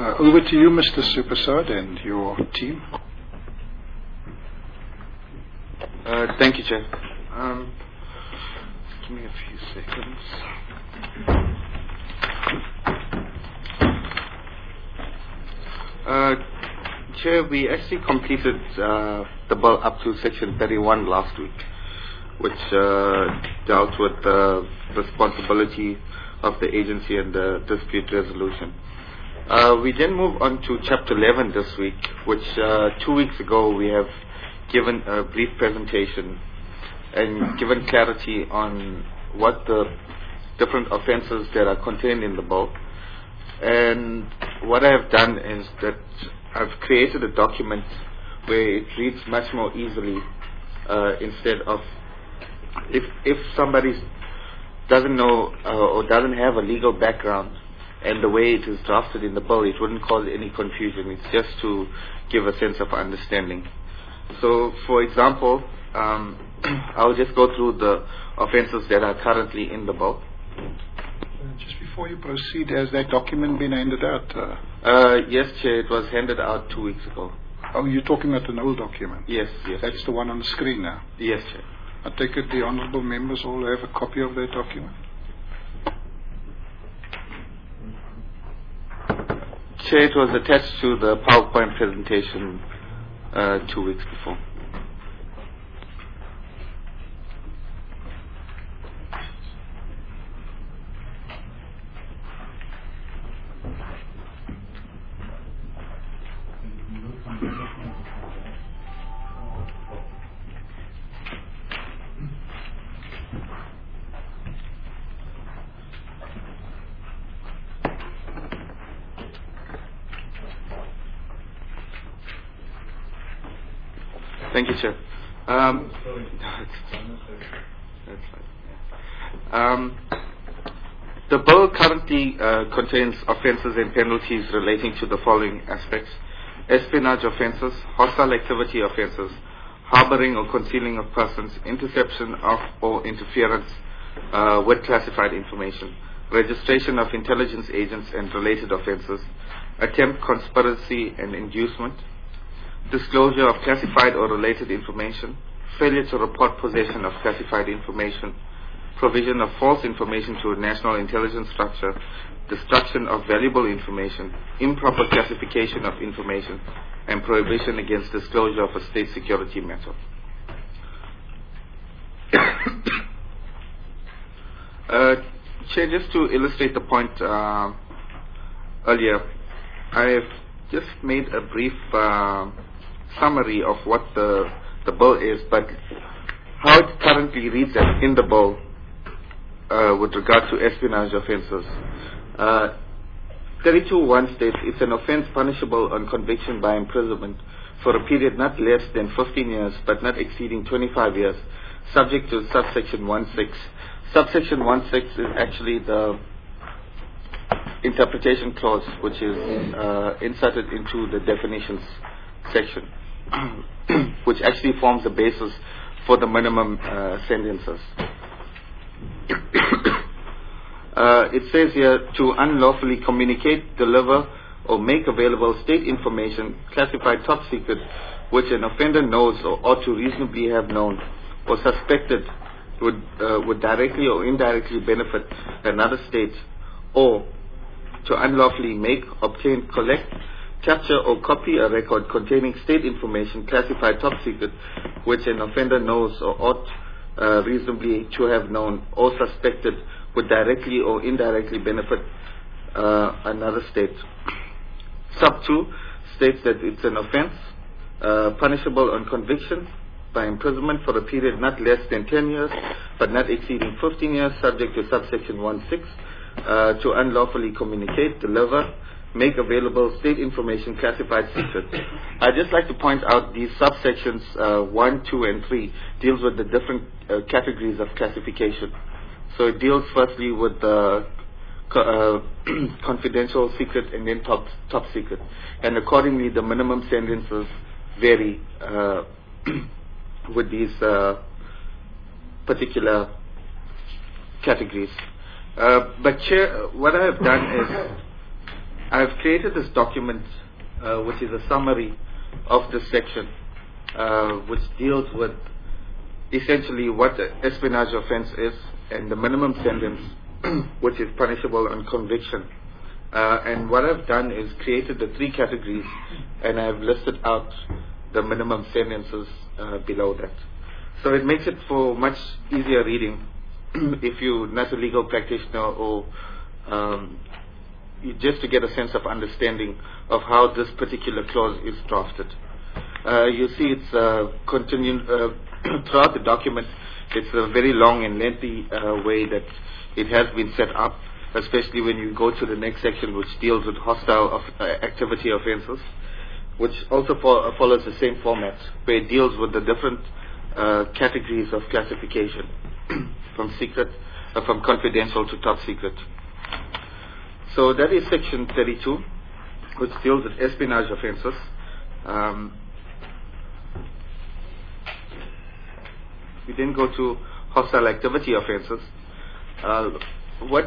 Over to you, Mr. Supersad, and your team. Thank you, Chair. Give me a few seconds. Chair, we actually completed the bill up to Section 31 last week, which dealt with the responsibility of the agency and the dispute resolution. We then move on to Chapter 11 this week, which 2 weeks ago we have given a brief presentation and given clarity on what the different offences that are contained in the bill. And what I have done is that I've created a document where it reads much more easily instead of if somebody doesn't know or doesn't have a legal background and the way it is drafted in the bill, it wouldn't cause any confusion. It's just to give a sense of understanding. So, for example, I'll just go through the offences that are currently in the bill. Just before you proceed, has that document been handed out? Yes, Chair, it was handed out 2 weeks ago. Oh, you're talking about an old document? Yes, yes. That's the one on the screen now? Yes, Chair. I take it the honourable members all have a copy of that document? Chair, it was attached to the PowerPoint presentation 2 weeks before. Thank you, Chair. The bill currently contains offences and penalties relating to the following aspects: espionage offences, hostile activity offences, harbouring or concealing of persons, interception of or interference with classified information, registration of intelligence agents and related offences, attempt, conspiracy and inducement, disclosure of classified or related information, failure to report possession of classified information, provision of false information to a national intelligence structure, destruction of valuable information, improper classification of information, and prohibition against disclosure of a state security matter. Chair, just to illustrate the point earlier, I have just made a brief summary of what the bill is, but how it currently reads in the bill with regard to espionage offences. 32(1) states it's an offence punishable on conviction by imprisonment for a period not less than 15 years but not exceeding 25 years, subject to subsection 1(6). Subsection 1(6) is actually the interpretation clause which is inserted into the definitions section, which actually forms the basis for the minimum sentences. It says here to unlawfully communicate, deliver, or make available state information classified top secret which an offender knows or ought to reasonably have known or suspected would directly or indirectly benefit another state, or to unlawfully make, obtain, collect, capture or copy a record containing state information classified top secret which an offender knows or ought reasonably to have known or suspected would directly or indirectly benefit another state. Sub 2 states that it's an offence punishable on conviction by imprisonment for a period not less than 10 years but not exceeding 15 years, subject to subsection 1(6), to unlawfully communicate, deliver, make available state information classified secret. I'd just like to point out these subsections 1, 2, and 3 deals with the different categories of classification. So it deals firstly with the confidential, secret, and then top secret. And accordingly, the minimum sentences vary with these particular categories. But Chair, what I have done is I've created this document which is a summary of this section, which deals with essentially what the espionage offense is and the minimum sentence which is punishable on conviction. And what I've done is created the 3 categories, and I've listed out the minimum sentences below that. So it makes it for much easier reading if you're not a legal practitioner or just to get a sense of understanding of how this particular clause is drafted. You see it's continued throughout the document. It's a very long and lengthy way that it has been set up, especially when you go to the next section, which deals with hostile activity offences, which also follows the same format, where it deals with the different categories of classification from secret, from confidential to top secret. So that is section 32, which deals with espionage offences. We then go to hostile activity offences. What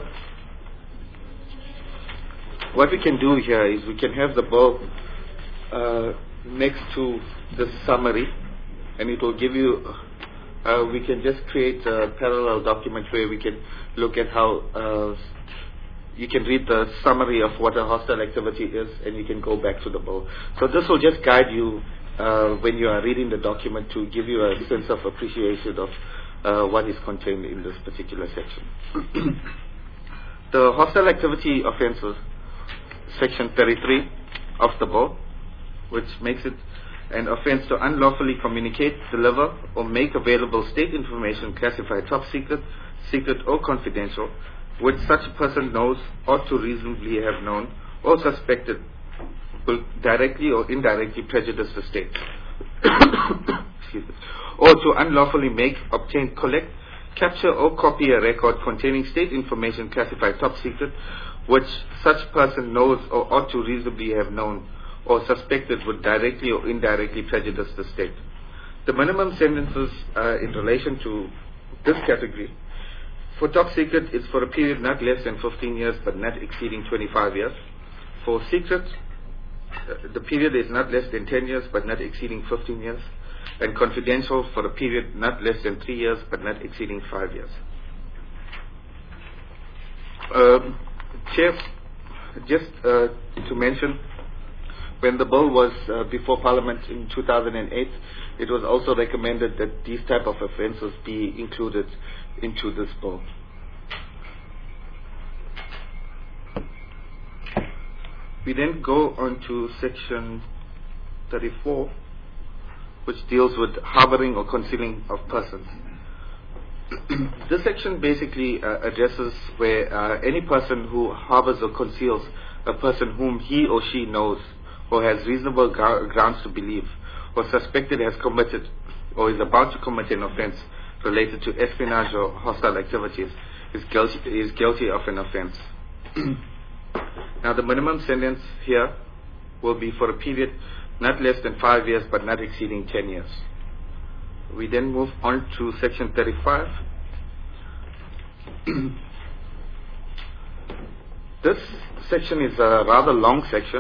we can do here is we can have the bill next to the summary, and it will give you, we can just create a parallel document where we can look at how you can read the summary of what a hostile activity is, and you can go back to the bill. So this will just guide you when you are reading the document to give you a sense of appreciation of what is contained in this particular section. The hostile activity offences, section 33 of the bill, which makes it an offence to unlawfully communicate, deliver, or make available state information classified top secret, secret or confidential, which such a person knows, ought to reasonably have known, or suspected will directly or indirectly prejudice the state. Excuse me. Or to unlawfully make, obtain, collect, capture or copy a record containing state information classified top secret, which such person knows or ought to reasonably have known or suspected would directly or indirectly prejudice the state. The minimum sentences in relation to this category for top secret is for a period not less than 15 years but not exceeding 25 years. For secret, the period is not less than 10 years but not exceeding 15 years. And confidential for a period not less than 3 years but not exceeding 5 years. Chair, just to mention, when the bill was before Parliament in 2008, it was also recommended that these type of offences be included into this bill. We then go on to section 34, which deals with harbouring or concealing of persons. This section basically addresses where any person who harbours or conceals a person whom he or she knows or has reasonable grounds to believe or suspected has committed or is about to commit an offence related to espionage or hostile activities is guilty of an offence. Now the minimum sentence here will be for a period not less than 5 years but not exceeding 10 years. We then move on to section 35. This section is a rather long section,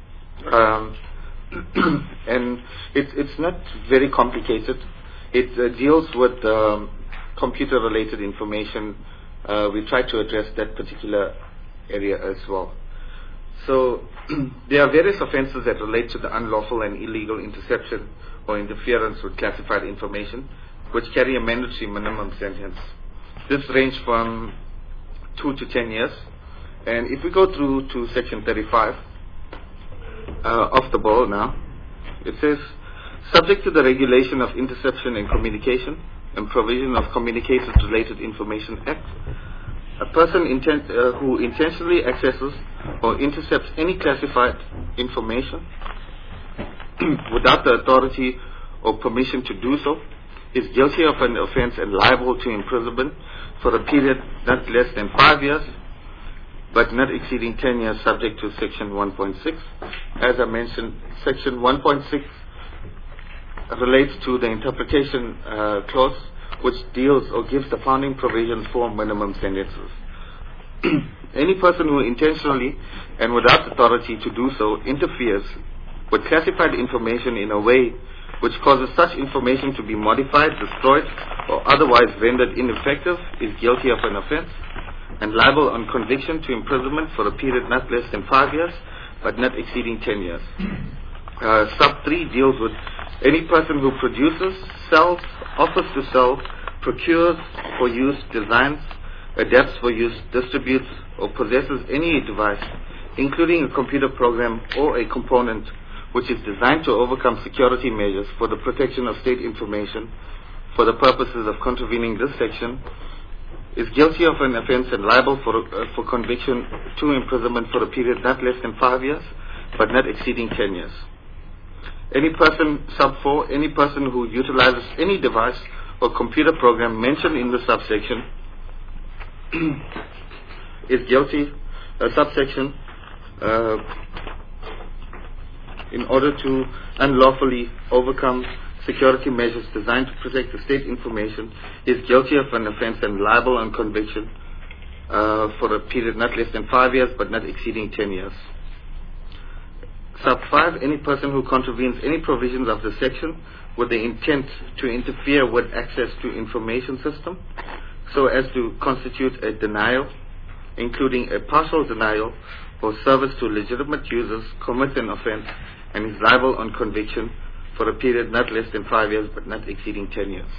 and it's not very complicated. It deals with computer related information. We try to address that particular area as well. So there are various offences that relate to the unlawful and illegal interception or interference with classified information, which carry a mandatory minimum sentence. This range from 2 to 10 years. And if we go through to section 35 of the bill now, it says, subject to the regulation of interception and communication and provision of Communications-Related Information Act, a person who intentionally accesses or intercepts any classified information without the authority or permission to do so is guilty of an offence and liable to imprisonment for a period not less than 5 years but not exceeding 10 years, subject to section 1.6. As I mentioned, section 1.6 relates to the interpretation clause, which deals or gives the founding provisions for minimum sentences. Any person who intentionally and without authority to do so interferes with classified information in a way which causes such information to be modified, destroyed, or otherwise rendered ineffective is guilty of an offense and liable on conviction to imprisonment for a period not less than 5 years but not exceeding 10 years. Sub 3 deals with any person who produces, sells, offers to sell, procures for use, designs, adapts for use, distributes, or possesses any device, including a computer program or a component which is designed to overcome security measures for the protection of state information for the purposes of contravening this section, is guilty of an offense and liable for conviction to imprisonment for a period not less than 5 years, but not exceeding 10 years. Any person, sub 4, any person who utilizes any device or computer program mentioned in the subsection is guilty, subsection, in order to unlawfully overcome security measures designed to protect the state information, is guilty of an offense and liable on conviction for a period not less than 5 years but not exceeding 10 years. Sub 5, any person who contravenes any provisions of the section with the intent to interfere with access to information system so as to constitute a denial, including a partial denial or service to legitimate users, commits an offense and is liable on conviction for a period not less than 5 years but not exceeding 10 years.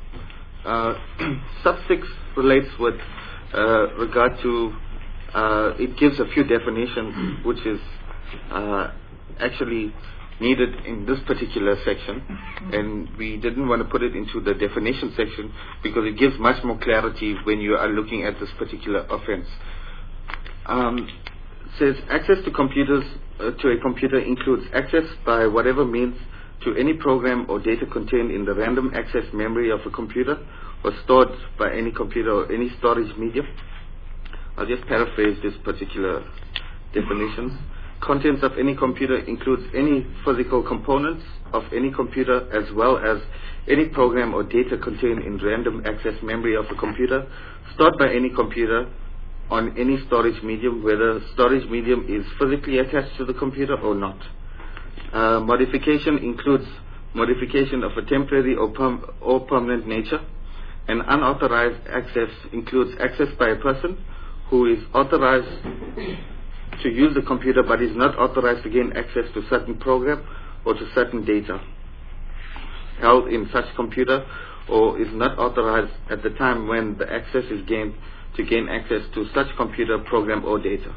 Sub 6 relates with regard to, it gives a few definitions which is actually needed in this particular section, and we didn't want to put it into the definition section because it gives much more clarity when you are looking at this particular offense. It says access to computers, to a computer includes access by whatever means to any program or data contained in the random access memory of a computer or stored by any computer or any storage medium. I'll just paraphrase this particular definitions. Contents of any computer includes any physical components of any computer as well as any program or data contained in random access memory of a computer stored by any computer on any storage medium, whether storage medium is physically attached to the computer or not. Modification includes modification of a temporary or permanent nature. And unauthorized access includes access by a person who is authorized to use the computer but is not authorized to gain access to certain program or to certain data held in such computer, or is not authorized at the time when the access is gained to gain access to such computer program or data.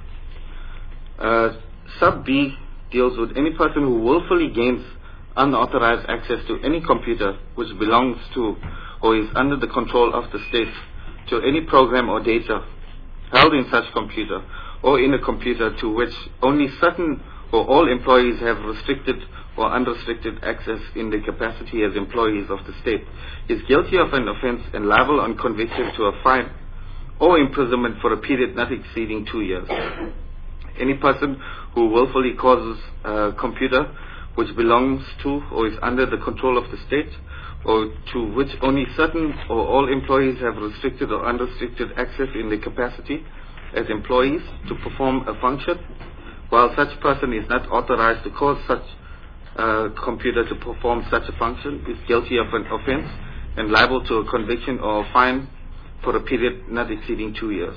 Sub B deals with any person who willfully gains unauthorized access to any computer which belongs to or is under the control of the state, to any program or data held in such computer or in a computer to which only certain or all employees have restricted or unrestricted access in their capacity as employees of the state, is guilty of an offense and liable on conviction to a fine or imprisonment for a period not exceeding 2 years. Any person who willfully causes a computer which belongs to or is under the control of the state, or to which only certain or all employees have restricted or unrestricted access in their capacity as employees to perform a function, while such person is not authorized to cause such a computer to perform such a function, is guilty of an offense and liable to a conviction or a fine for a period not exceeding 2 years.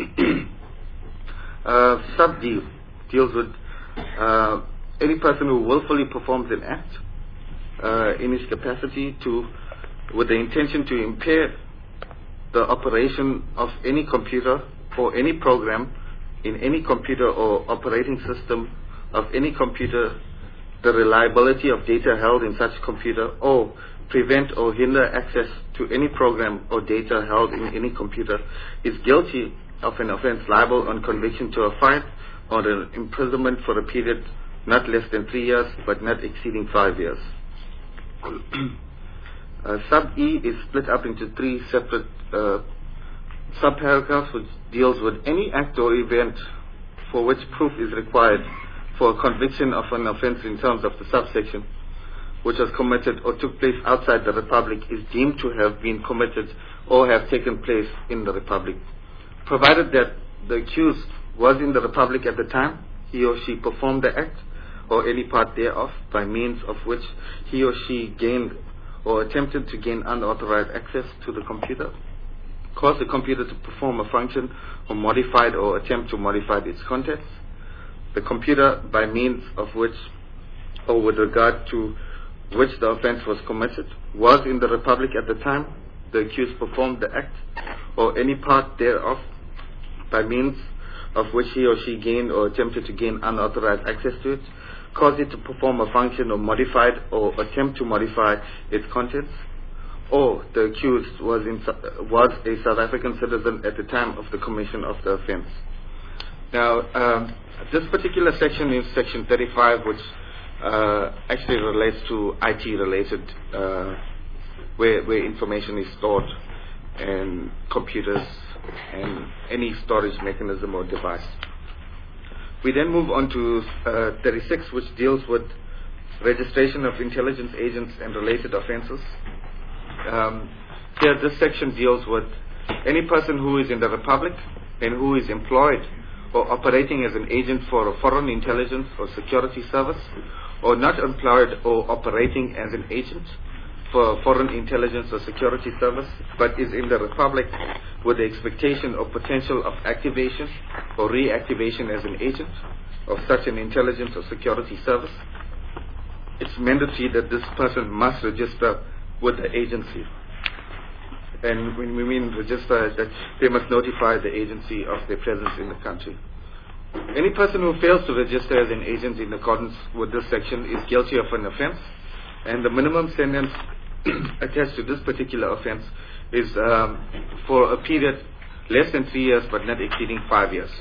Sub D deals with any person who willfully performs an act in his capacity with the intention to impair the operation of any computer or any program in any computer or operating system of any computer, the reliability of data held in such computer, or prevent or hinder access to any program or data held in any computer, is guilty of an offense liable on conviction to a fine or an imprisonment for a period not less than 3 years but not exceeding 5 years. Sub E is split up into 3 separate subparagraphs, which deals with any act or event for which proof is required for a conviction of an offense in terms of the subsection, which was committed or took place outside the Republic, is deemed to have been committed or have taken place in the Republic, provided that the accused was in the Republic at the time he or she performed the act or any part thereof by means of which he or she gained or attempted to gain unauthorized access to the computer, caused the computer to perform a function or modified or attempt to modify its contents, the computer by means of which or with regard to which the offense was committed was in the Republic at the time the accused performed the act or any part thereof by means of which he or she gained or attempted to gain unauthorized access to it, caused it to perform a function or modified or attempt to modify its contents, or the accused was a South African citizen at the time of the commission of the offense. Now, this particular section is section 35, which actually relates to IT-related, where information is stored, and computers, and any storage mechanism or device. We then move on to 36, which deals with registration of intelligence agents and related offenses. Here, this section deals with any person who is in the Republic and who is employed or operating as an agent for a foreign intelligence or security service, or not employed or operating as an agent for a foreign intelligence or security service, but is in the Republic with the expectation or potential of activation or reactivation as an agent of such an intelligence or security service. It's mandatory that this person must register with the agency. And when we mean register, that they must notify the agency of their presence in the country. Any person who fails to register as an agent in accordance with this section is guilty of an offense, and the minimum sentence attached to this particular offense is for a period less than 3 years but not exceeding 5 years.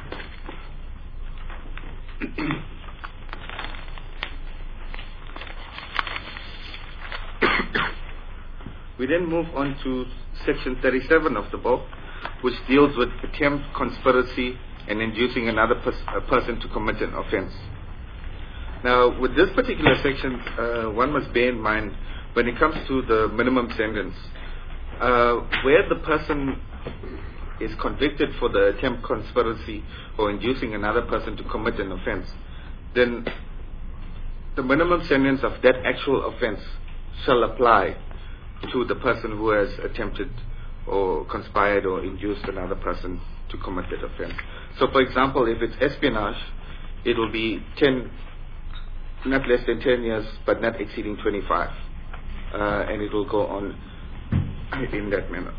We then move on to section 37 of the bill, which deals with attempt, conspiracy, and inducing another person to commit an offense. Now, with this particular section, one must bear in mind when it comes to the minimum sentence, where the person is convicted for the attempt, conspiracy, or inducing another person to commit an offense, then the minimum sentence of that actual offense shall apply to the person who has attempted or conspired or induced another person to commit that offense. So, for example, if it's espionage, it will be 10, not less than 10 years, but not exceeding 25, and it will go on in that manner.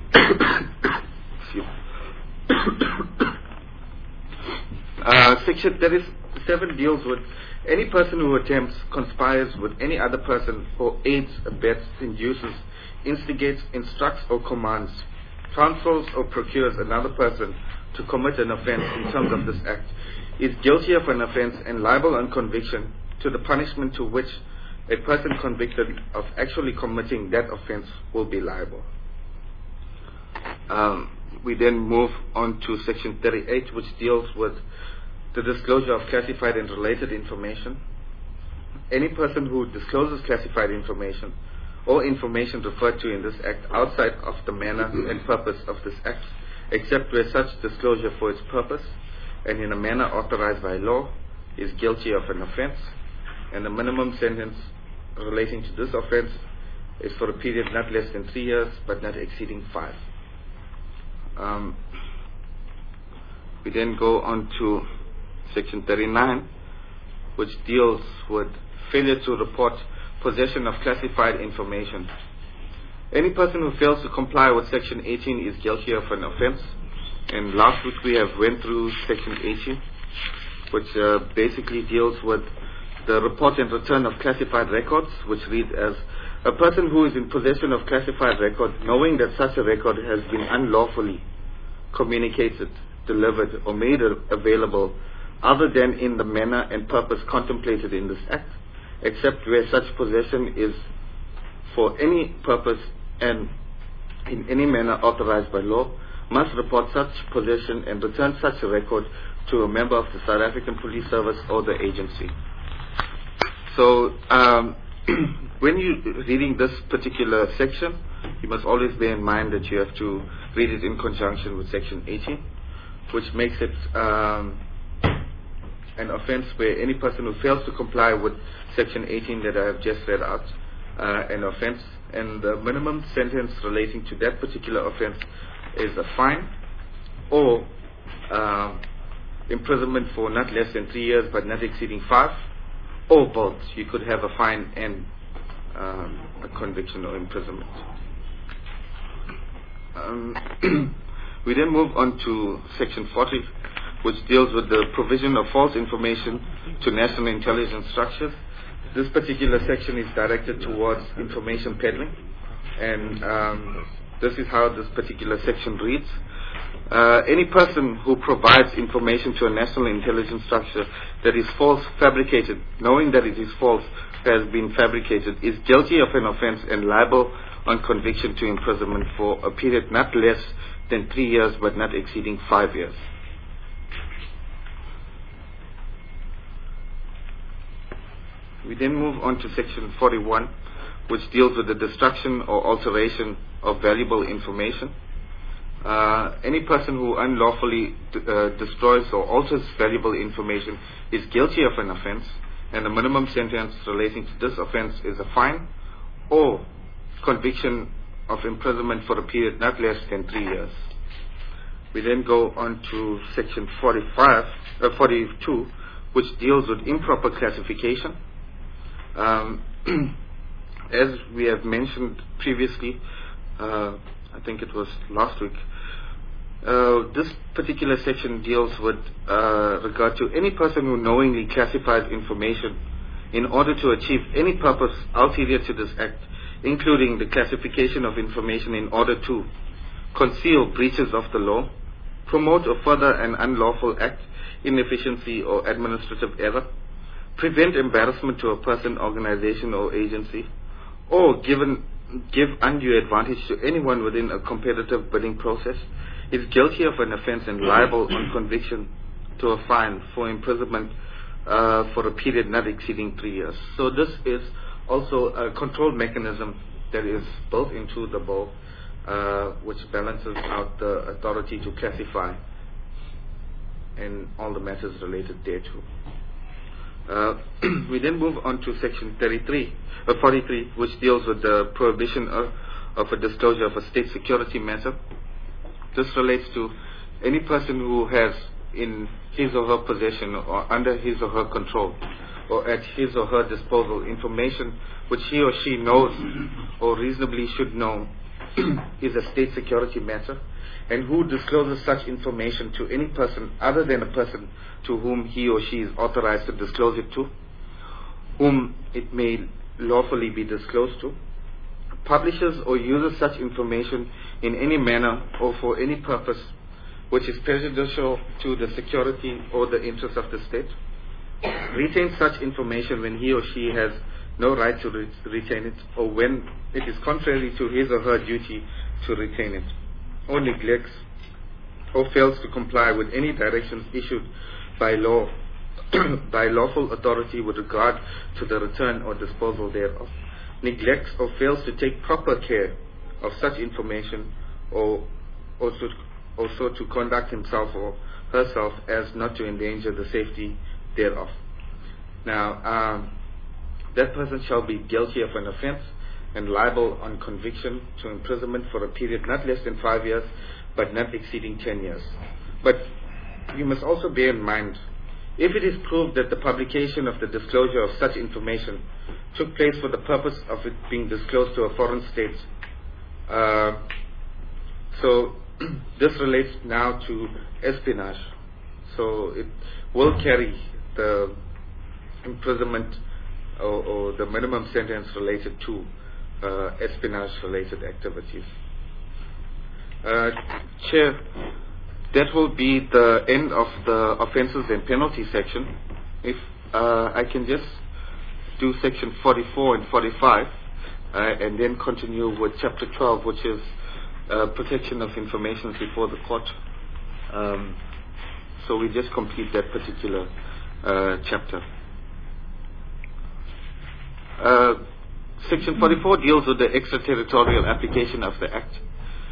Section 37 deals with any person who attempts, conspires with any other person, or aids, abets, induces, instigates, instructs, or commands, counsels, or procures another person to commit an offense in terms of this act, is guilty of an offense and liable on conviction to the punishment to which a person convicted of actually committing that offense will be liable. We then move on to section 38, which deals with the disclosure of classified and related information. Any person who discloses classified information or information referred to in this act outside of the manner and purpose of this act, except where such disclosure for its purpose and in a manner authorized by law, is guilty of an offense, and the minimum sentence relating to this offense is for a period not less than 3 years but not exceeding 5. We then go on to section 39, which deals with failure to report possession of classified information. Any person who fails to comply with section 18 is guilty of an offense. And last week we have went through section 18, which basically deals with the report and return of classified records, which reads as: a person who is in possession of classified record, knowing that such a record has been unlawfully communicated, delivered, or made available other than in the manner and purpose contemplated in this act, except where such possession is for any purpose and in any manner authorized by law, must report such possession and return such a record to a member of the South African Police Service or the agency. So, when you're reading this particular section, you must always bear in mind that you have to read it in conjunction with section 18. which makes it an offence where any person who fails to comply with Section 18 that I have just read out, an offence, and the minimum sentence relating to that particular offence is a fine or imprisonment for not less than 3 years but not exceeding 5, or both. You could have a fine and a conviction or imprisonment. We then move on to Section 40, which deals with the provision of false information to national intelligence structures. This particular section is directed towards information peddling, and this is how this particular section reads. Any person who provides information to a national intelligence structure that is false, fabricated, knowing that it is false, has been fabricated, is guilty of an offence and liable on conviction to imprisonment for a period not less than 3 years but not exceeding 5 years. We then move on to Section 41, which deals with the destruction or alteration of valuable information. Any person who unlawfully destroys or alters valuable information is guilty of an offence, and the minimum sentence relating to this offence is a fine or conviction of imprisonment for a period not less than 3 years. We then go on to Section 42, which deals with improper classification. As we have mentioned previously, I think it was last week, this particular section deals with regard to any person who knowingly classifies information in order to achieve any purpose ulterior to this act, including the classification of information in order to conceal breaches of the law, promote or further an unlawful act, inefficiency or administrative error, prevent embarrassment to a person, organization or agency, or give undue advantage to anyone within a competitive bidding process, is guilty of an offence and liable on conviction to a fine for imprisonment for a period not exceeding 3 years. So this is also a control mechanism that is built into the bill, which balances out the authority to classify and all the matters related thereto. We then move on to Section 43, which deals with the prohibition of a disclosure of a state security matter. This relates to any person who has in his or her possession or under his or her control or at his or her disposal information which he or she knows or reasonably should know is a state security matter, and who discloses such information to any person other than a person to whom he or she is authorized to disclose it to, whom it may lawfully be disclosed to, publishes or uses such information in any manner or for any purpose which is prejudicial to the security or the interests of the state, retains such information when he or she has no right to retain it, or when it is contrary to his or her duty to retain it, or neglects or fails to comply with any directions issued by law by lawful authority with regard to the return or disposal thereof, neglects or fails to take proper care of such information, or also to conduct himself or herself as not to endanger the safety thereof. Now, that person shall be guilty of an offence and liable on conviction to imprisonment for a period not less than 5 years, but not exceeding 10 years. But you must also bear in mind, if it is proved that the publication of the disclosure of such information took place for the purpose of it being disclosed to a foreign state, so this relates now to espionage. So it will carry the imprisonment or the minimum sentence related to espionage-related activities. Chair, that will be the end of the offences and penalty section. If I can just do section 44 and 45 and then continue with chapter 12, which is protection of information before the court. So we just complete that particular chapter. Section 44 deals with the extraterritorial application of the Act.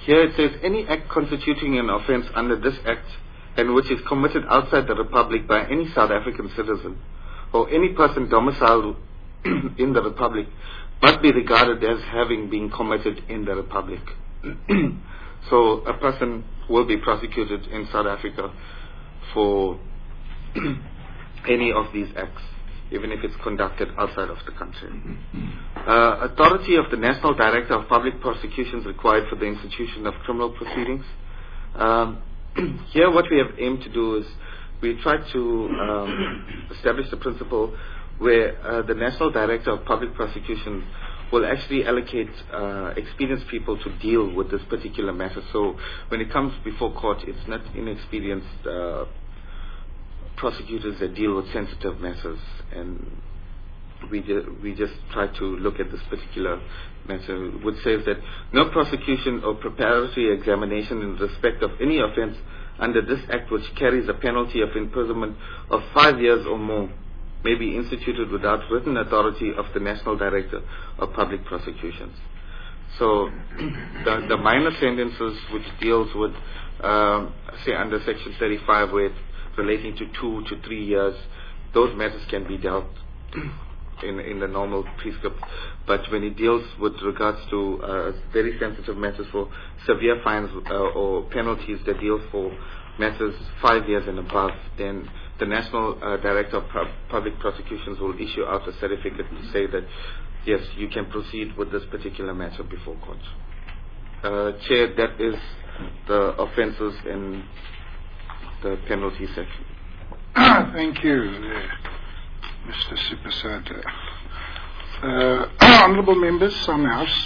here it says, any act constituting an offence under this act and which is committed outside the Republic by any South African citizen or any person domiciled in the Republic must be regarded as having been committed in the Republic. So a person will be prosecuted in South Africa for any of these acts, even if it's conducted outside of the country. Authority of the National Director of Public Prosecutions required for the institution of criminal proceedings. Here what we have aimed to do is we try to establish the principle where the National Director of Public Prosecutions will actually allocate experienced people to deal with this particular matter. So when it comes before court, it's not inexperienced prosecutors that deal with sensitive matters, and we just try to look at this particular matter, which says that no prosecution or preparatory examination in respect of any offence under this act which carries a penalty of imprisonment of 5 years or more may be instituted without written authority of the National Director of Public Prosecutions. So the minor sentences which deals with, say under Section 35, where it's relating to 2 to 3 years, those matters can be dealt in the normal prescript. But when it deals with regards to very sensitive matters for severe fines or penalties that deal for matters 5 years and above, then the National Director of Public Prosecutions will issue out a certificate to say that, yes, you can proceed with this particular matter before court. Chair, that is the offences in the penalty section. Thank you, Mr. Supersad. Honourable members, some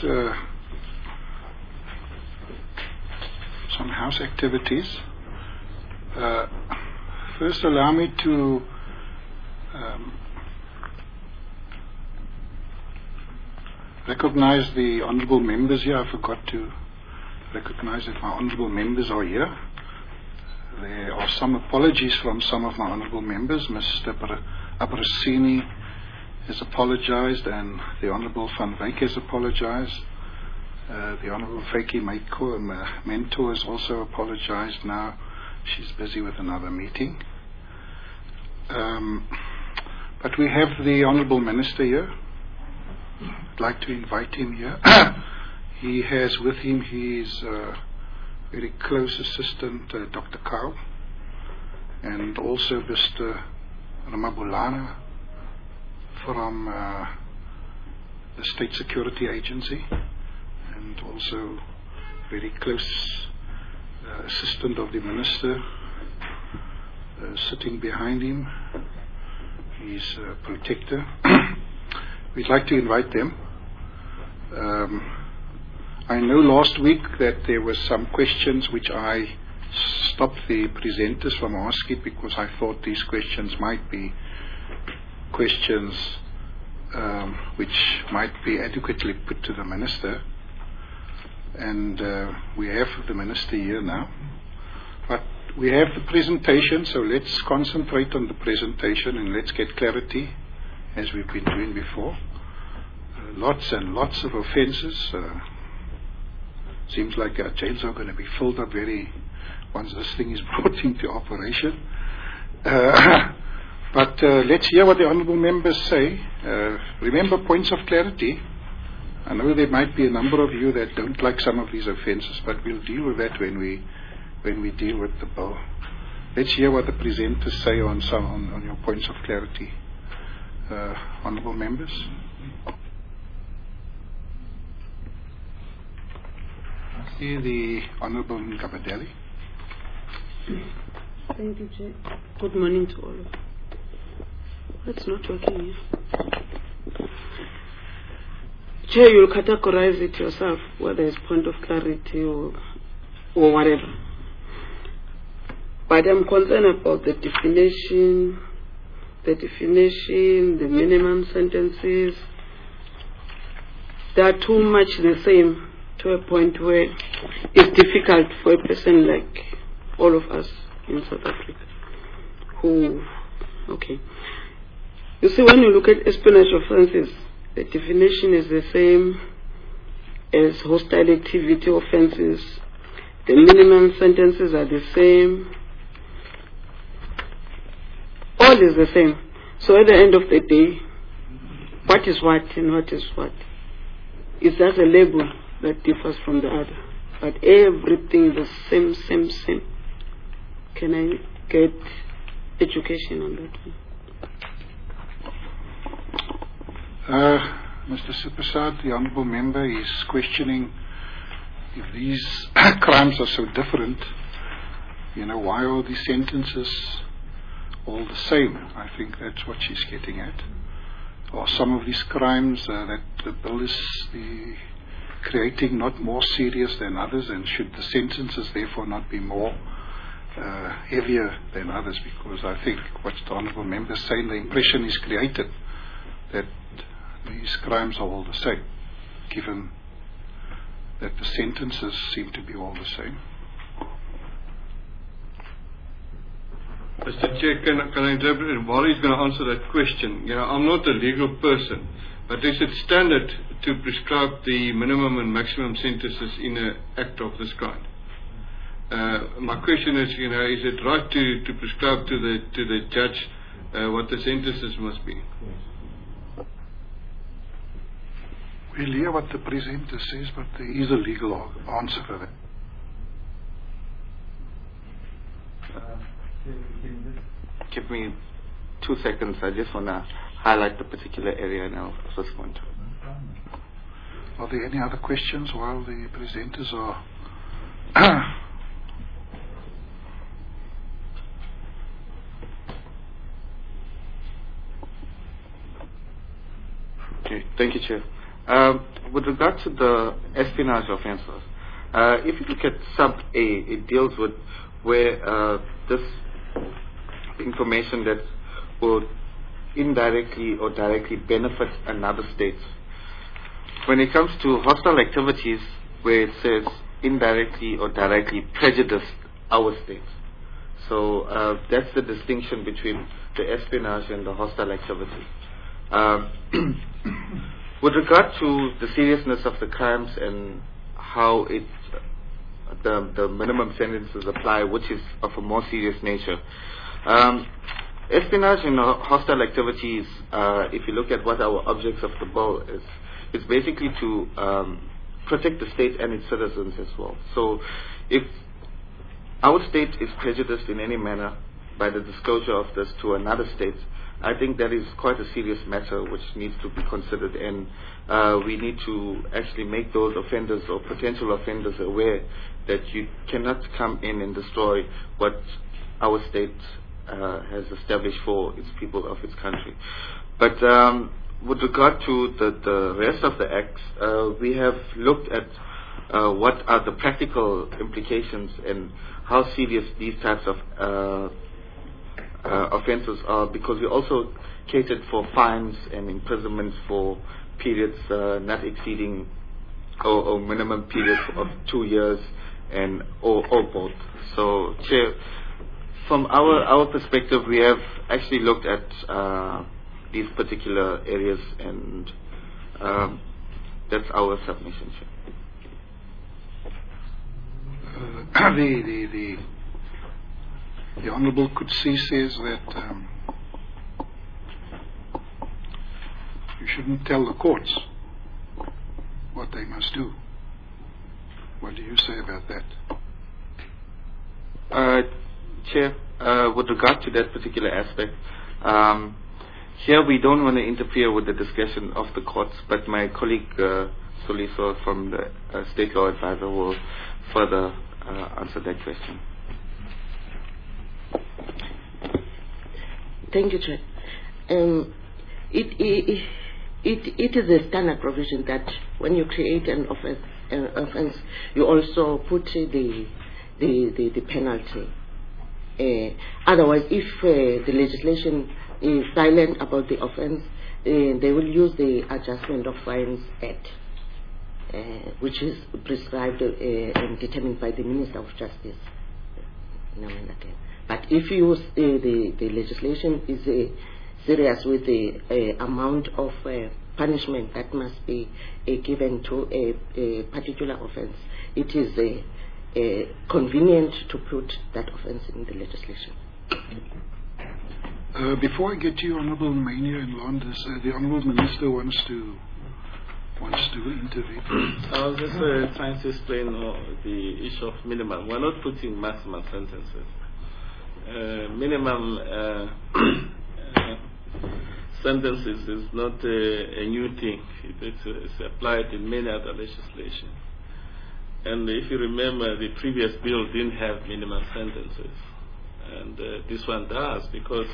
house activities. First, allow me to recognize the honourable members here. I forgot to recognize that my honourable members are here. There are some apologies from some of my honourable members. Mr. Abrasini has apologized, and the Honourable Van Wyk has apologized. The Honourable Faki Mentor has also apologized now. She's busy with another meeting. But we have the Honourable Minister here. I'd like to invite him here. He has with him his very close assistant, Dr. Kyle, and also Mr. Ramabulana from the State Security Agency, and also very close assistant of the Minister sitting behind him, his protector. We'd like to invite them. I know last week that there were some questions which I stopped the presenters from asking because I thought these questions might be questions which might be adequately put to the Minister. And we have the Minister here now. But we have the presentation, so let's concentrate on the presentation and let's get clarity as we've been doing before. Lots and lots of offences. Seems like our jails are going to be filled up once this thing is brought into operation. But let's hear what the honourable members say. Remember, points of clarity. I know there might be a number of you that don't like some of these offences, but we'll deal with that when we deal with the bill. Let's hear what the presenters say on your points of clarity. Honourable members. I see the Honourable Nkabadeli. Thank you, Chair. Good morning to all of you. It's not working here. Chair, you'll categorize it yourself, whether it's point of clarity or whatever. But I'm concerned about the definition, the minimum sentences. They are too much the same to a point where it's difficult for a person like all of us in South Africa You see, when you look at espionage offences, the definition is the same as hostile activity offences The minimum sentences are the same. All is the same. So at the end of the day, what is what and what is what? It's just a label that differs from the other. But everything is the same. Can I get education on that one? Mr. Siprasad, the Honourable Member, is questioning if these crimes are so different, why are the sentences all the same? I think that's what she's getting at. Are some of these crimes that the bill is creating not more serious than others, and should the sentences therefore not be more heavier than others? Because I think what the Honourable Member is saying, the impression is created that these crimes are all the same, given that the sentences seem to be all the same. Mr. Chair, can I interpret it? While he's going to answer that question, I'm not a legal person, but is it standard to prescribe the minimum and maximum sentences in an act of this kind? My question is, is it right to prescribe to the judge what the sentences must be? We'll hear what the presenter says, but there is a legal answer for that. Give me 2 seconds. I just want to highlight the particular area and I'll respond. Are there any other questions while the presenters are... Okay, thank you, Chair. With regard to the espionage offences, if you look at sub A, it deals with where this information that will indirectly or directly benefit another state. When it comes to hostile activities, where it says indirectly or directly prejudice our state. So that's the distinction between the espionage and the hostile activity. With regard to the seriousness of the crimes and how the minimum sentences apply, which is of a more serious nature. Espionage and hostile activities, if you look at what our objects of the bill is, it's basically to protect the state and its citizens as well. So if our state is prejudiced in any manner by the disclosure of this to another state, I think that is quite a serious matter which needs to be considered, and we need to actually make those offenders or potential offenders aware that you cannot come in and destroy what our state has established for its people of its country. But with regard to the rest of the acts, we have looked at what are the practical implications and how serious these types of offences are, because we also catered for fines and imprisonment for periods not exceeding or minimum periods of 2 years and or both. So, Chair, from our perspective, we have actually looked at these particular areas, and that's our submission, Chair. The Honourable Kutsi says that you shouldn't tell the courts what they must do. What do you say about that? Chair, with regard to that particular aspect, here we don't want to interfere with the discretion of the courts, but my colleague Soliso from the State Law Advisor will further answer that question. Thank you, Chair. It is a standard provision that when you create an offence, you also put the penalty. Otherwise, if the legislation is silent about the offence, they will use the Adjustment of Fines Act, which is prescribed and determined by the Minister of Justice. But if you use the legislation is serious with the amount of punishment that must be given to a particular offence, it is convenient to put that offence in the legislation. Before I get to you, Honourable Mania and Landers, the Honourable Minister wants to intervene. I was just trying to explain the issue of minimum. We're not putting maximum sentences. Minimum sentences is not a new thing. It's applied in many other legislation. And if you remember, the previous bill didn't have minimum sentences. And this one does, because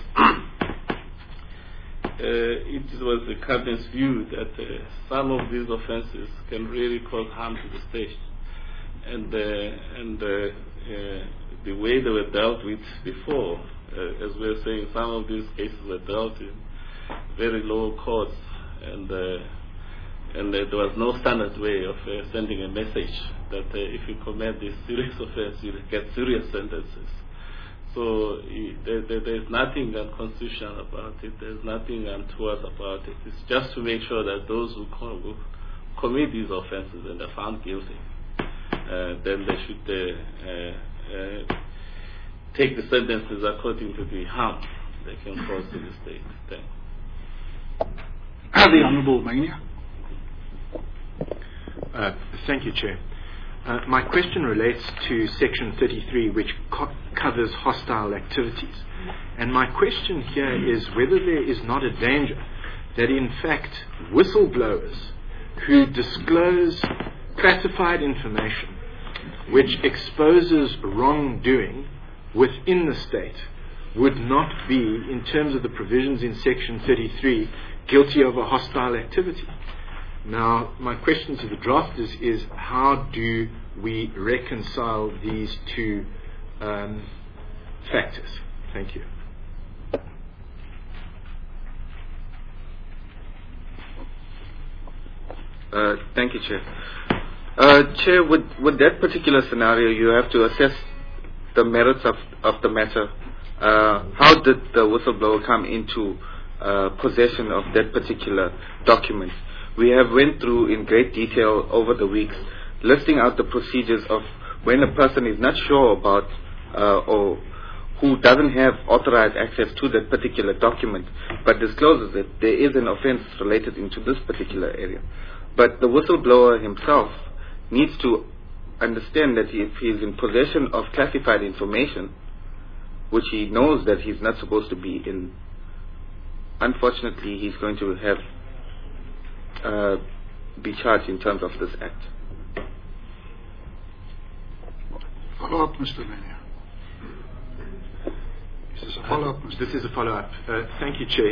it was the Cabinet's view that some of these offences can really cause harm to the state. And the way they were dealt with before, as we were saying, some of these cases were dealt in very low courts, and there was no standard way of sending a message that if you commit this serious offence, you get serious sentences. So there's nothing unconstitutional about it. There's nothing untoward about it. It's just to make sure that those who commit these offences and are found guilty, then they should take the sentences according to the harm they can cause to the state. Thanks. The Honourable Mania. Thank you, Chair. My question relates to Section 33, which covers hostile activities. And my question here is whether there is not a danger that, in fact, whistleblowers who disclose classified information which exposes wrongdoing within the state would not be, in terms of the provisions in Section 33, guilty of a hostile activity. Now, my question to the drafters is how do we reconcile these two factors? Thank you. Thank you, Chair. Chair, with that particular scenario, you have to assess the merits of the matter. How did the whistleblower come into possession of that particular document? We have went through in great detail over the weeks, listing out the procedures of when a person is not sure about or who doesn't have authorized access to that particular document, but discloses it, there is an offense related into this particular area. But the whistleblower himself needs to understand that if he is in possession of classified information, which he knows that he's not supposed to be in, unfortunately he's going to have be charged in terms of this act. Follow up, Mr. Mania. Is this a follow up, Mr. This is a follow up. Thank you, Chair.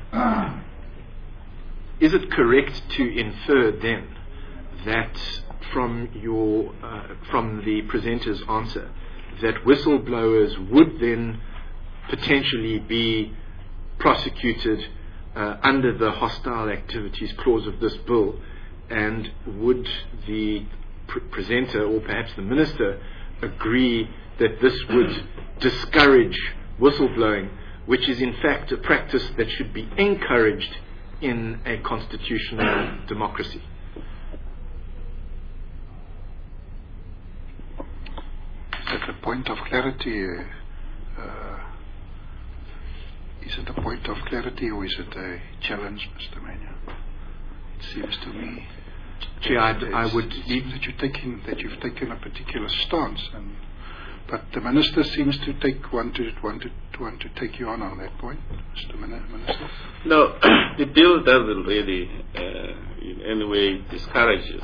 Is it correct to infer then that from the presenter's answer that whistleblowers would then potentially be prosecuted under the hostile activities clause of this bill, and would the presenter or perhaps the minister agree that this would discourage whistleblowing, which is in fact a practice that should be encouraged in a constitutional democracy? Is it a point of clarity? Is it a point of clarity or is it a challenge, Mr. Mania? It seems to me, Chair, I would seems that you've taken a particular stance, but the minister seems to want to take you on that point, Mr. Minister. No, the bill doesn't really in any way discourages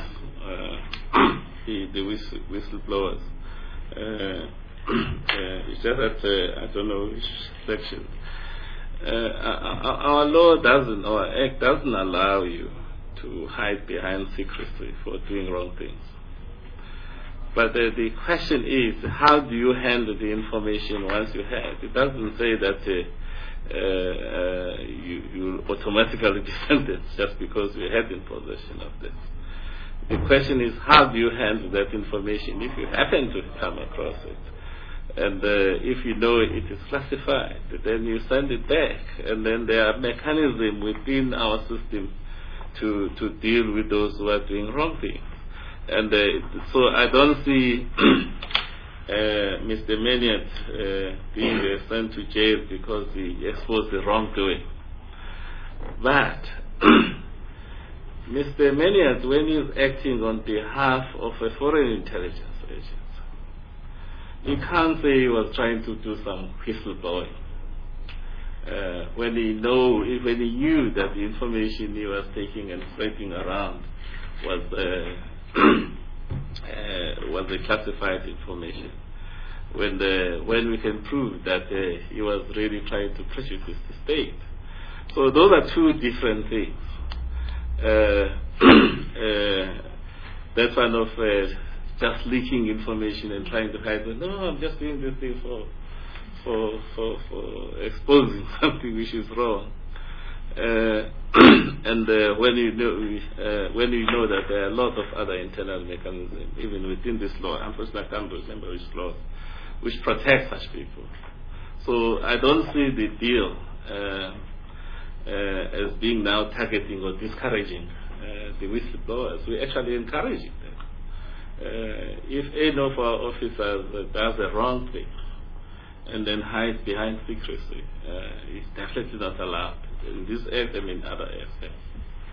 the whistleblowers. It's just that I don't know which section. Our law doesn't, our act doesn't allow you to hide behind secrecy for doing wrong things. But the question is, how do you handle the information once you have? It doesn't say that you automatically be sentenced just because you had in possession of this. The question is, how do you handle that information if you happen to come across it? And if you know it is classified, then you send it back. And then there are mechanisms within our system to deal with those who are doing wrong things. And so I don't see Mr. Maniat being sent to jail because he exposed the wrongdoing. But Mr. Maniat, when he is acting on behalf of a foreign intelligence agency, you can't say he was trying to do some whistleblowing. When he knew that the information he was taking and spreading around was the classified information. When we can prove that he was really trying to prejudice the state. So those are two different things. That kind of just leaking information and trying to hide it. No, I'm just doing this thing for exposing something which is wrong. And when you know that there are a lot of other internal mechanisms, even within this law, unfortunately I can't remember which laws, which protect such people. So I don't see the deal as being now targeting or discouraging the whistleblowers. We're actually encouraging them. If any of our officers does the wrong thing and then hides behind secrecy, it's definitely not allowed in this act and in other aspects.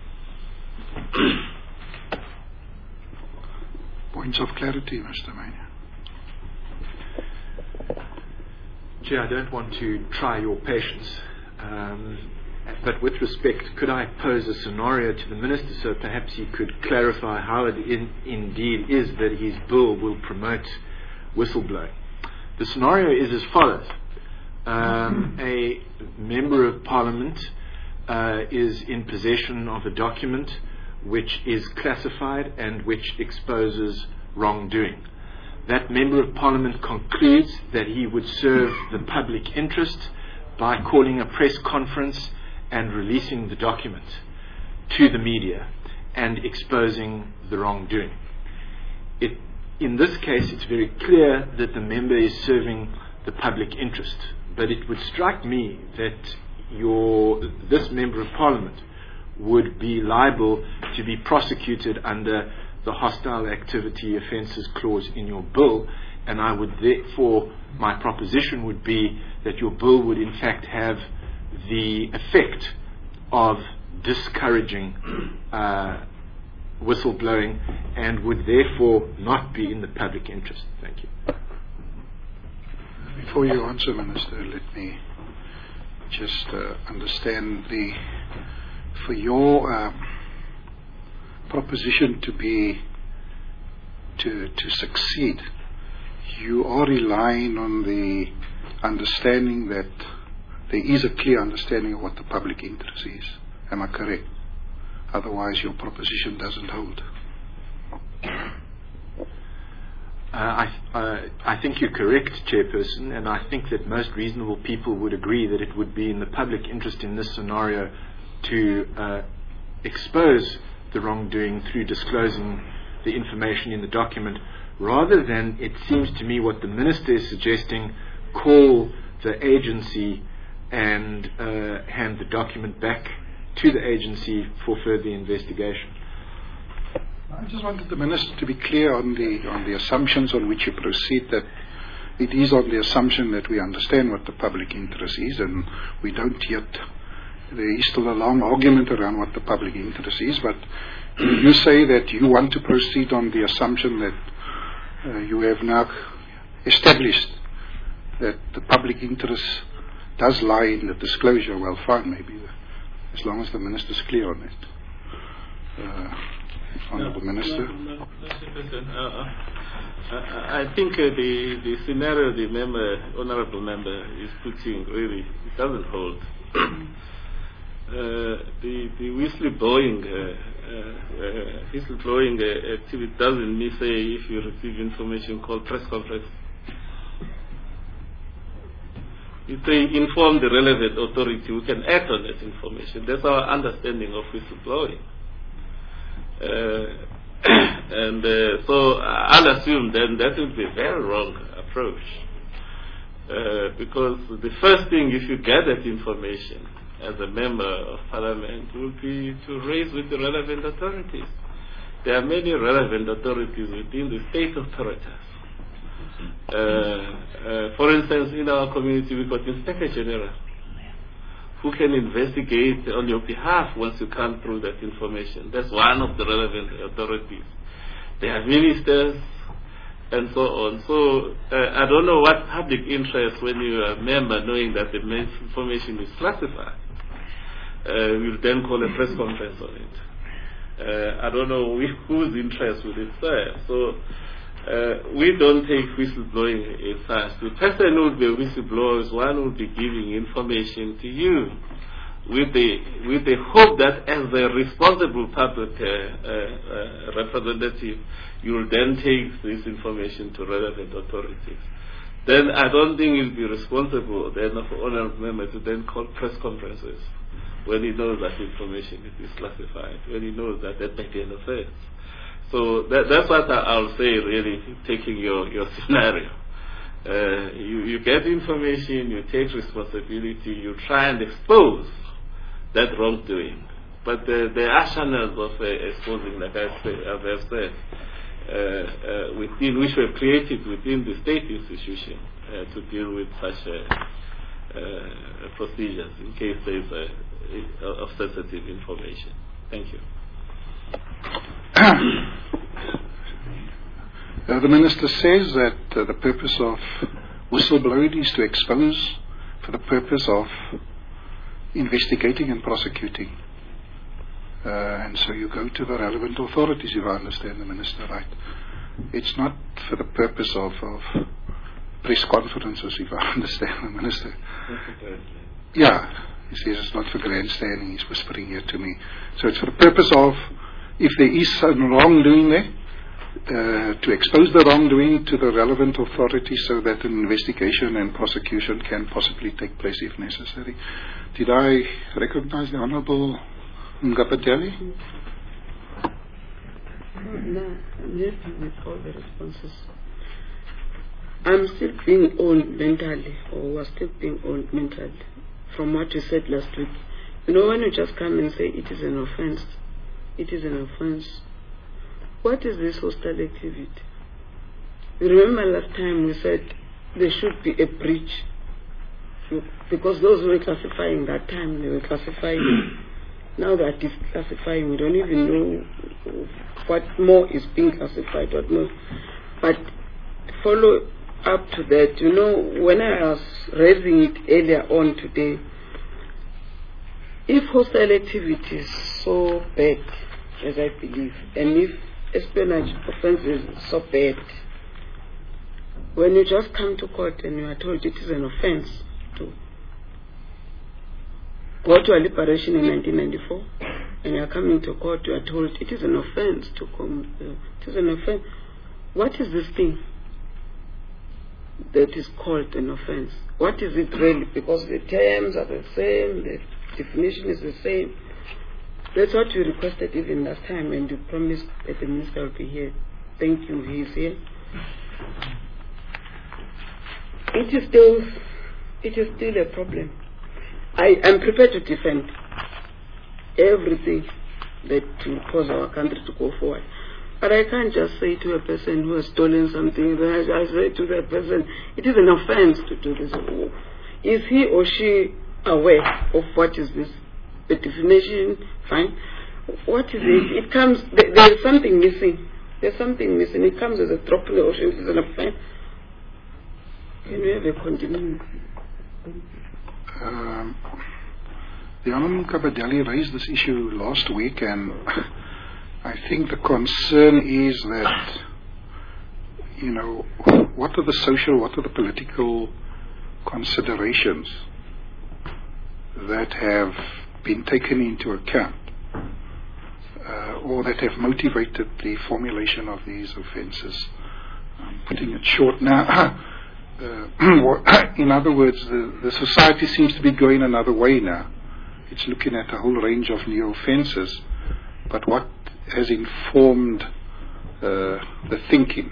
Points of clarity, Mr. Mania. Chair, I don't want to try your patience, but with respect, could I pose a scenario to the Minister so perhaps he could clarify how it indeed is that his bill will promote whistleblowing? The scenario is as follows. A Member of Parliament is in possession of a document which is classified and which exposes wrongdoing. That Member of Parliament concludes that he would serve the public interest by calling a press conference and releasing the document to the media and exposing the wrongdoing. In this case, it's very clear that the member is serving the public interest, but it would strike me that this Member of Parliament would be liable to be prosecuted under the Hostile Activity Offences Clause in your bill, and I would therefore, my proposition would be that your bill would in fact have the effect of discouraging whistleblowing and would therefore not be in the public interest. Thank you. Before you answer, Minister, let me just understand for your proposition to succeed, you are relying on the understanding that there is a clear understanding of what the public interest is. Am I correct? Otherwise your proposition doesn't hold. I think you're correct, Chairperson, and I think that most reasonable people would agree that it would be in the public interest in this scenario to expose the wrongdoing through disclosing the information in the document, rather than, it seems to me, what the Minister is suggesting, call the agency and hand the document back to the agency for further investigation. I just wanted the Minister to be clear on the assumptions on which you proceed, that it is on the assumption that we understand what the public interest is, and we don't yet. There is still a long argument around what the public interest is, but you say that you want to proceed on the assumption that you have now established that the public interest does lie in the disclosure. Well, fine, maybe, as long as the Minister is clear on it. Honourable Minister. No, I think the scenario the honourable member is putting really it doesn't hold. The whistleblowing activity doesn't mean say if you receive information called press conference. If they inform the relevant authority who can act on that information. That's our understanding of whistleblowing. So I'll assume then that would be a very wrong approach. Because the first thing, if you get that information as a member of parliament, will be to raise with the relevant authorities. there are many relevant authorities within the state authorities. For instance, in our community, we've got Inspector General, who can investigate on your behalf once you come through that information. That's one of the relevant authorities. There are ministers and so on. So I don't know what public interest when you are a member knowing that the information is classified. We'll then call a press conference on it. I don't know whose interest will it serve. So we don't take whistleblowing as such. The person who will be a whistleblower is one who will be giving information to you with the hope that as a responsible public representative, you will then take this information to relevant authorities. Then I don't think you'll be responsible then of honorable member to then call press conferences when he knows that information is classified, when he knows that that might be an offense. So that's what I'll say, really, taking your scenario. You get information, you take responsibility, you try and expose that wrongdoing. But there are channels of exposing, like I've said, which were created within the state institution to deal with such procedures in case there is of sensitive information. Thank you. The Minister says that the purpose of whistleblowing is to expose for the purpose of investigating and prosecuting. And so you go to the relevant authorities, if I understand the Minister right. It's not for the purpose of press conferences, if I understand the Minister. Yeah, he says it's not for grandstanding, he's whispering here to me. So it's for the purpose of, if there is some wrongdoing there, to expose the wrongdoing to the relevant authorities so that an investigation and prosecution can possibly take place if necessary. Did I recognize the Honourable Ngapateli? No, I'm happy with all the responses. I'm still being owned mentally, or was still being owned mentally, from what you said last week. You know, when you just come and say it is an offense, it is an offense. What is this hostile activity? You remember last time we said there should be a breach, because those who were classifying that time, they were classifying. Now that is classifying, we don't even know what more is being classified, what more. But follow up to that, you know, when I was raising it earlier on today, if hostile activity is so bad, as I believe, and if espionage offense is so bad, when you just come to court and you are told it is an offense to go to a liberation in 1994, and you are coming to court, you are told it is an offense to come, it is an offense. What is this thing that is called an offense? What is it really? Because the terms are the same, the definition is the same. That's what you requested even last time, and you promised that the Minister will be here. Thank you, he is here. It is still a problem. I am prepared to defend everything that will cause our country to go forward. But I can't just say to a person who has stolen something, I say to that person, it is an offense to do this. Is he or she aware of what is this? The definition, fine. What is it? It comes, there is something missing. There's something missing. It comes as a drop in the ocean. It is an offense. Can we have a continuing? The Honourable Kabadeli raised this issue last week, and I think the concern is that, you know, what are the social, what are the political considerations that have been taken into account or that have motivated the formulation of these offences. Putting it short now, in other words, the society seems to be going another way now. It's looking at a whole range of new offences, but what has informed the thinking?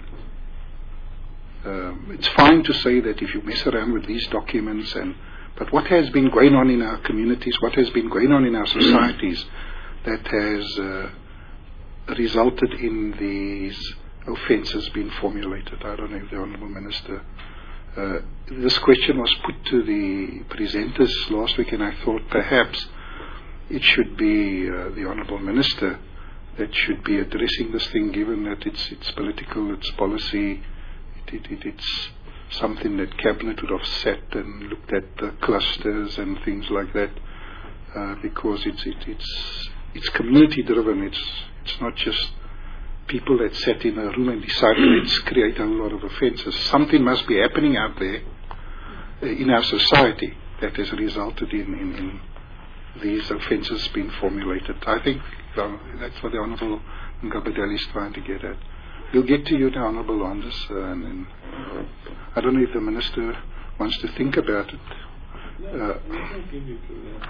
It's fine to say that if you mess around with these documents, but what has been going on in our communities, what has been going on in our societies that has resulted in these offences being formulated. I don't know if the Honourable Minister... this question was put to the presenters last week, and I thought perhaps it should be the Honourable Minister that should be addressing this thing, given that it's political, it's policy, it's something that Cabinet would have sat and looked at the clusters and things like that, because it's community driven. It's not just people that sat in a room and decided let's create a whole lot of offences. Something must be happening out there in our society that has resulted in these offences being formulated. I think that's what the Honourable Ngabedeli is trying to get at. We'll get to you, the Honourable, on this, and I don't know if the Minister wants to think about it. We can give you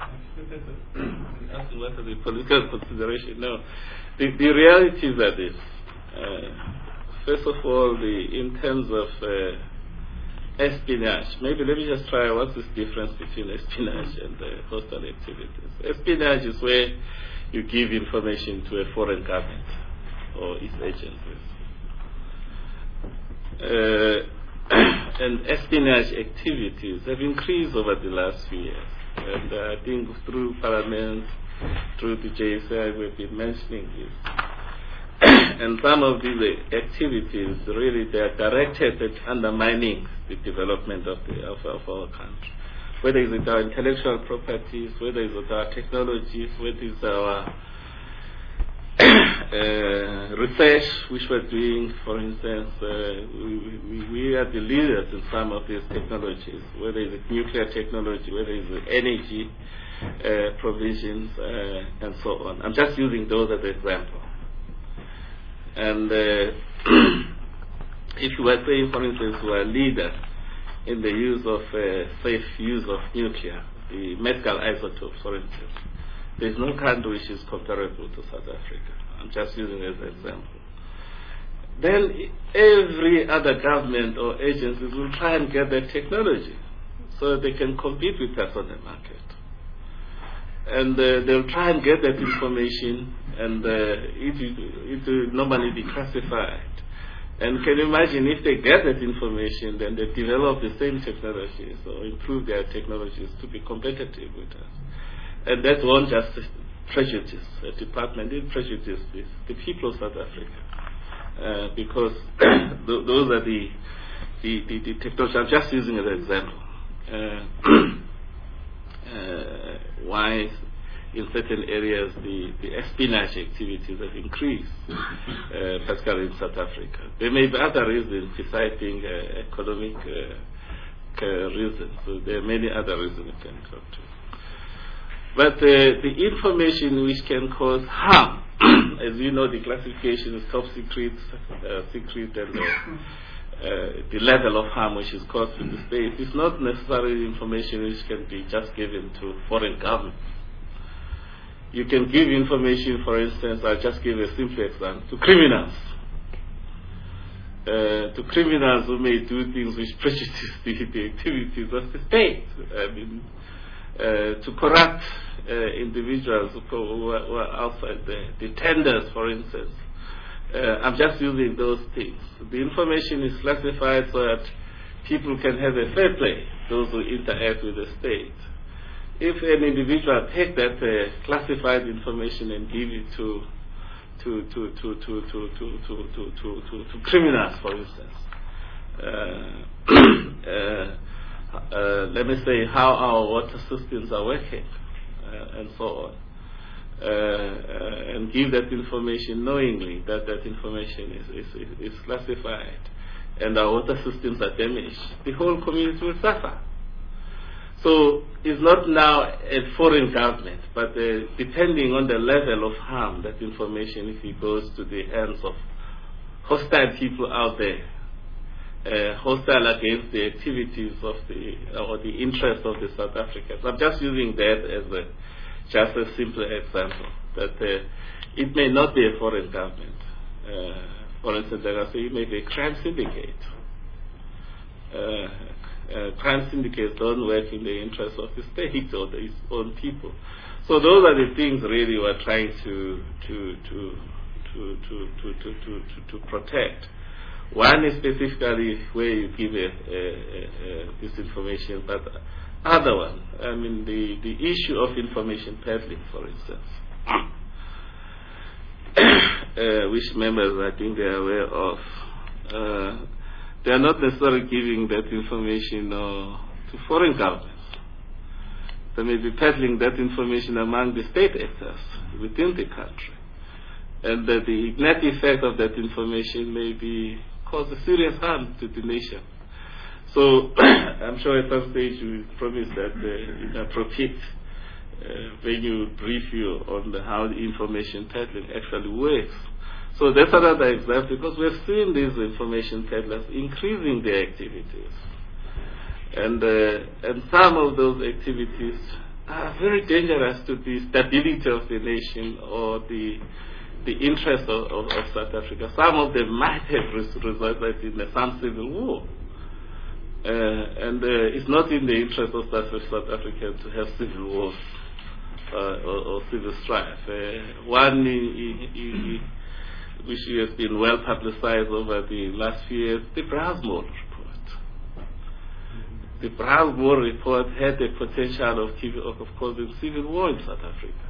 asking what are the political consideration. No, the realities are this. First of all, in terms of espionage, maybe let me just try what's this difference between espionage and hostile activities. Espionage is where you give information to a foreign government or its agencies. And espionage activities have increased over the last few years. And I think through Parliament, through the JSI, we've been mentioning this. And some of these activities, really, they are directed at undermining the development of our country. Whether it's our intellectual properties, whether it's our technologies, whether it's our research which we're doing. For instance, we are the leaders in some of these technologies, whether it's nuclear technology, whether it's energy provisions, and so on. I'm just using those as an example. And if you were saying, for instance, we are leaders in the use of safe use of nuclear, the medical isotopes, for instance, there's no country which is comparable to South Africa. I'm just using it as an example. Then every other government or agencies will try and get that technology so they can compete with us on the market. And they'll try and get that information, and it will normally be classified. And can you imagine if they get that information, then they develop the same technologies or improve their technologies to be competitive with us. And that won't just prejudice the department, it prejudices the people of South Africa. Because those are the technologies. I'm just using it as an example. Why in certain areas the espionage activities have increased, particularly in South Africa. There may be other reasons besides being economic reasons. So there are many other reasons we can come to. But the information which can cause harm, as you know, the classification is top secret, secret, and the level of harm which is caused in the state is not necessarily information which can be just given to foreign governments. You can give information, for instance, I'll just give a simple example, to criminals. To criminals who may do things which prejudice the activities of the state. I mean, to corrupt individuals who are outside the tenders, for instance. I'm just using those things. The information is classified so that people can have a fair play, those who interact with the state. If an individual take that classified information and give it to criminals, for instance, let me say how our water systems are working, and so on. And give that information knowingly that that information is classified and our water systems are damaged, the whole community will suffer. So it's not now a foreign government, but depending on the level of harm, that information, if it goes to the hands of hostile people out there, hostile against the activities of or the interests of the South Africans. I'm just using that as just a simple example, that it may not be a foreign government. For instance, it may be a crime syndicate. Crime syndicates don't work in the interest of the state or its own people. So those are the things really we're trying to to protect. One is specifically where you give this information, but other one, I mean the issue of information peddling, for instance, which members I think they are aware of. They are not necessarily giving that information to foreign governments. They may be peddling that information among the state actors within the country. And that the net effect of that information may be cause a serious harm to the nation. So I'm sure at some stage we promise that in appropriate venue brief you on how the information peddling actually works. So that's another example, because we've seen these information peddlers increasing their activities. And some of those activities are very dangerous to the stability of the nation or the interest of South Africa. Some of them might have resulted in some civil war. And it's not in the interest of South Africa to have civil wars or civil strife. One which has been well publicized over the last few years, the Brownsmore report. The Brownsmore report had the potential of causing civil war in South Africa.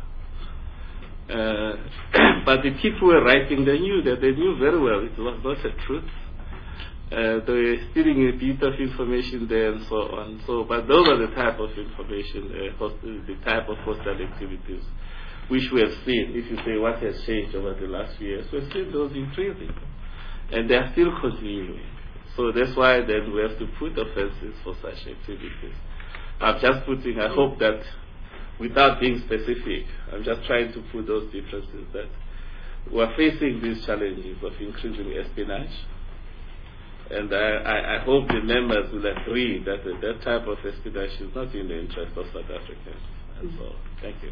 But the people who were writing, they knew very well it was not the truth. They were stealing a bit of information there and so on. But those are the type of information, the type of hostile activities which we have seen. If you say what has changed over the last few years, we've seen those increasing. And they are still continuing. So that's why then we have to put offenses for such activities. I'm just putting, I hope that without being specific, I'm just trying to put those differences that we're facing these challenges of increasing espionage. And I hope the members will agree that that type of espionage is not in the interest of South Africans. And so, thank you.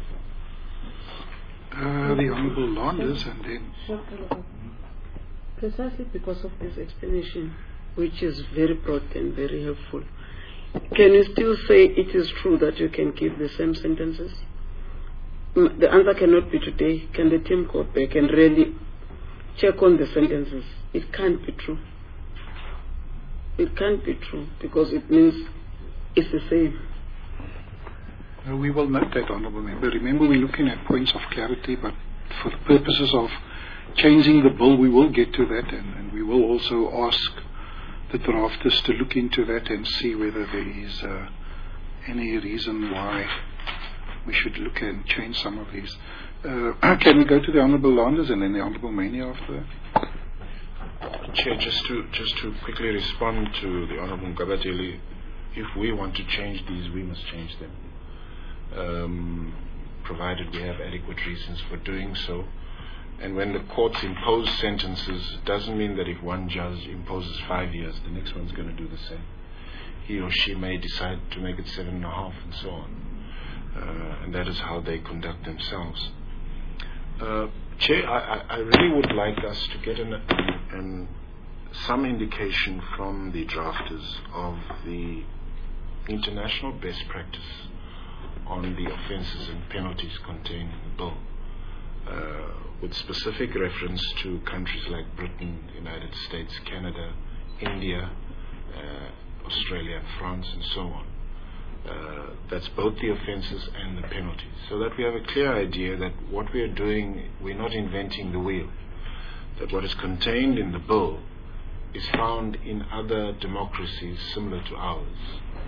The Honourable Landers, and then... Precisely because of this explanation, which is very broad and very helpful, can you still say it is true that you can give the same sentences? The answer cannot be today. Can the team go back and really check on the sentences? It can't be true. It can't be true because it means it's the same. We will note that, Honourable Member. Remember, we're looking at points of clarity, but for the purposes of changing the bill, we will get to that, and we will also ask the drafters to look into that and see whether there is any reason why we should look and change some of these. Can we go to the Honourable Landers and then the Honourable Mania after that? Chair, just to quickly respond to the Honourable Mkabateli, if we want to change these, we must change them, provided we have adequate reasons for doing so. And when the courts impose sentences, it doesn't mean that if one judge imposes 5 years, the next one's going to do the same. He or she may decide to make it 7.5 and so on. And that is how they conduct themselves. Chair, I really would like us to get some indication from the drafters of the international best practice on the offences and penalties contained in the bill, with specific reference to countries like Britain, United States, Canada, India, Australia, and France, and so on. That's both the offences and the penalties, so that we have a clear idea that what we are doing, we're not inventing the wheel, that what is contained in the bill is found in other democracies similar to ours,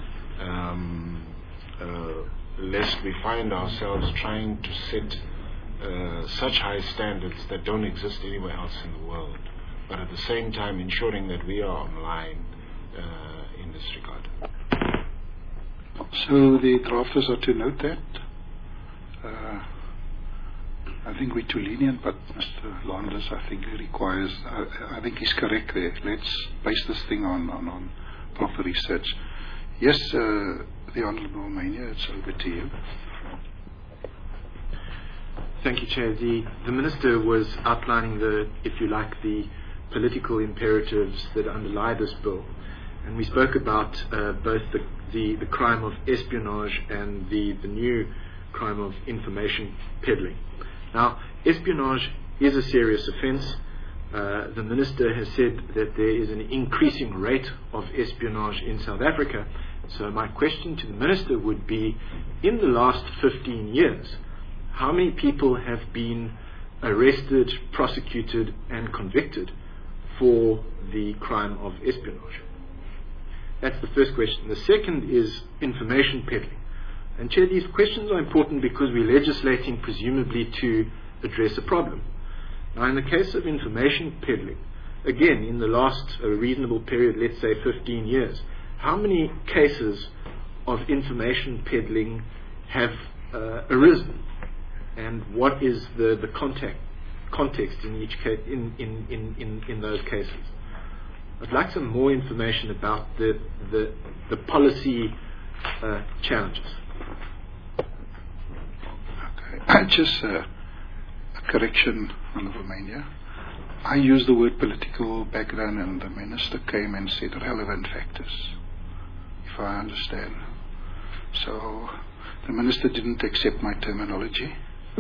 lest we find ourselves trying to set such high standards that don't exist anywhere else in the world, but at the same time ensuring that we are online in this regard. So the drafters are to note that. I think we're too lenient, but Mr. Landers, I think he requires, I think he's correct there. Let's base this thing on proper research. Yes, the Honourable Mania, it's over to you. Thank you, Chair. The Minister was outlining if you like, the political imperatives that underlie this bill. And we spoke about both the crime of espionage and the new crime of information peddling. Now, espionage is a serious offence. The Minister has said that there is an increasing rate of espionage in South Africa. So my question to the Minister would be, in the last 15 years, how many people have been arrested, prosecuted and convicted for the crime of espionage? That's the first question. The second is information peddling. And Chair, these questions are important because we're legislating presumably to address a problem. Now, in the case of information peddling, again, in the last reasonable period, let's say 15 years, how many cases of information peddling have arisen, and what is the context in each case, in those cases? I'd like some more information about the policy challenges. Okay, just a correction, Honourable Mania. I used the word political background, and the Minister came and said relevant factors, if I understand. So the Minister didn't accept my terminology.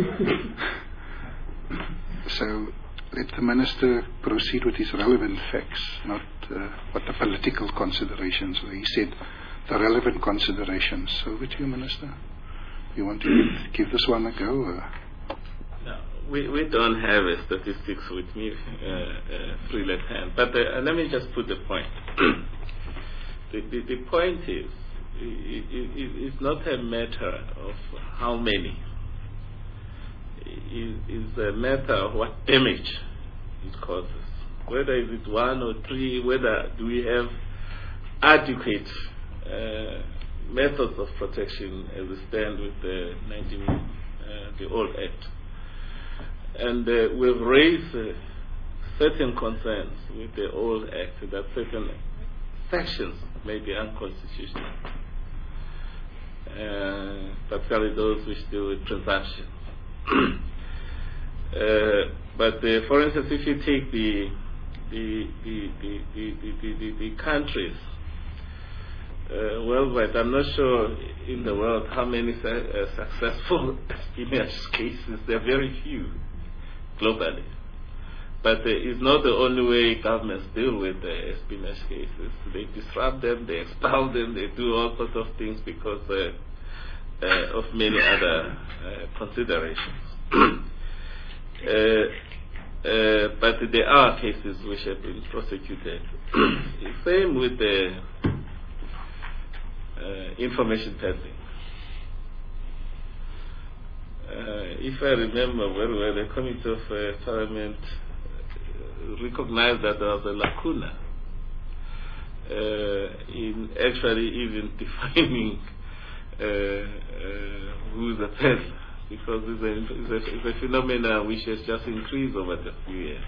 So let the Minister proceed with his relevant facts, not what the political considerations were. He said the relevant considerations. So with you, Minister, you want to give this one a go? No, we don't have statistics with me freely at hand. But let me just put the point. The point is, it's not a matter of how many. It's a matter of what damage it causes. Whether is it 1 or 3, whether do we have adequate methods of protection as we stand with the old Act. And we've raised certain concerns with the old Act that certain sections may be unconstitutional, particularly those which deal with transactions. But for instance, if you take the countries worldwide, I'm not sure in the world how many successful espionage cases. There are very few globally. But it's not the only way governments deal with espionage cases. They disrupt them, they expel them, they do all sorts of things because of many other considerations. But there are cases which have been prosecuted. Same with the information peddling. If I remember very well, the Committee of Parliament recognized that there was a lacuna in actually even defining who is a peddler, because it's a phenomenon which has just increased over the few years.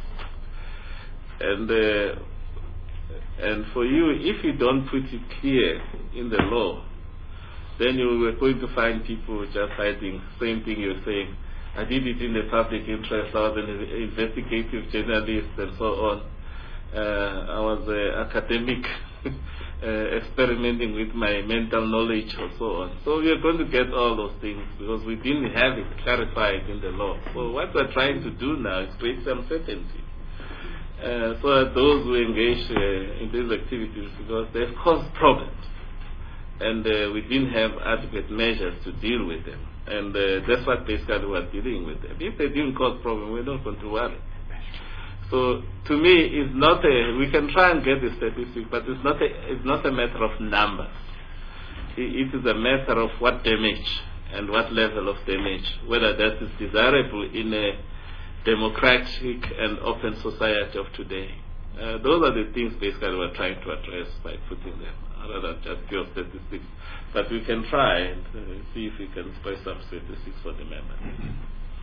And for you, if you don't put it clear in the law, then you are going to find people just hiding. Same thing you're saying. I did it in the public interest. I was an investigative journalist and so on. I was an academic experimenting with my mental knowledge and so on. So we are going to get all those things because we didn't have it clarified in the law. So what we're trying to do now is create some certainty. So that those who engage in these activities, because they've caused problems, and we didn't have adequate measures to deal with them, and that's what basically we're dealing with them. If they didn't cause problems, we're not going to worry. So to me, it's not we can try and get the statistics, but it's not a matter of numbers. It is a matter of what damage and what level of damage, whether that is desirable in a democratic and open society of today. Those are the things basically we're trying to address by putting them, rather than just pure statistics. But we can try and see if we can spare some statistics for the members.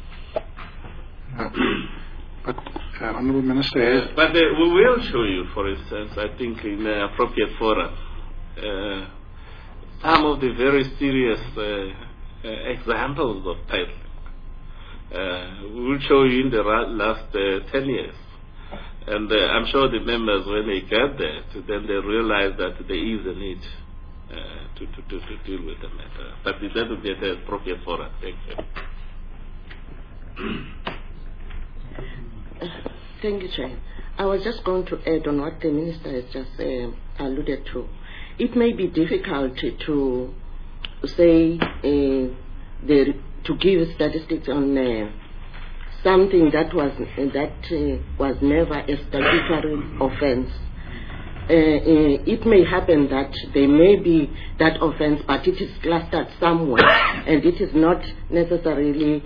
But Honourable Minister, but we will show you, for instance, I think in appropriate forum, some of the very serious examples of peddling. We will show you in the last 10 years. And I'm sure the members, when they get there, then they realize that there is a need to deal with the matter. But that will be at the appropriate forum. Thank you. Thank you, Chair. I was just going to add on what the Minister has just alluded to. It may be difficult to say to give statistics on something that was never a statutory offence. It may happen that there may be that offence, but it is clustered somewhere, and it is not necessarily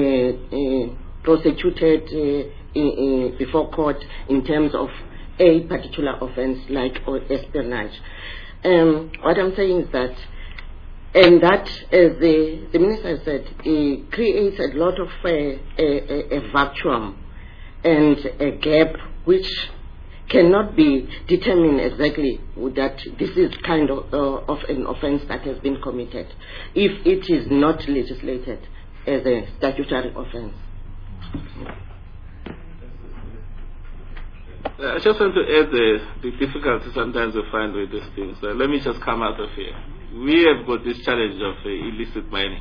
prosecuted before court in terms of a particular offence like espionage. What I'm saying is that, and that, as the Minister said, it creates a lot of a vacuum and a gap which cannot be determined exactly that this is kind of an offence that has been committed if it is not legislated as a statutory offence. I just want to add the difficulty sometimes we find with these things. Let me just come out of here. We have got this challenge of illicit mining.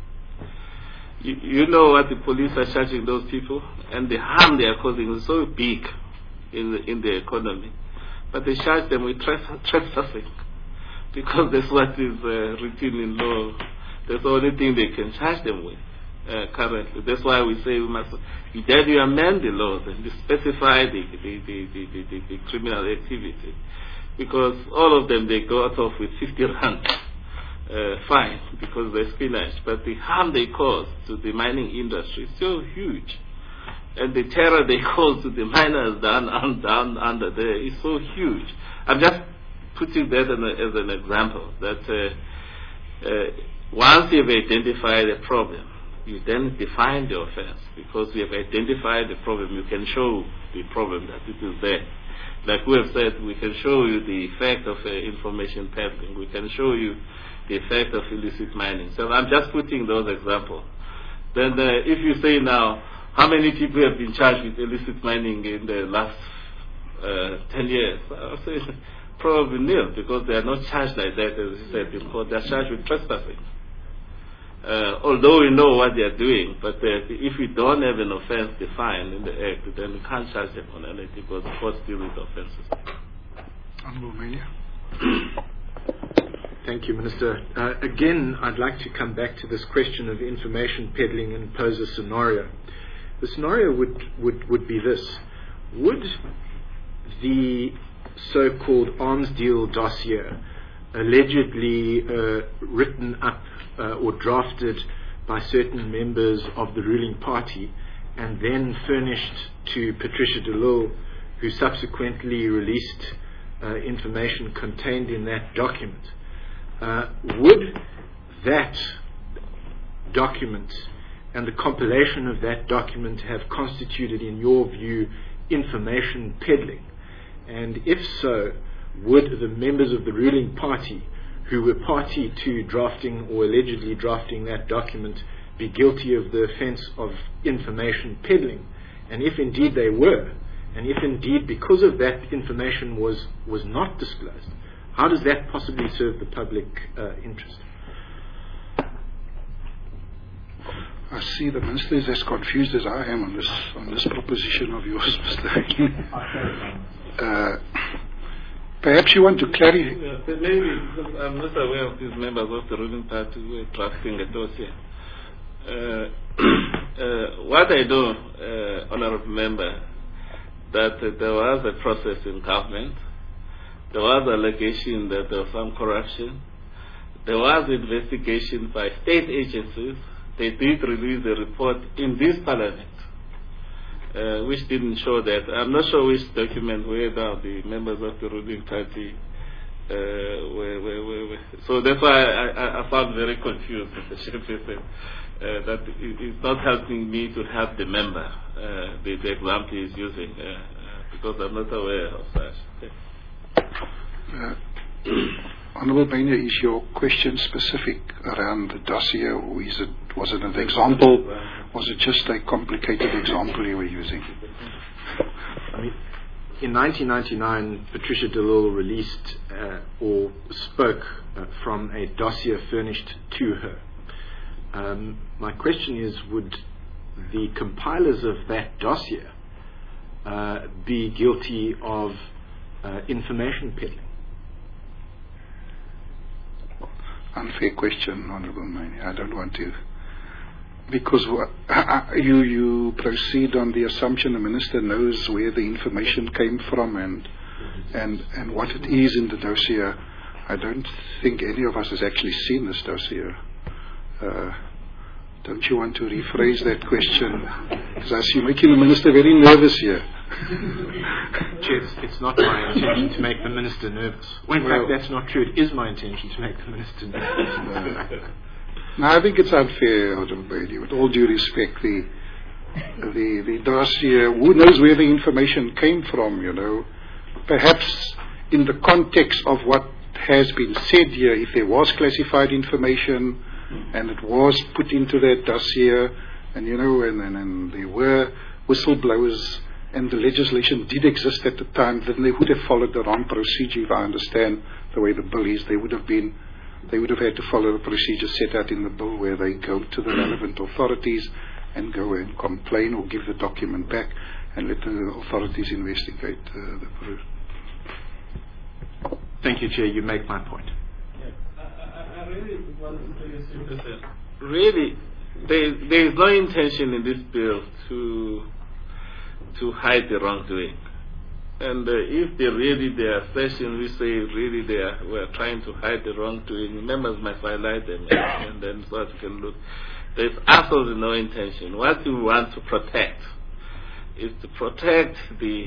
You know what the police are charging those people, and the harm they are causing is so big in the economy. But they charge them with trespassing because that's what is written in law. That's the only thing they can charge them with currently. That's why we say we must either you amend the laws and specify the criminal activity, because all of them they go out of with 50 rand fine because they're espionage. But the harm they cause to the mining industry is so huge, and the terror they cause to the miners down under there is so huge. I'm just putting that as an example that once you've identified a problem, you then define the offense, because we have identified the problem. You can show the problem that it is there. Like we have said, we can show you the effect of information peddling. We can show you the effect of illicit mining. So I'm just putting those examples. Then if you say now, how many people have been charged with illicit mining in the last 10 years? I'll say probably nil, because they are not charged like that, as you said, because they are charged with trespassing. Although we know what they are doing, but if we don't have an offence defined in the Act, then we can't charge them on anything, because the court deals with offences. Thank you, Minister. Again, I'd like to come back to this question of information peddling and pose a scenario. The scenario would be this. Would the so-called arms deal dossier, allegedly written up or drafted by certain members of the ruling party and then furnished to Patricia de Lille, who subsequently released information contained in that document, would that document and the compilation of that document have constituted, in your view, information peddling? And if so, would the members of the ruling party who were party to drafting or allegedly drafting that document be guilty of the offence of information peddling? And if indeed they were, and if indeed because of that information was not disclosed, how does that possibly serve the public interest? I see the Minister is as confused as I am on this proposition of yours, Mr. Perhaps you want to clarify. Maybe, because I'm not aware of these members of the ruling party who are drafting a dossier. What I know, Honourable Member, that there was a process in government. There was allegation that there was some corruption. There was investigation by state agencies. They did release a report in this parliament, which didn't show that. I'm not sure which document where the members of the ruling party were. So that's why I found very confused, Mr. Chairperson, that it's not helping me to help the member, the example he's using, because I'm not aware of such. Honourable Benya, is your question specific around the dossier, or was it an example? Was it just a complicated example you were using? In 1999, Patricia de Lille released or spoke from a dossier furnished to her. My question is, would the compilers of that dossier be guilty of information peddling? Unfair question, Honourable Maini. I don't want to, because you proceed on the assumption the Minister knows where the information came from and what it is in the dossier. I don't think any of us has actually seen this dossier. Don't you want to rephrase that question? Because I see you making the Minister very nervous here. It's not my intention to make the Minister nervous. Well, in fact, that's not true. It is my intention to make the Minister nervous. No, I think it's unfair, Honourable Bailey. With all due respect, the dossier, who knows where the information came from, you know? Perhaps in the context of what has been said here, if there was classified information and it was put into that dossier, and you know, and there were whistleblowers, and the legislation did exist at the time, then they would have followed the wrong procedure. If I understand the way the bill is, they would have had to follow the procedure set out in the bill, where they go to the relevant authorities and go and complain or give the document back and let the authorities investigate the proof. Thank you, Chair. You make my point. I really want to tell you something. Really, there is no intention in this bill to hide the wrongdoing. And if their assertion, we say really we're trying to hide the wrongdoing, members must highlight them and then so you can look. There's absolutely no intention. What we want to protect is to protect the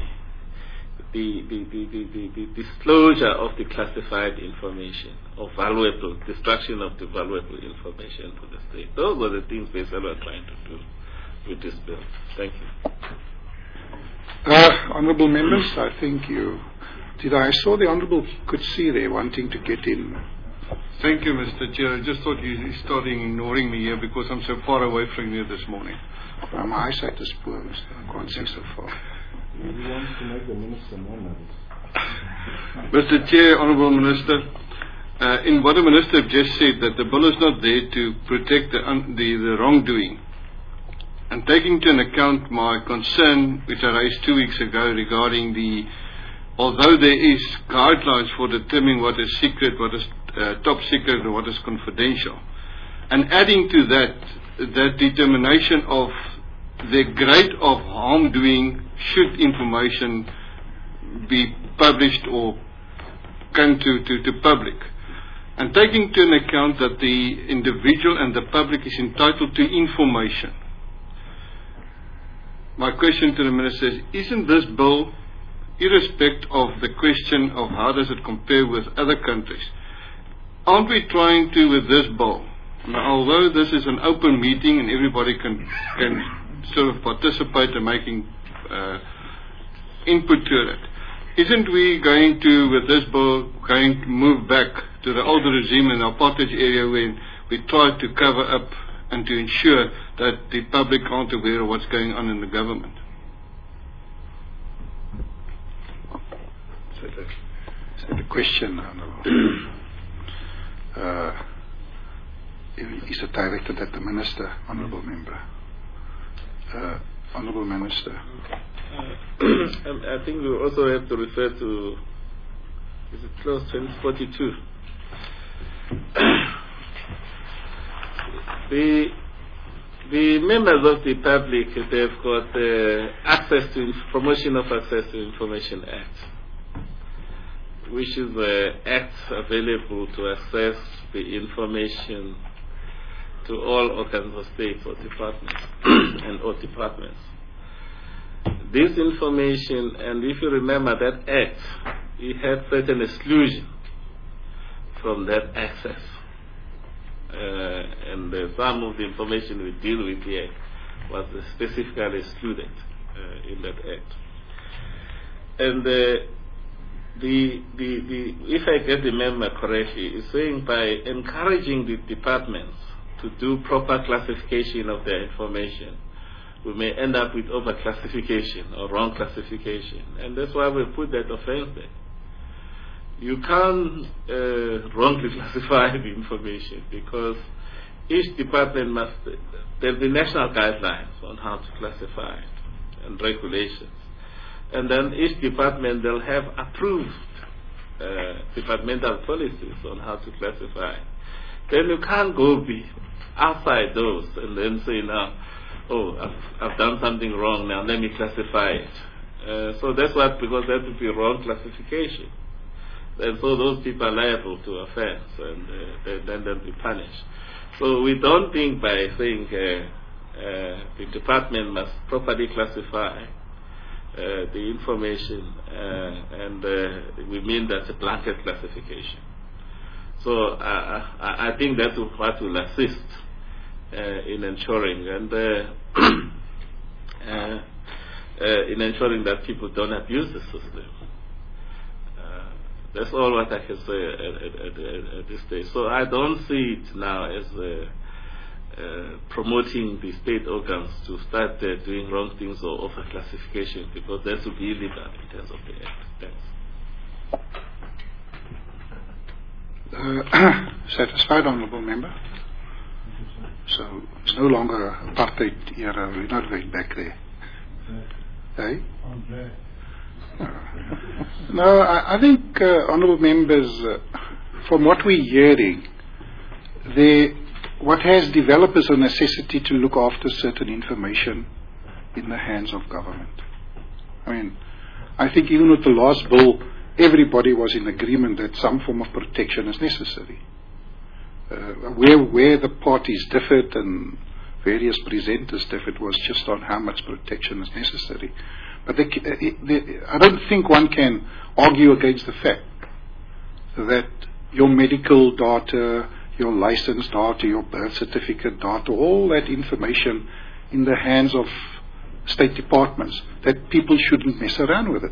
disclosure of the classified information, or destruction of the valuable information to the state. Those are the things basically we're trying to do with this bill. Thank you. Honourable members, I think I saw the Honourable Kutsi there wanting to get in. Thank you, Mr. Chair. I just thought you started ignoring me here because I'm so far away from you this morning. My eyesight is poor, Mr. I can't see so far. He wants to make the Minister more nervous. Mr. Chair, Honourable Minister, in what the Minister just said, that the bill is not there to protect the wrongdoing. And taking into account my concern, which I raised 2 weeks ago, regarding although there is guidelines for determining what is secret, what is top secret, and what is confidential, and adding to that determination of the grade of harm doing should information be published or come to public, and taking into account that the individual and the public is entitled to information. My question to the Minister is, isn't this bill, irrespective of the question of how does it compare with other countries, aren't we trying to, with this bill, now, although this is an open meeting and everybody can sort of participate in making input to it, isn't we going to, with this bill, going to move back to the older regime in the apartheid area when we try to cover up and to ensure that the public aren't aware of what's going on in the government? So the question, is it directed at the Minister, Honourable Member? Honourable Minister. I think we also have to refer to, is it clause 2042? The members of the public, they've got access to Promotion of Access to Information Act, which is the act available to access the information to all organs of state or departments and all departments. This information, and if you remember that act, it had certain exclusion from that access. And some of the information we deal with here was specifically excluded in that act. And if I get the memo correctly, it's saying by encouraging the departments to do proper classification of their information, we may end up with overclassification or wrong classification. And that's why we put that offense there. You can't wrongly classify the information, because each department must, there'll be national guidelines on how to classify it and regulations. And then each department, they'll have approved departmental policies on how to classify it. Then you can't go be outside those and then say now, oh, I've done something wrong, now let me classify it. So that's what, because that would be wrong classification. And so those people are liable to offense, and then they'll be punished. So we don't think by saying the department must properly classify the information, and we mean that's a blanket classification. So I think that's what will assist in ensuring in ensuring that people don't abuse the system. That's all what I can say at this stage. So I don't see it now as promoting the state organs to start doing wrong things or over classification, because that would be illegal in terms of the act. Thanks. Satisfied, Honourable Member? So it's no longer apartheid era, we're not going back there. Hey? No, I think, Honourable Members, from what we're hearing, what has developed is a necessity to look after certain information in the hands of government. I mean, I think even with the last bill, everybody was in agreement that some form of protection is necessary. Where the parties differed and various presenters differed was just on how much protection is necessary. But I don't think one can argue against the fact that your medical data, your license data, your birth certificate data, all that information in the hands of state departments, that people shouldn't mess around with it.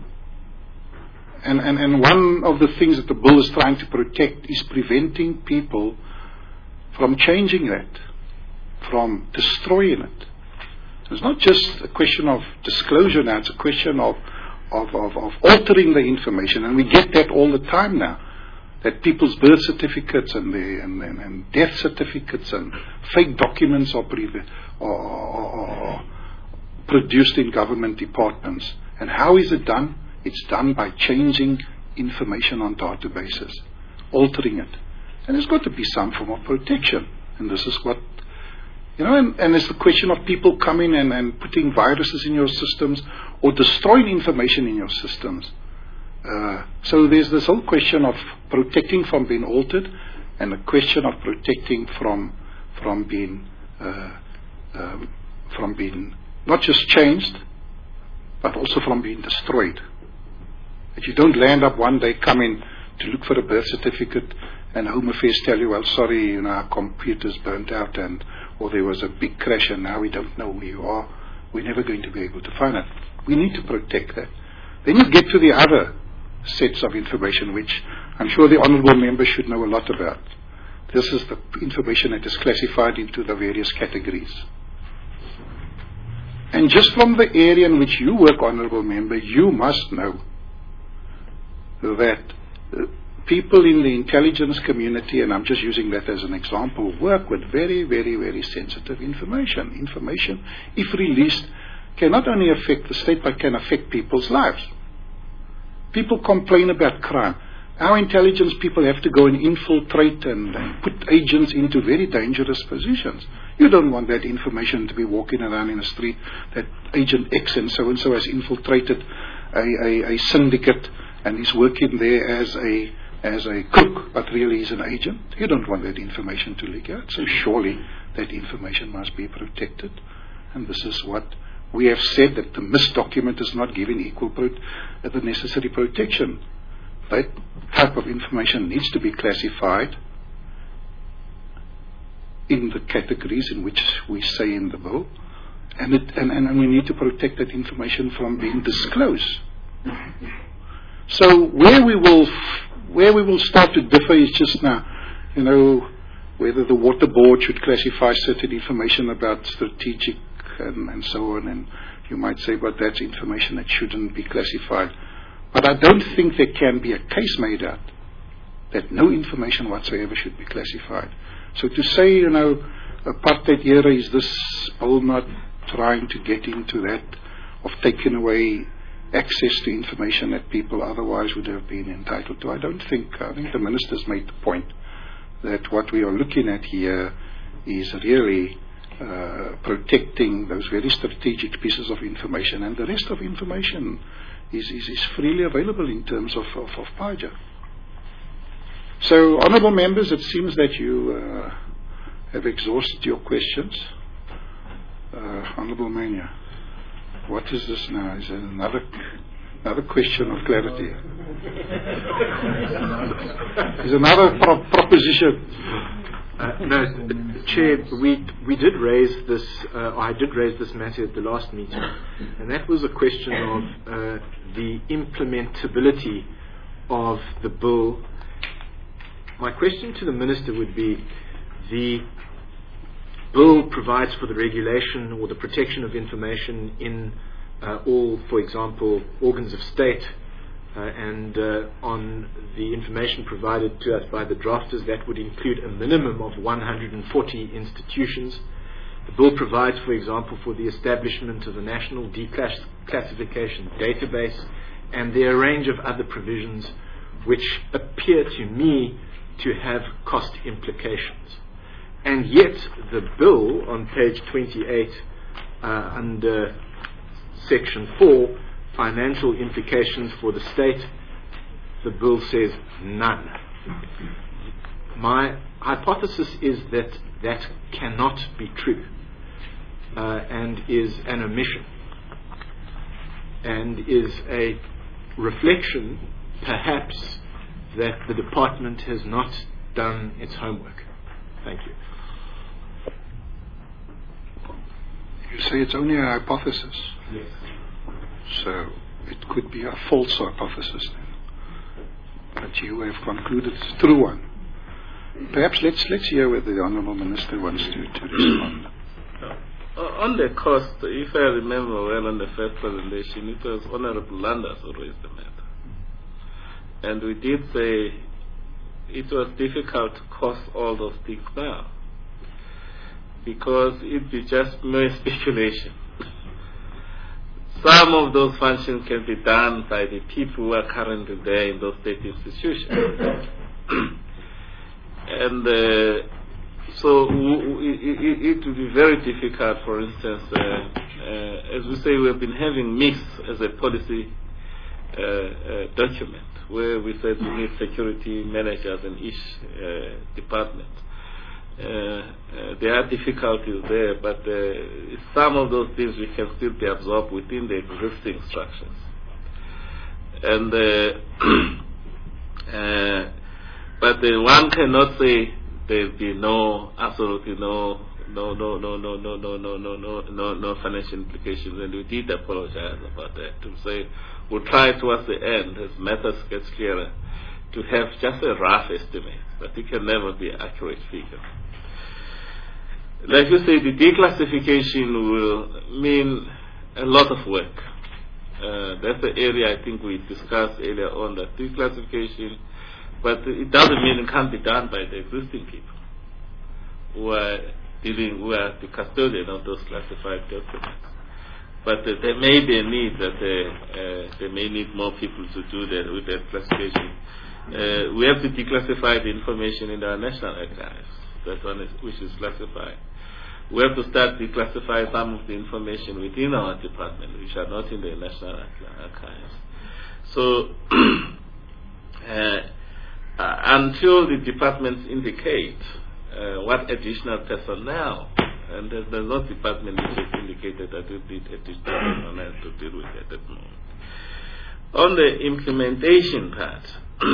And one of the things that the bill is trying to protect is preventing people from changing that, from destroying it. So it's not just a question of disclosure now, it's a question of altering the information, and we get that all the time now, that people's birth certificates and death certificates and fake documents are produced in government departments. And how is it done? It's done by changing information on databases, altering it. And there's got to be some form of protection. And this is what, and it's the question of people coming and putting viruses in your systems or destroying information in your systems. So there's this whole question of protecting from being altered, and a question of protecting from being not just changed, but also from being destroyed. That you don't land up one day coming to look for a birth certificate and Home Affairs tell you, well, sorry, our computer's burnt out or there was a big crash and now we don't know where you are. We're never going to be able to find it. We need to protect that. Then you get to the other sets of information, which I'm sure the Honourable Member should know a lot about. This is the information that is classified into the various categories. And just from the area in which you work, Honourable Member, you must know that people in the intelligence community, and I'm just using that as an example, work with very, very, very sensitive information. Information, if released, can not only affect the state, but can affect people's lives. People complain about crime. Our intelligence people have to go and infiltrate and put agents into very dangerous positions. You don't want that information to be walking around in the street that Agent X and so has infiltrated a syndicate and is working there as a crook, but really is an agent. You don't want that information to leak out. So surely that information must be protected. And this is what we have said, that the missed document is not given the necessary protection. That type of information needs to be classified in the categories in which we say in the bill, and we need to protect that information from being disclosed. So where we will start to differ is just now, whether the Water Board should classify certain information about strategic and so on, and you might say, but that's information that shouldn't be classified. But I don't think there can be a case made out that no information whatsoever should be classified. So to say, apartheid era, is this bill not trying to get into that of taking away access to information that people otherwise would have been entitled to? I think the minister's made the point that what we are looking at here is really protecting those very strategic pieces of information, and the rest of information is freely available in terms of PAJA. So, honourable members, it seems that you have exhausted your questions. Honourable Mania, what is this now? Is it another question of clarity? Is another proposition? No, Chair, we did raise this, I did raise this matter at the last meeting, and that was a question of the implementability of the bill. My question to the Minister would be, the bill provides for the regulation or the protection of information in all, for example, organs of state, and on the information provided to us by the drafters, that would include a minimum of 140 institutions. The bill provides, for example, for the establishment of a national declassification database, and there are a range of other provisions which appear to me to have cost implications. And yet the bill on page 28 under section 4, financial implications for the state, the bill says none. My hypothesis is that that cannot be true, and is an omission, and is a reflection, perhaps, that the department has not done its homework. Thank you. You say it's only a hypothesis? Yes. So it could be a false hypothesis then. But you have concluded it's a true one. Perhaps let's hear whether the Honourable Minister wants to respond. On the cost, if I remember well, on the first presentation, it was Honourable Landers who raised the matter. And we did say it was difficult to cost all those things now, because it'd be just mere speculation. Some of those functions can be done by the people who are currently there in those state institutions. And so it would be very difficult, for instance, as we say, we have been having MIX as a policy document, where we said we need security managers in each department. There are difficulties there, but some of those things we can still be absorbed within the existing structures. And but one cannot say there'll be absolutely no financial implications, and we did apologize about that, to say we'll try towards the end, as matters get clearer, to have just a rough estimate, but it can never be an accurate figure. Like you say, the declassification will mean a lot of work. That's the area I think we discussed earlier on, that declassification, but it doesn't mean it can't be done by the existing people who are the custodian of those classified documents. But there may be a need that they may need more people to do that with that classification. We have to declassify the information in our national archives. That one which is classified. We have to start declassifying some of the information within our department, which are not in the national archives. So until the departments indicate what additional personnel, and there's no department which has indicated that it need additional personnel to deal with it at the moment. On the implementation part,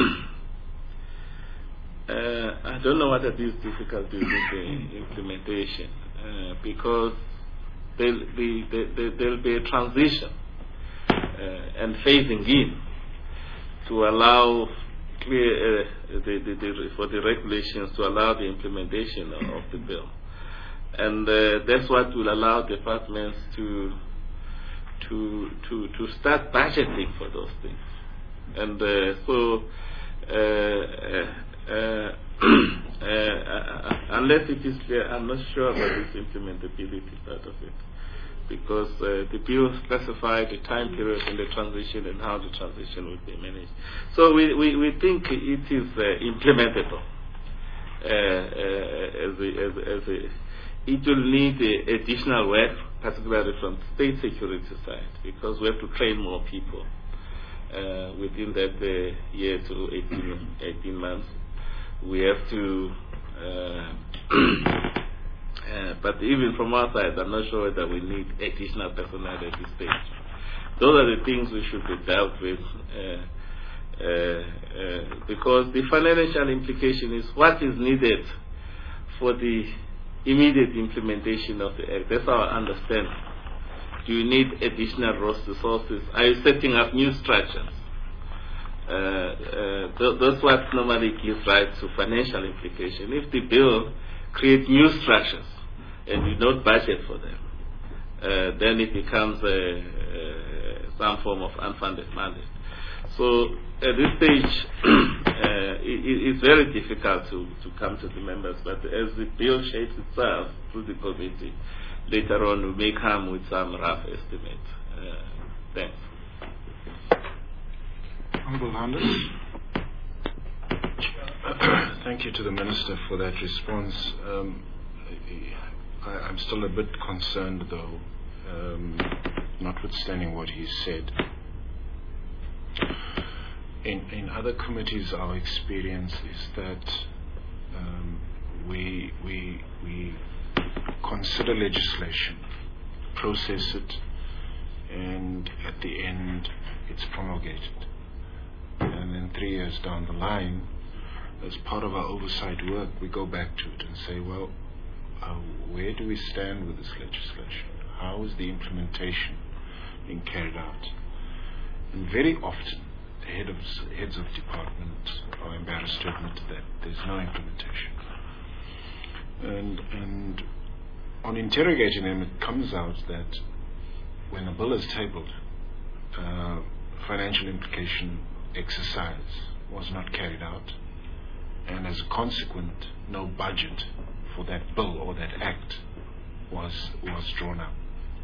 I don't know what are these difficulties with the implementation, because there'll be a transition and phasing in to allow for the regulations to allow the implementation of the bill, and that's what will allow departments to start budgeting for those things, and so unless it is clear, I'm not sure about this implementability part of it, because the bill classified the time period and the transition and how the transition will be managed. So we think it is implementable. It will need additional work, particularly from state security side, because we have to train more people within that year to 18 months. We have to, but even from our side, I'm not sure whether we need additional personnel at this stage. Those are the things we should be dealt with, because the financial implication is what is needed for the immediate implementation of the Act. That's our understanding. Do you need additional resources? Are you setting up new structures? That's what normally gives rise to financial implication. If the bill creates new structures and you don't budget for them, then it becomes some form of unfunded mandate. So at this stage, it's very difficult to come to the members, but as the bill shapes itself through the committee, later on we may come with some rough estimate. Thanks. Honourable Landers. Thank you to the Minister for that response. I'm still a bit concerned, though, notwithstanding what he said. In other committees, our experience is that we consider legislation, process it, and at the end, it's promulgated. And then 3 years down the line, as part of our oversight work, we go back to it and say, well, where do we stand with this legislation? How is the implementation being carried out? And very often, the heads of department are embarrassed to admit that there's no implementation. And on interrogating them, it comes out that when a bill is tabled, financial implication exercise was not carried out, and as a consequence, no budget for that bill or that act was drawn up.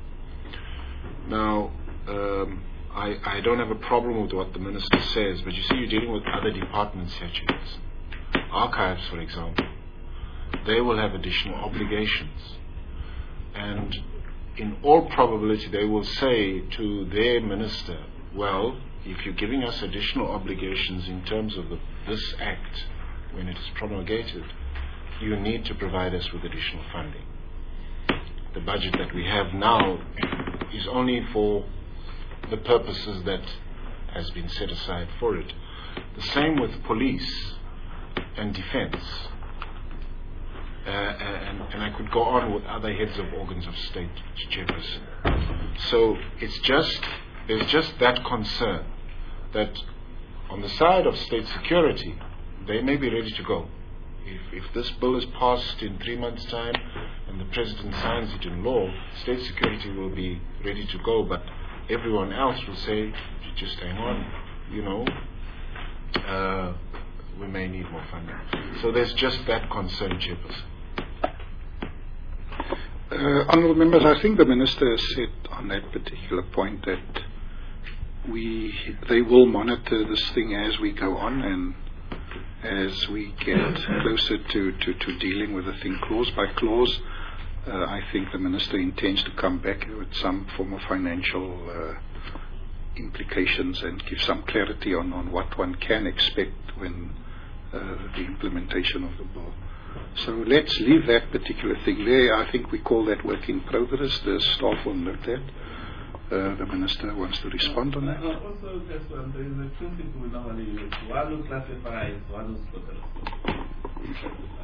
Now, I don't have a problem with what the Minister says, but you see, you're dealing with other departments here, Chiefs. Archives, for example, they will have additional obligations, and in all probability they will say to their Minister, well, if you're giving us additional obligations in terms of this Act, when it is promulgated, you need to provide us with additional funding. The budget that we have now is only for the purposes that has been set aside for it. The same with police and defense. And I could go on with other heads of organs of state, Chairperson. So there's just that concern that on the side of state security, they may be ready to go. If this bill is passed in 3 months' time and the President signs it in law, state security will be ready to go, but everyone else will say, just hang on, we may need more funding. So there's just that concern, Chairperson. Honourable members, I think the Minister has said on that particular point that they will monitor this thing as we go on and as we get closer to dealing with the thing clause by clause. I think the Minister intends to come back with some form of financial implications and give some clarity on what one can expect when the implementation of the bill. So let's leave that particular thing there. I think we call that work in progress. The staff will note that. The Minister wants to respond on that. Also, just there is a principle we normally use. One who classifies, one who's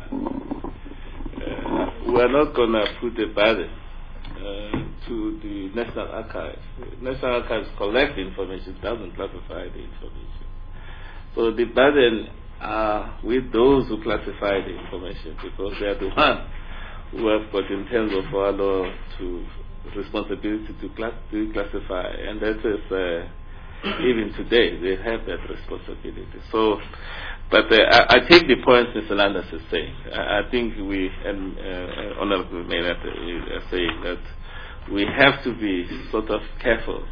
we are not going to put the burden to the National Archives. National Archives collect information, doesn't classify the information. So the burden are with those who classify the information, because they are the ones who have got in terms of our law to responsibility to classify, and that is even today they have that responsibility. So But I take the points Mr. Landers is saying. I think we, and Honorable Mayor is saying that we have to be sort of careful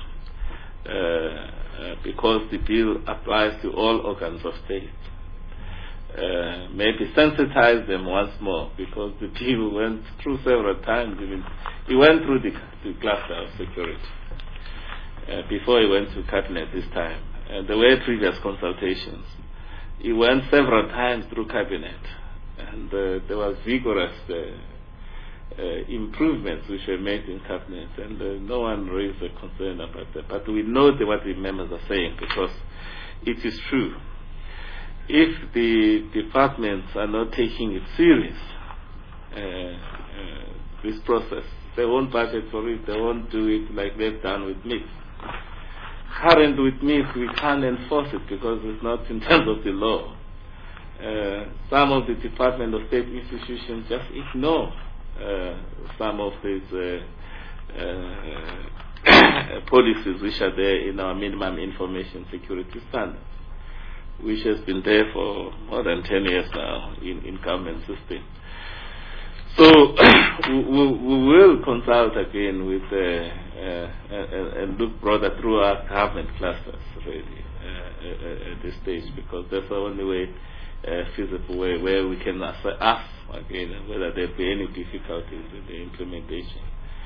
because the bill applies to all organs of state. Maybe sensitize them once more, because the bill went through several times. He went through the cluster of security before he went to cabinet this time. There were previous consultations. He went several times through cabinet, and there was vigorous improvements which were made in cabinet, and no one raised a concern about that. But we know what the members are saying, because it is true. If the departments are not taking it serious, this process, they won't budget for it, they won't do it like they've done with MIF. Current with MIF, we can't enforce it because it's not in terms of the law. Some of the Department of State institutions just ignore some of these policies which are there in our minimum information security standards, which has been there for more than 10 years now in government system. So we will consult again with and look broader through our government clusters really at this stage, because that's the only way, feasible way, where we can ask again whether there be any difficulties in the implementation.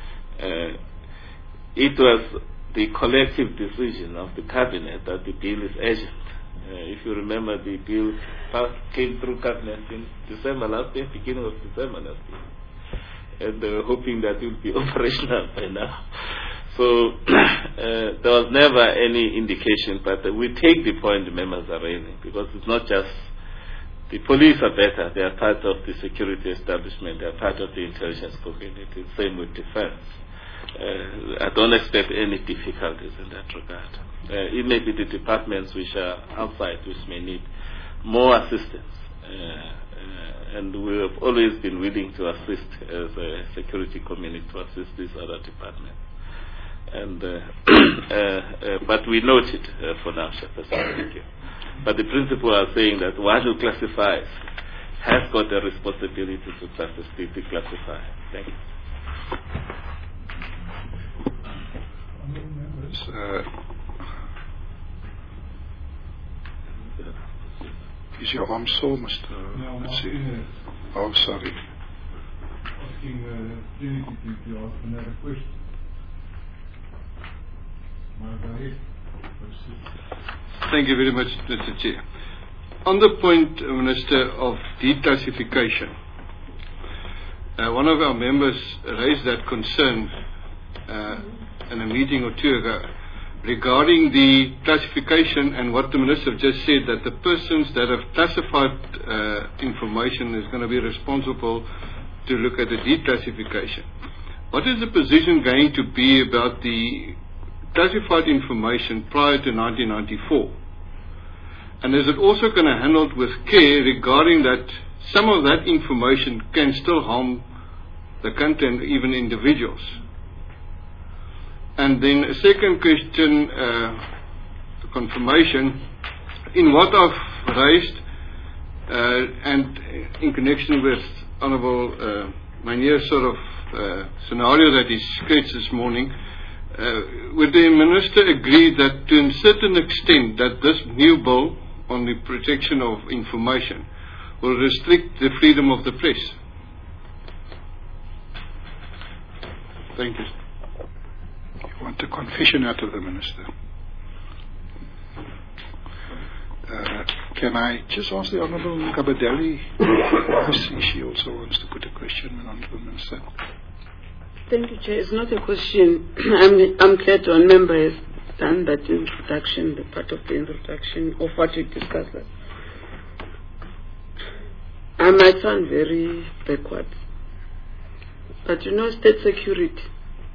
It was the collective decision of the cabinet that the bill is urgent. If you remember, the bill came through cabinet in December last year, beginning of December last year, and they were hoping that it would be operational by now. So there was never any indication, but we take the point the members are raising, because it's not just the police are better, they are part of the security establishment, they are part of the intelligence community, same with defense. I don't expect any difficulties in that regard. It may be the departments which are outside which may need more assistance, and we have always been willing to assist as a security community to assist these other departments. And but we note it for now, Chairperson. Thank you. But the principle are saying that one who classifies has got the responsibility to classify. Thank you. Is your arm sore, Mr. No, I'm asking oh, sorry. Asking Trinity to ask another question. Thank you very much, Mr. Chair. On the point, Minister, of declassification, one of our members raised that concern in a meeting or two ago regarding the classification, and what the Minister just said, that the persons that have classified information is going to be responsible to look at the declassification. What is the position going to be about the classified information prior to 1994? And is it also going to handle with care regarding that some of that information can still harm the country and even individuals? And then a second question, confirmation, in what I've raised and in connection with Honourable Mynheer's sort of scenario that he sketched this morning, would the Minister agree that to a certain extent that this new bill on the protection of information will restrict the freedom of the press? Thank you. You want a confession out of the Minister? Can I just ask the Honourable Kabadeli if she also wants to put a question, Honourable Minister? Thank you, Chair. It's not a question. I'm glad one member has done that introduction, the part of the introduction of what we discussed. I might sound very backwards, but you know, state security,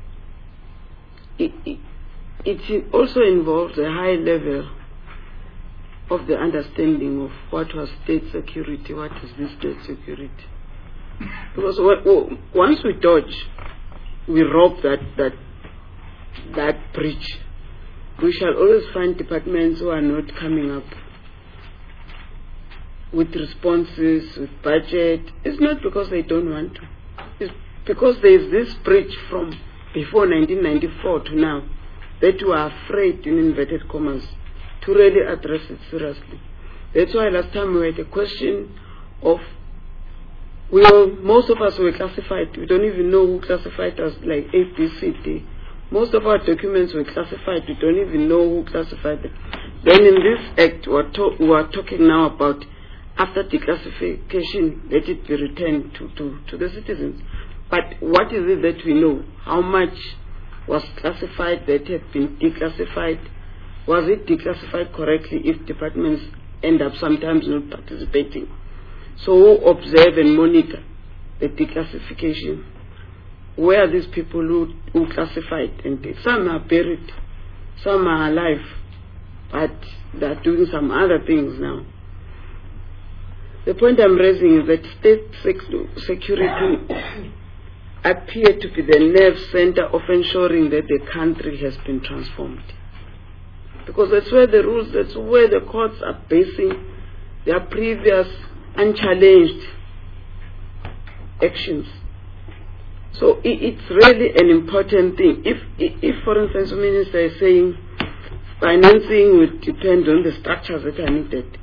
it also involves a high level of the understanding of what was state security, what is this state security. Because once we dodge, we rob that breach, we shall always find departments who are not coming up with responses, with budget. It's not because they don't want to. It's because there is this bridge from before 1994 to now that we are afraid, in inverted commas, to really address it seriously. That's why last time we had a question of, most of us were classified. We don't even know who classified us, like A, B, C, D. Most of our documents were classified. We don't even know who classified them. Then in this act, we are talking now about, after declassification, let it be returned to the citizens. But what is it that we know? How much was classified that had been declassified? Was it declassified correctly if departments end up sometimes not participating? So who observe and monitor the declassification? Where are these people who classified? And some are buried, some are alive, but they are doing some other things now. The point I'm raising is that state security appear to be the nerve center of ensuring that the country has been transformed. Because that's where the rules, that's where the courts are basing their previous unchallenged actions. So it's really an important thing. If for instance, the minister is saying financing would depend on the structures that are needed.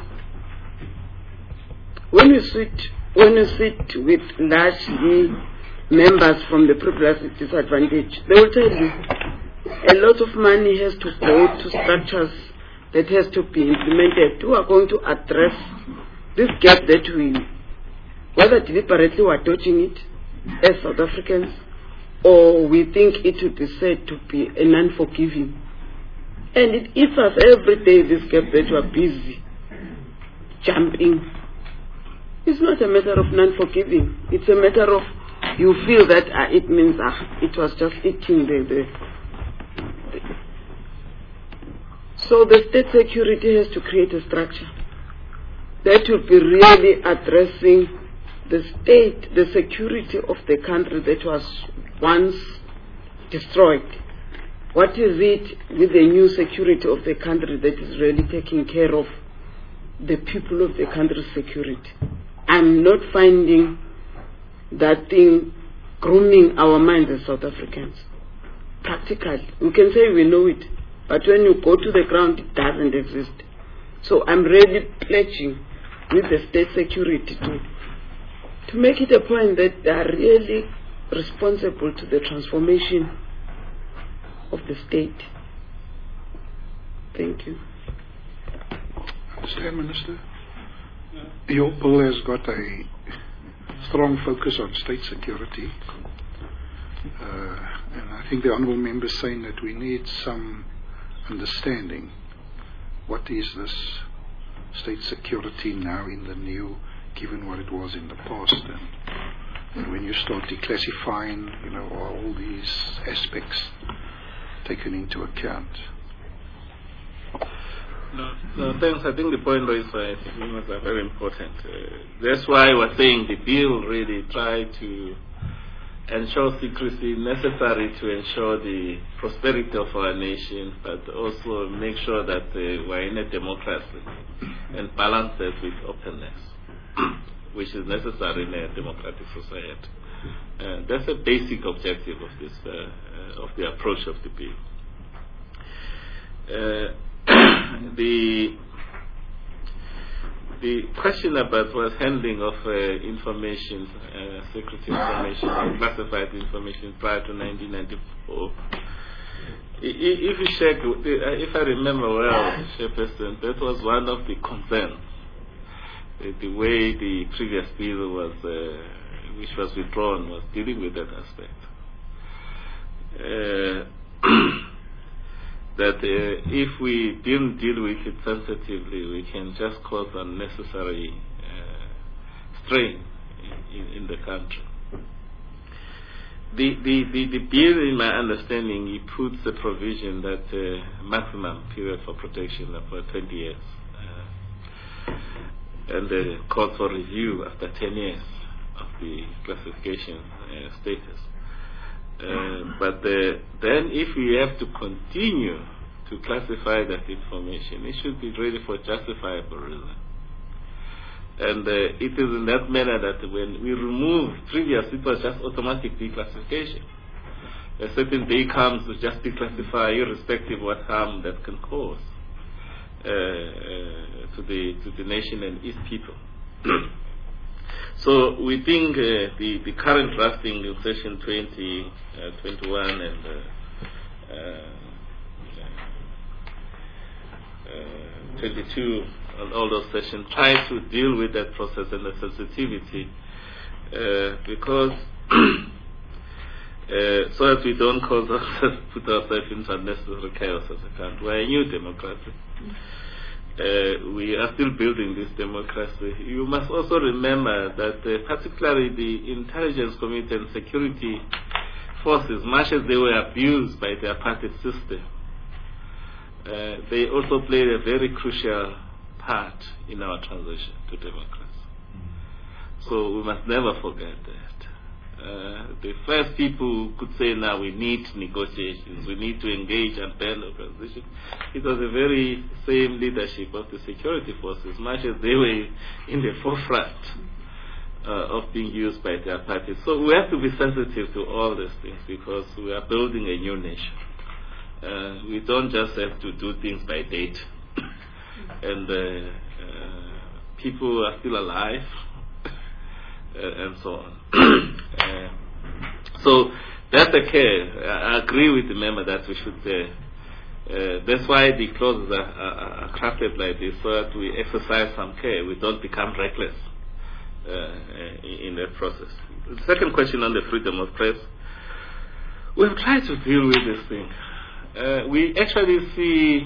When you sit with largely members from the privileged disadvantaged, they will tell you a lot of money has to go to structures that has to be implemented who are going to address this gap that we, whether deliberately we are dodging it as South Africans, or we think it would be said to be an unforgiving. And it eats us every day, this gap that we are busy jumping. It's not a matter of non-forgiving. It's a matter of you feel that it means it was just eating So the state security has to create a structure that will be really addressing the state, the security of the country that was once destroyed. What is it with the new security of the country that is really taking care of the people of the country's security? I'm not finding that thing grooming our minds as South Africans. Practically, we can say we know it, but when you go to the ground, it doesn't exist. So I'm really pledging with the state security to make it a point that they are really responsible to the transformation of the state. Thank you. Understand, Minister? Your bill has got a strong focus on state security. And I think the Honourable Member is saying that we need some understanding. What is this state security now in the new, given what it was in the past? And when you start declassifying, are all these aspects taken into account? No, thanks. I think the point raised by Simmons are very important. That's why we're saying the bill really tried to ensure secrecy necessary to ensure the prosperity of our nation, but also make sure that we're in a democracy and balance that with openness, which is necessary in a democratic society. That's a basic objective of this, of the approach of the bill. The question about was handling of information, secret information, or classified information prior to 1994. If you check, if I remember well, Chairperson, that was one of the concerns. The way the previous bill was, which was withdrawn, was dealing with that aspect. That if we didn't deal with it sensitively, we can just cause unnecessary strain in the country. The bill, in my understanding, it puts a provision that maximum period for protection of 20 years, and the call for review after 10 years of the classification status. But then if we have to continue to classify that information, it should be really for justifiable reason. And it is in that manner that when we remove previous, it was just automatic declassification. A certain day comes to just declassify irrespective of what harm that can cause to the nation and its people. So we think the current drafting in Section 20, 21 and 22 and all those sections try to deal with that process and the sensitivity because so that we don't cause ourselves, put ourselves into unnecessary chaos as a country. We're a new democracy. We are still building this democracy. You must also remember that particularly the intelligence community and security forces, much as they were abused by their party system, they also played a very crucial part in our transition to democracy. So we must never forget that. The first people who could say now we need negotiations, we need to engage and plan the transition, it was the very same leadership of the security forces, much as they were in the forefront of being used by their parties. So we have to be sensitive to all these things because we are building a new nation. We don't just have to do things by date. And people are still alive and so on. So that's the care. I agree with the member that we should that's why the clauses are crafted like this, so that we exercise some care. We don't become reckless in that process. The second question on the freedom of press. We've tried to deal with this thing. We actually see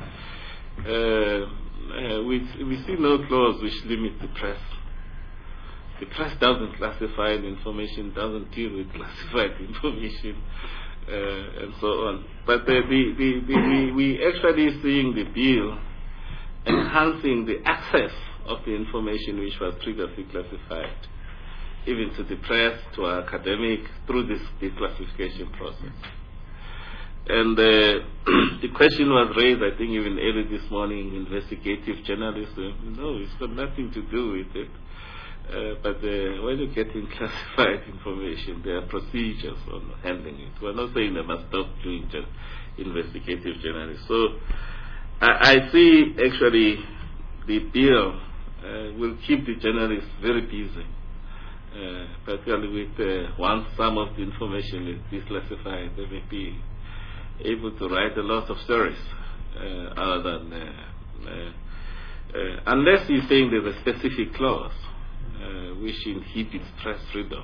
we see no clause which limits the press. The press doesn't classify the information, doesn't deal with classified information, and so on. But we actually seeing the bill enhancing the access of the information which was previously classified, even to the press, to our academic, through this declassification process. And the question was raised, I think, even early this morning, investigative journalism. No, it's got nothing to do with it. But when you're getting classified information, there are procedures on handling it. We're not saying they must stop doing investigative journalism. So I see actually the bill will keep the journalists very busy, particularly with once some of the information is declassified, they may be able to write a lot of stories other than unless you're saying there's a specific clause which inhibits press freedom.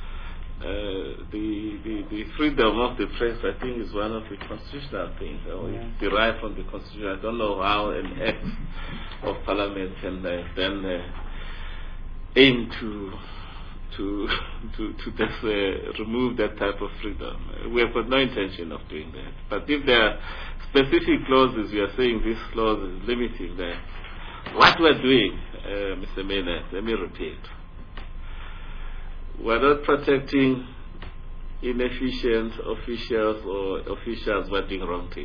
The freedom of the press, I think, is one of the constitutional things. It's derived from the Constitution. I don't know how an act of Parliament can then aim to just remove that type of freedom. We have got no intention of doing that. But if there are specific clauses, we are saying this clause is limiting that. What we're doing, Mr. Maynard, let me repeat. We're not protecting inefficient officials or officials who are doing wrong things.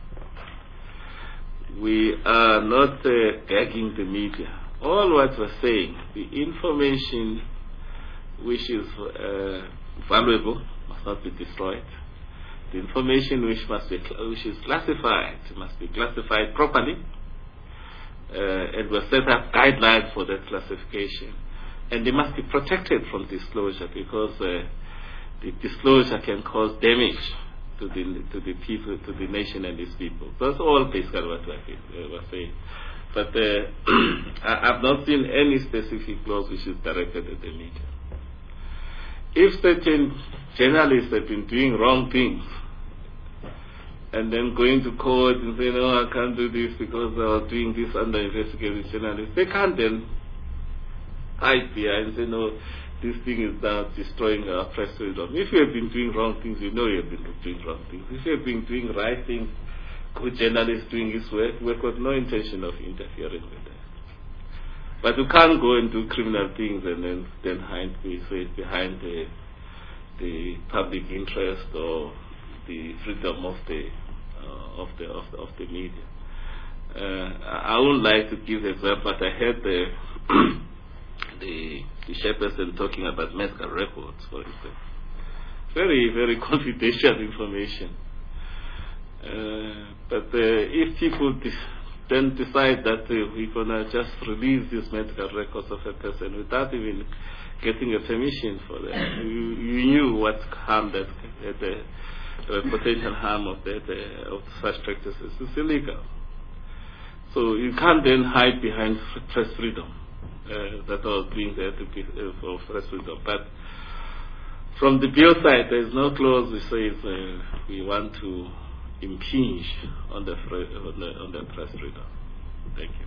We are not gagging the media. All what we're saying, the information which is valuable must not be destroyed. The information which is classified must be classified properly. And we'll set up guidelines for that classification. And they must be protected from disclosure because the disclosure can cause damage to the people, to the nation and its people. That's all basically what we're saying. But I've not seen any specific clause which is directed at the media. If certain journalists have been doing wrong things, and then going to court and say, no, I can't do this because I was doing this under investigative journalists, they can't then hide behind and say, no, this thing is now destroying our press freedom. If you have been doing wrong things, you know you have been doing wrong things. If you have been doing right things, good journalists doing his work, we've got no intention of interfering with that. But you can't go and do criminal things and then hide behind the public interest or the freedom of the media. I would like to give example, but I heard the chairperson talking about medical records, for instance. Very, very confidential information. But if people then decide that we're going to just release these medical records of a person without even getting a permission for that, you knew what harm that the potential harm of such practices is illegal. So you can't then hide behind press freedom. That was being there for press freedom. But from the bill side, there is no clause which says we want to impinge on the press freedom. Thank you.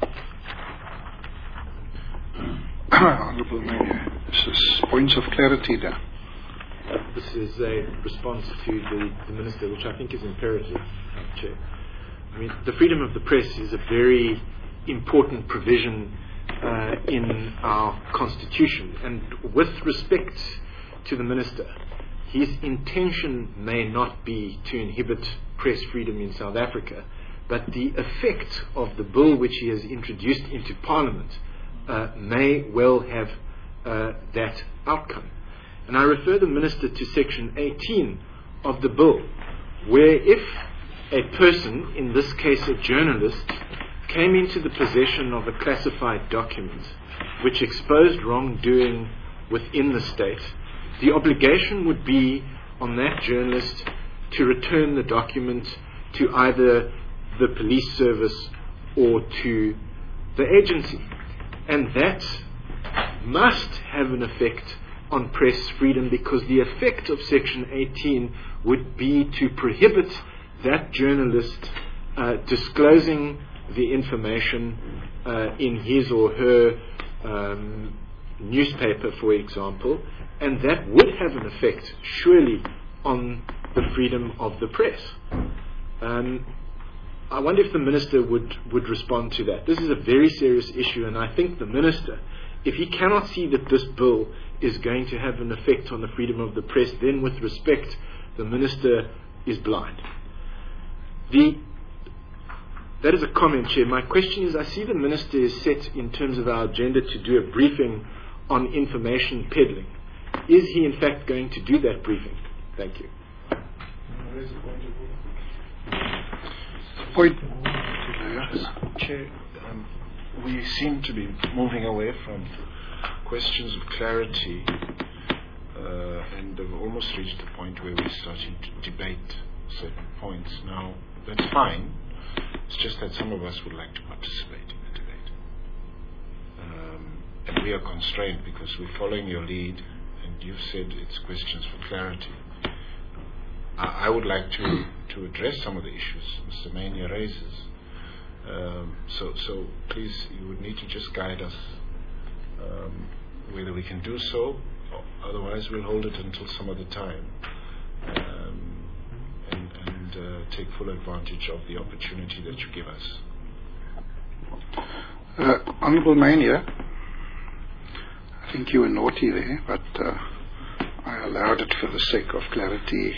Honourable Mayor, this is points of clarity there. This is a response to the Minister, which I think is imperative, Chair. I mean, the freedom of the press is a very important provision in our Constitution. And with respect to the Minister, his intention may not be to inhibit press freedom in South Africa, but the effect of the bill which he has introduced into Parliament may well have that outcome. And I refer the Minister to Section 18 of the bill, where if a person, in this case a journalist, came into the possession of a classified document which exposed wrongdoing within the state, the obligation would be on that journalist to return the document to either the police service or to the agency. And that must have an effect on press freedom, because the effect of Section 18 would be to prohibit that journalist disclosing the information in his or her newspaper, for example, and that would have an effect, surely, on the freedom of the press. I wonder if the Minister would respond to that. This is a very serious issue, and I think the Minister, if he cannot see that this bill is going to have an effect on the freedom of the press, then with respect, the Minister is blind. That is a comment, Chair. My question is, I see the Minister is set in terms of our agenda to do a briefing on information peddling. Is he in fact going to do that briefing? Thank you. Point. Chair, we seem to be moving away from questions of clarity and have almost reached the point where we're starting to debate certain points. Now, that's fine. It's just that some of us would like to participate in the debate. And we are constrained because we're following your lead, and you've said it's questions for clarity. I would like to address some of the issues Mr. Mania raises. So please, you would need to just guide us whether we can do so. Otherwise, we'll hold it until some other time and take full advantage of the opportunity that you give us. Honourable Mania, I think you were naughty there, but I allowed it for the sake of clarity.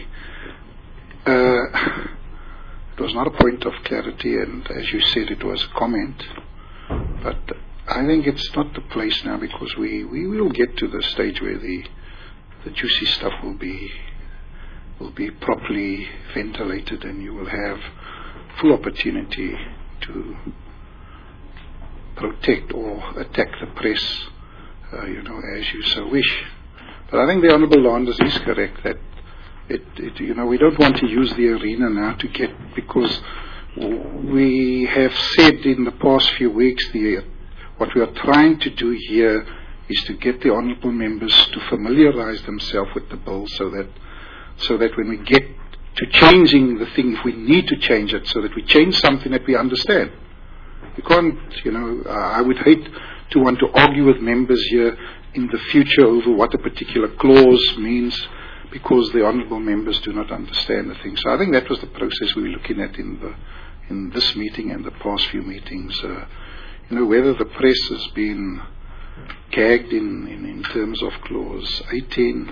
It was not a point of clarity, and as you said, it was a comment. But I think it's not the place now, because we will get to the stage where the juicy stuff will be properly ventilated, and you will have full opportunity to protect or attack the press, as you so wish. But I think the Honourable Landers is correct that we don't want to use the arena now because we have said in the past few weeks what we are trying to do here is to get the honourable members to familiarise themselves with the bill, so that when we get to changing the thing, if we need to change it, so that we change something that we understand. You can't, I would hate to want to argue with members here in the future over what a particular clause means, because the honourable members do not understand the thing. So I think that was the process we were looking at in this meeting and the past few meetings. Whether the press has been gagged in terms of clause 18,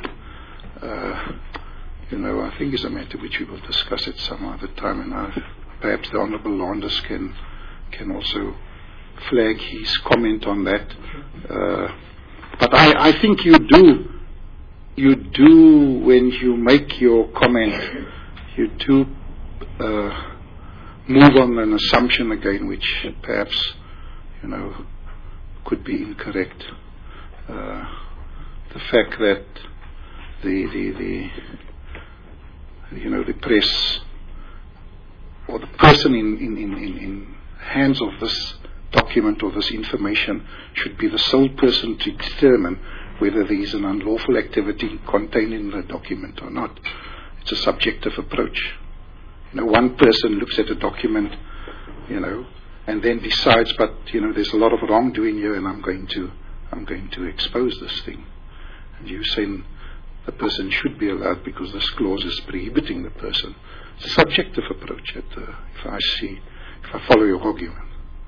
I think is a matter which we will discuss at some other time, and perhaps the Honourable Landers can also flag his comment on that. But I think you do when you make your comment, you do move on an assumption again, which perhaps, could be incorrect. The fact that the press or the person in hands of this document or this information should be the sole person to determine whether there is an unlawful activity contained in the document or not. It's a subjective approach. One person looks at a document, and then decides, but there's a lot of wrongdoing here, and I'm going to expose this thing. And you say the person should be allowed because this clause is prohibiting the person. It's a subjective approach. If I follow your argument,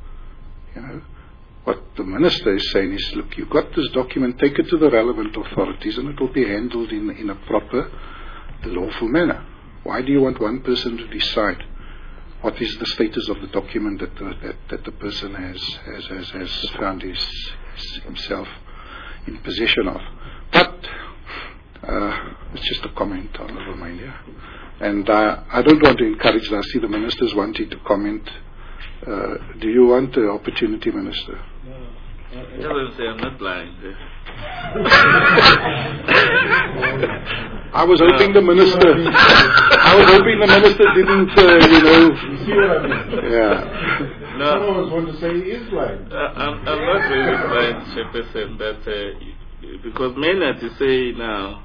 what the minister is saying is, look, you've got this document, take it to the relevant authorities, and it will be handled in a proper, lawful manner. Why do you want one person to decide what is the status of the document that the person has found himself in possession of? But it's just a comment on the Romania. And I don't want to encourage that. I see the ministers wanting to comment. Do you want the opportunity, Minister? No. I will say I'm not blind. I was hoping the minister didn't, You see what I mean? Yeah. No. Some of us want to say he is blind. I'm not really blind, Chairperson, but because Maynard is saying now,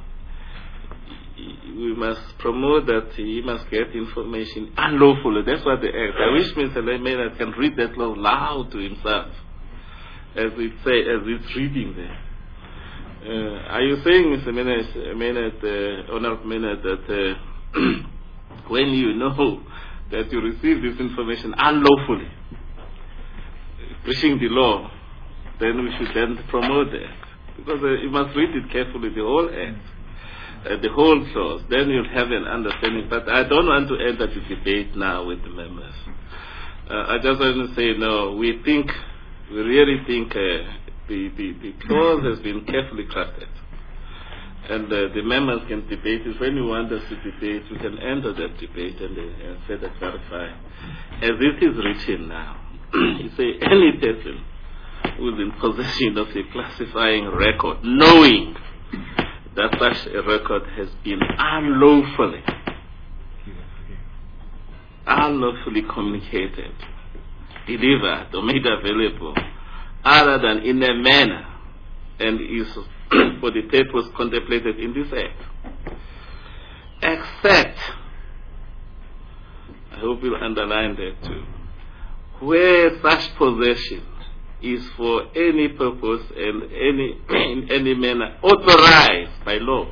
we must promote that he must get information unlawfully. That's what the act. I wish Mr. Maynard can read that law loud to himself, as it's reading there. Are you saying, Mr. Maynard, Honorable Maynard, that when you know that you receive this information unlawfully, breaching the law, then we should then promote that? Because you must read it carefully, the whole act, the whole clause, then you'll have an understanding. But I don't want to enter the debate now with the members. I just want to say, no, we really think the clause has been carefully crafted. And the members can debate it. When you want us to debate, we can enter that debate and further clarify. As it is written now, you say any person who is in possession of a classifying record, knowing that such a record has been unlawfully communicated, delivered, or made available, other than in a manner, and is for the purpose contemplated in this act, except, I hope you'll underline that too, where such possession is for any purpose and in any manner authorized by law.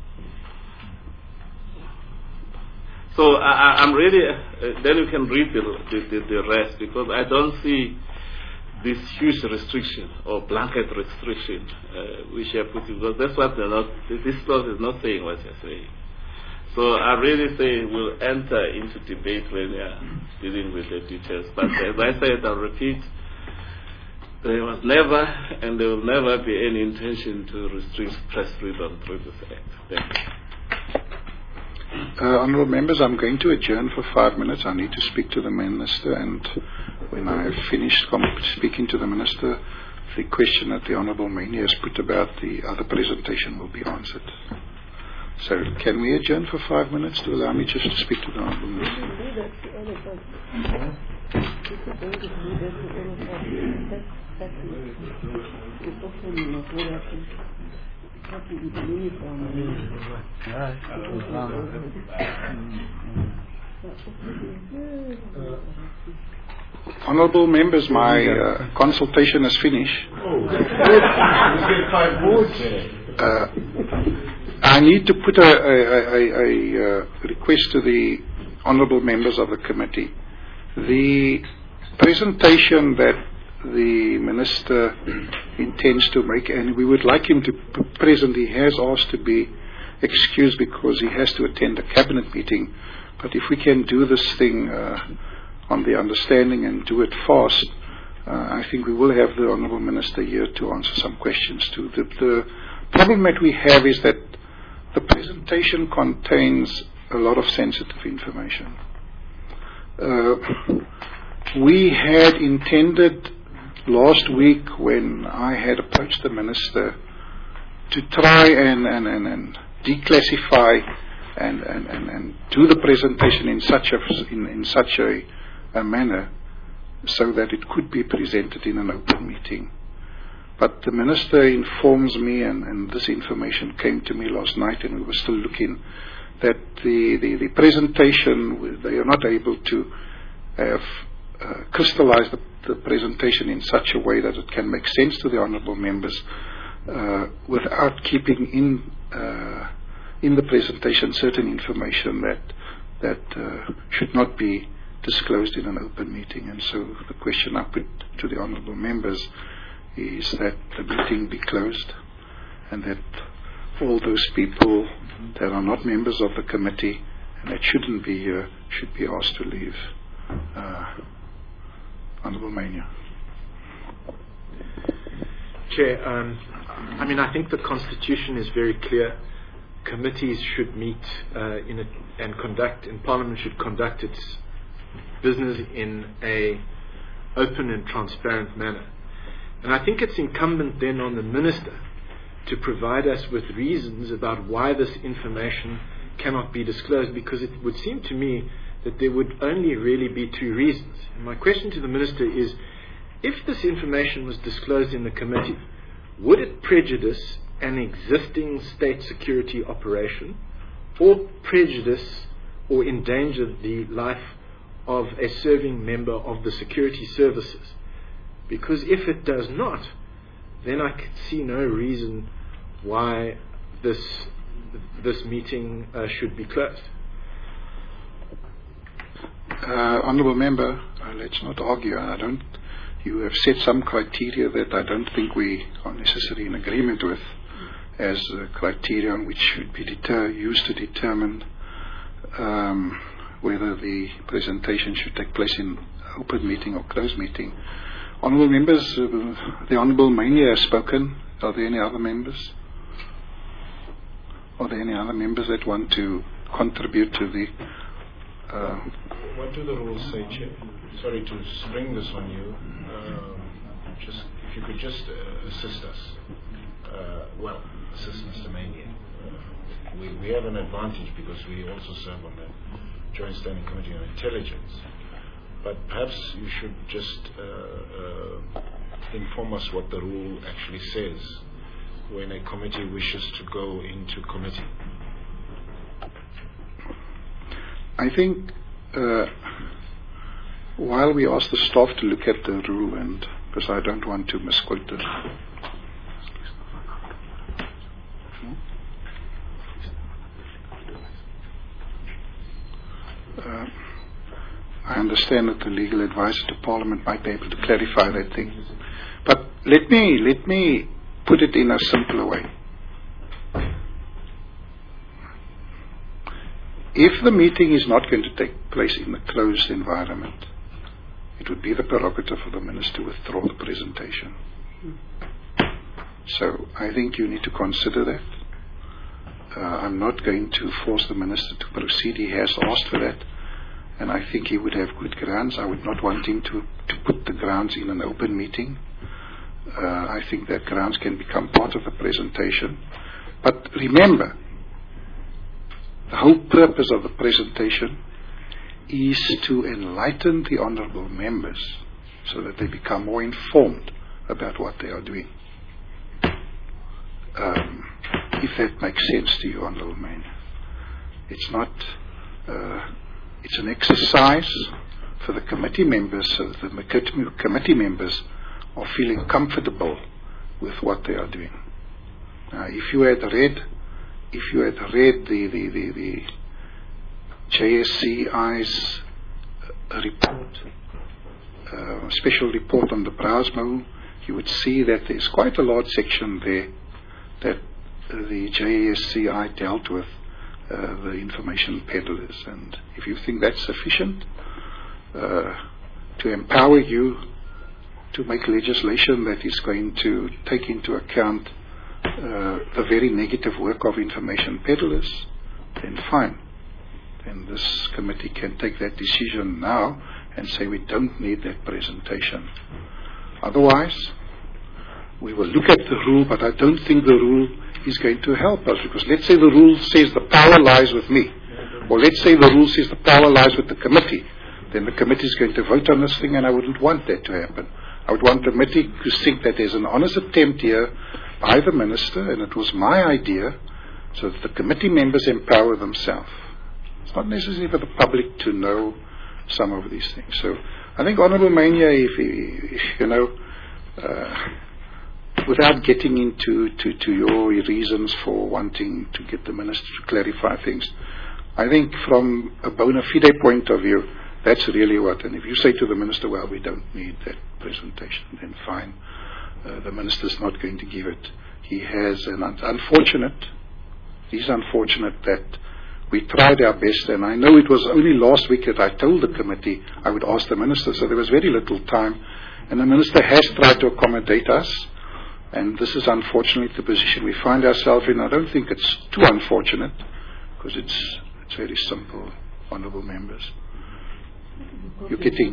So I'm really, then you can read the rest, because I don't see this huge restriction or blanket restriction which you are putting, because that's what this clause is not saying what you're saying. So I really say we'll enter into debate when we are dealing with the details. But as I said, I'll repeat, there was never and there will never be any intention to restrict press freedom through this act. Thank you. Honourable members, I'm going to adjourn for 5 minutes. I need to speak to the Minister, and when I have finished speaking to the Minister, the question that the Honourable Mania has put about the other presentation will be answered. So can we adjourn for 5 minutes to allow me just to speak to the Honourable Minister? Honourable members, my consultation is finished. I need to put a request to the honourable members of the committee. The presentation that the Minister intends to make, and we would like him to be present. He has asked to be excused because he has to attend a cabinet meeting. But if we can do this thing on the understanding and do it fast, I think we will have the Honourable Minister here to answer some questions too. The problem that we have is that the presentation contains a lot of sensitive information. We had intended last week, when I had approached the Minister, to try and declassify and do the presentation in such a manner so that it could be presented in an open meeting. But the Minister informs me, and this information came to me last night, and we were still looking, that the presentation, they are not able to have crystallize the presentation in such a way that it can make sense to the honourable members without keeping in the presentation certain information that should not be disclosed in an open meeting. And so the question I put to the honourable members is that the meeting be closed and that all those people that are not members of the committee and that shouldn't be here should be asked to leave. Honourable Mania. Chair, I think the Constitution is very clear. Committees should meet and Parliament should conduct its business in a open and transparent manner. And I think it's incumbent then on the Minister to provide us with reasons about why this information cannot be disclosed, because it would seem to me that there would only really be two reasons. And my question to the Minister is, if this information was disclosed in the committee, would it prejudice an existing state security operation or prejudice or endanger the life of a serving member of the security services? Because if it does not, then I could see no reason why this meeting should be closed. Honourable Member, let's not argue. You have set some criteria that I don't think we are necessarily in agreement with as criteria which should be used to determine whether the presentation should take place in open meeting or closed meeting. Honourable Members, the Honourable Mania has spoken. Are there any other members? Are there any other members that want to contribute to the... What do the rules say, Chair? Sorry to spring this on you. If you could just assist us. Assist Mr. Mania. We have an advantage because we also serve on the Joint Standing Committee on Intelligence. But perhaps you should just inform us what the rule actually says when a committee wishes to go into committee. I think while we ask the staff to look at the rule, and because I don't want to misquote it. I understand that the legal advisor to Parliament might be able to clarify that thing. But let me put it in a simpler way. If the meeting is not going to take place in a closed environment, it would be the prerogative of the Minister to withdraw the presentation. So I think you need to consider that. I'm not going to force the Minister to proceed. He has asked for that, and I think he would have good grounds. I would not want him to put the grounds in an open meeting. I think that grounds can become part of the presentation. But remember, the whole purpose of the presentation is to enlighten the honourable members so that they become more informed about what they are doing. If that makes sense to you, Honourable Man. It's not, it's an exercise for the committee members so that the committee members are feeling comfortable with what they are doing. If you had read the JSCI's report, special report on the Browsmo, you would see that there's quite a large section there that the JSCI dealt with the information peddlers. And if you think that's sufficient to empower you to make legislation that is going to take into account the very negative work of information peddlers, then fine. Then this committee can take that decision now and say we don't need that presentation. Otherwise, we will look at the rule, but I don't think the rule is going to help us, because let's say the rule says the power lies with me, or let's say the rule says the power lies with the committee, then the committee is going to vote on this thing, and I wouldn't want that to happen. I would want the committee to think that there's an honest attempt here by the minister, and it was my idea, so that the committee members empower themselves. It's not necessary for the public to know some of these things. So I think Honourable Mania, if you know, without getting into your reasons for wanting to get the minister to clarify things, I think from a bona fide point of view, that's really what. And if you say to the minister, well, we don't need that presentation, then fine. The minister's not going to give it. He has an unfortunate. He's unfortunate that we tried our best, and I know it was only last week that I told the committee I would ask the minister, so there was very little time, and the minister has tried to accommodate us, and this is unfortunately the position we find ourselves in. I don't think it's too unfortunate, because it's very simple, honourable members. You're getting...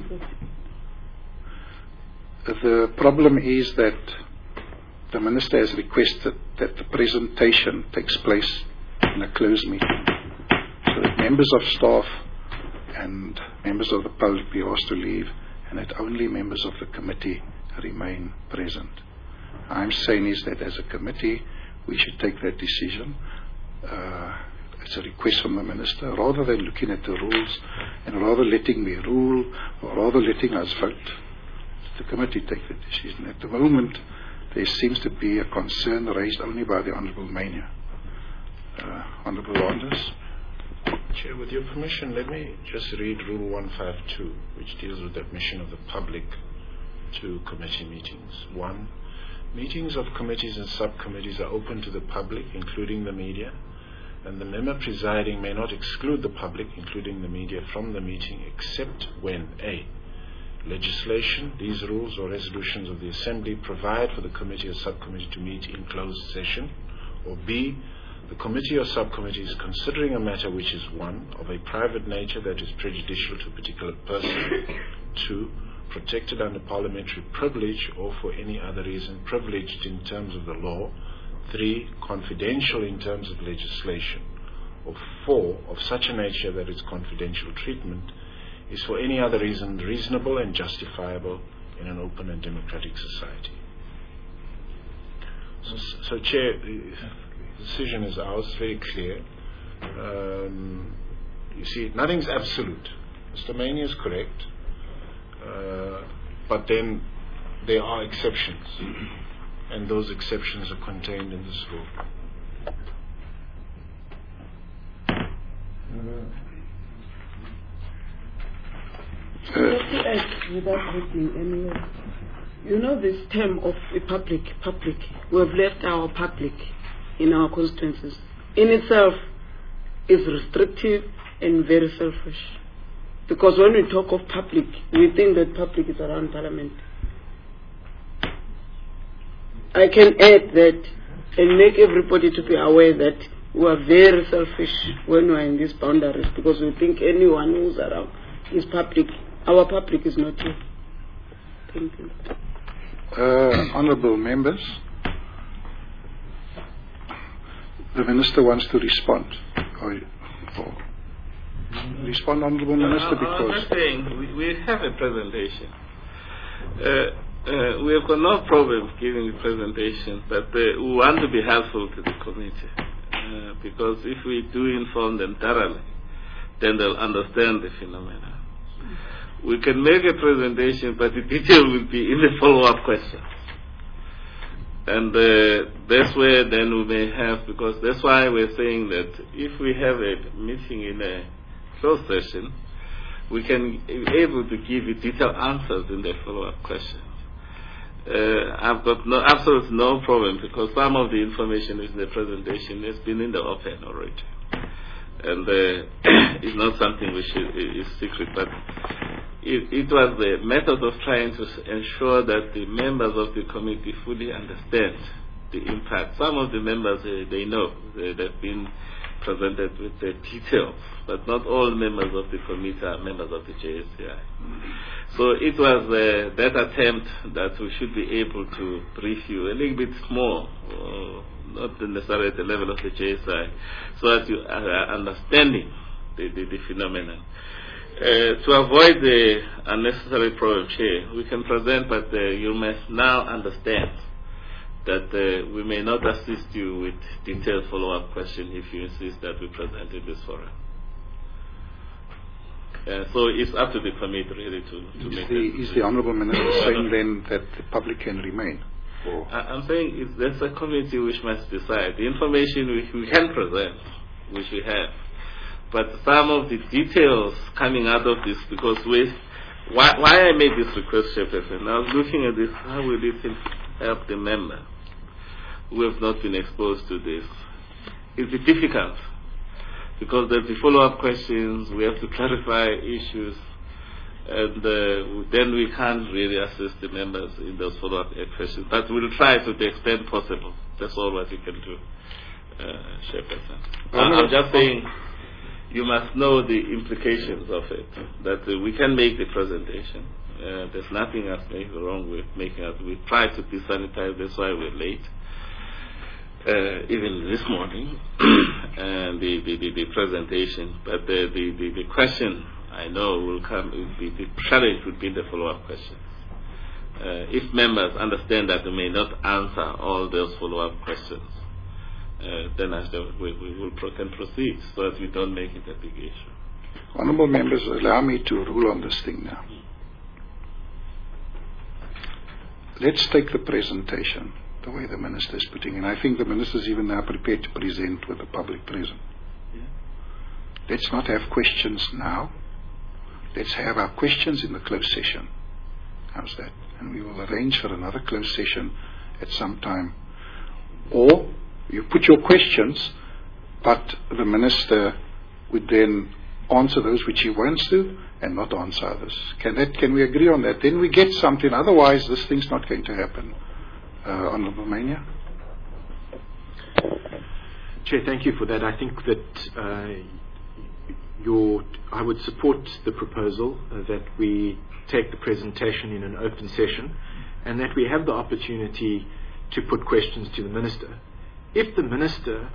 The problem is that the minister has requested that the presentation takes place in a closed meeting, so that members of staff and members of the public be asked to leave, and that only members of the committee remain present. I'm saying is that as a committee we should take that decision. It's a request from the minister, rather than looking at the rules and rather letting me rule, or rather letting us vote. The committee take the decision. At the moment there seems to be a concern raised only by the Honourable Mania. Honourable Anders. Chair, with your permission, let me just read Rule 152, which deals with the admission of the public to committee meetings. 1. Meetings of committees and subcommittees are open to the public, including the media, and the member presiding may not exclude the public, including the media, from the meeting except when A. Legislation, these rules or resolutions of the Assembly provide for the committee or subcommittee to meet in closed session, or B. The committee or subcommittee is considering a matter which is 1. Of a private nature that is prejudicial to a particular person, 2. Protected under parliamentary privilege or for any other reason privileged in terms of the law, 3. Confidential in terms of legislation, or 4. Of such a nature that its confidential treatment is for any other reason reasonable and justifiable in an open and democratic society. So Chair, the decision is ours, very clear. You see, nothing's absolute. Mr. Mania is correct, but then there are exceptions, and those exceptions are contained in this rule. Just to add, without happening anywhere, you know this term of a public, we have left our public in our constituencies. In itself is restrictive and very selfish. Because when we talk of public, we think that public is around Parliament. I can add that and make everybody to be aware that we are very selfish when we are in these boundaries, because we think anyone who's around is public. Our public is not here. Thank you. Honourable members, the Minister wants to respond. Respond, Honourable Minister, because... I'm just saying, we have a presentation. We have got no problem giving a presentation, but we want to be helpful to the committee. Because if we do inform them thoroughly, then they'll understand the phenomena. We can make a presentation, but the detail will be in the follow-up questions. And that's where then we may have, because that's why we're saying that if we have a meeting in a closed session, we can be able to give you detailed answers in the follow-up questions. I've got absolutely no problem, because some of the information in the presentation has been in the open already. And it's not something which is secret, but it was the method of trying to ensure that the members of the committee fully understand the impact. Some of the members, they know, they've been presented with the details, but not all members of the committee are members of the JSCI. So it was that attempt that we should be able to brief you a little bit more, not necessarily at the level of the JSI, so that you are understanding the phenomenon. To avoid the unnecessary problem, Chair, we can present, but you must now understand that we may not assist you with detailed follow-up questions if you insist that we present in this forum. So it's up to the committee really to make it. Is the Honourable Minister saying then that the public can remain? I'm saying there's a committee which must decide. The information we can present, which we have, but some of the details coming out of this, because why I made this request, Chairperson, I was looking at this, how will it help the member who have not been exposed to this? It's difficult, because there's the follow-up questions, we have to clarify issues, and then we can't really assist the members in those follow-up questions. But we'll try to the extent possible. That's all what we can do, Chairperson. I'm just saying, you must know the implications of it, that we can make the presentation. There's nothing else wrong with making it. We try to desanitize, that's why we're late. Even this morning, and the presentation, but the question I know will come, the challenge would be the follow-up questions. If members understand that they may not answer all those follow-up questions, then we can proceed so that we don't make it a big issue. Honourable members, allow me to rule on this thing now. Let's take the presentation the way the Minister is putting it. I think the Minister is even now prepared to present with the public present. Yeah. Let's not have questions now. Let's have our questions in the closed session. How's that? And we will arrange for another closed session at some time. Or you put your questions, but the Minister would then answer those which he wants to and not answer others. Can we agree on that? Then we get something. Otherwise, this thing's not going to happen. Honourable Mania. Chair, thank you for that. I think that I would support the proposal that we take the presentation in an open session and that we have the opportunity to put questions to the Minister. If the Minister,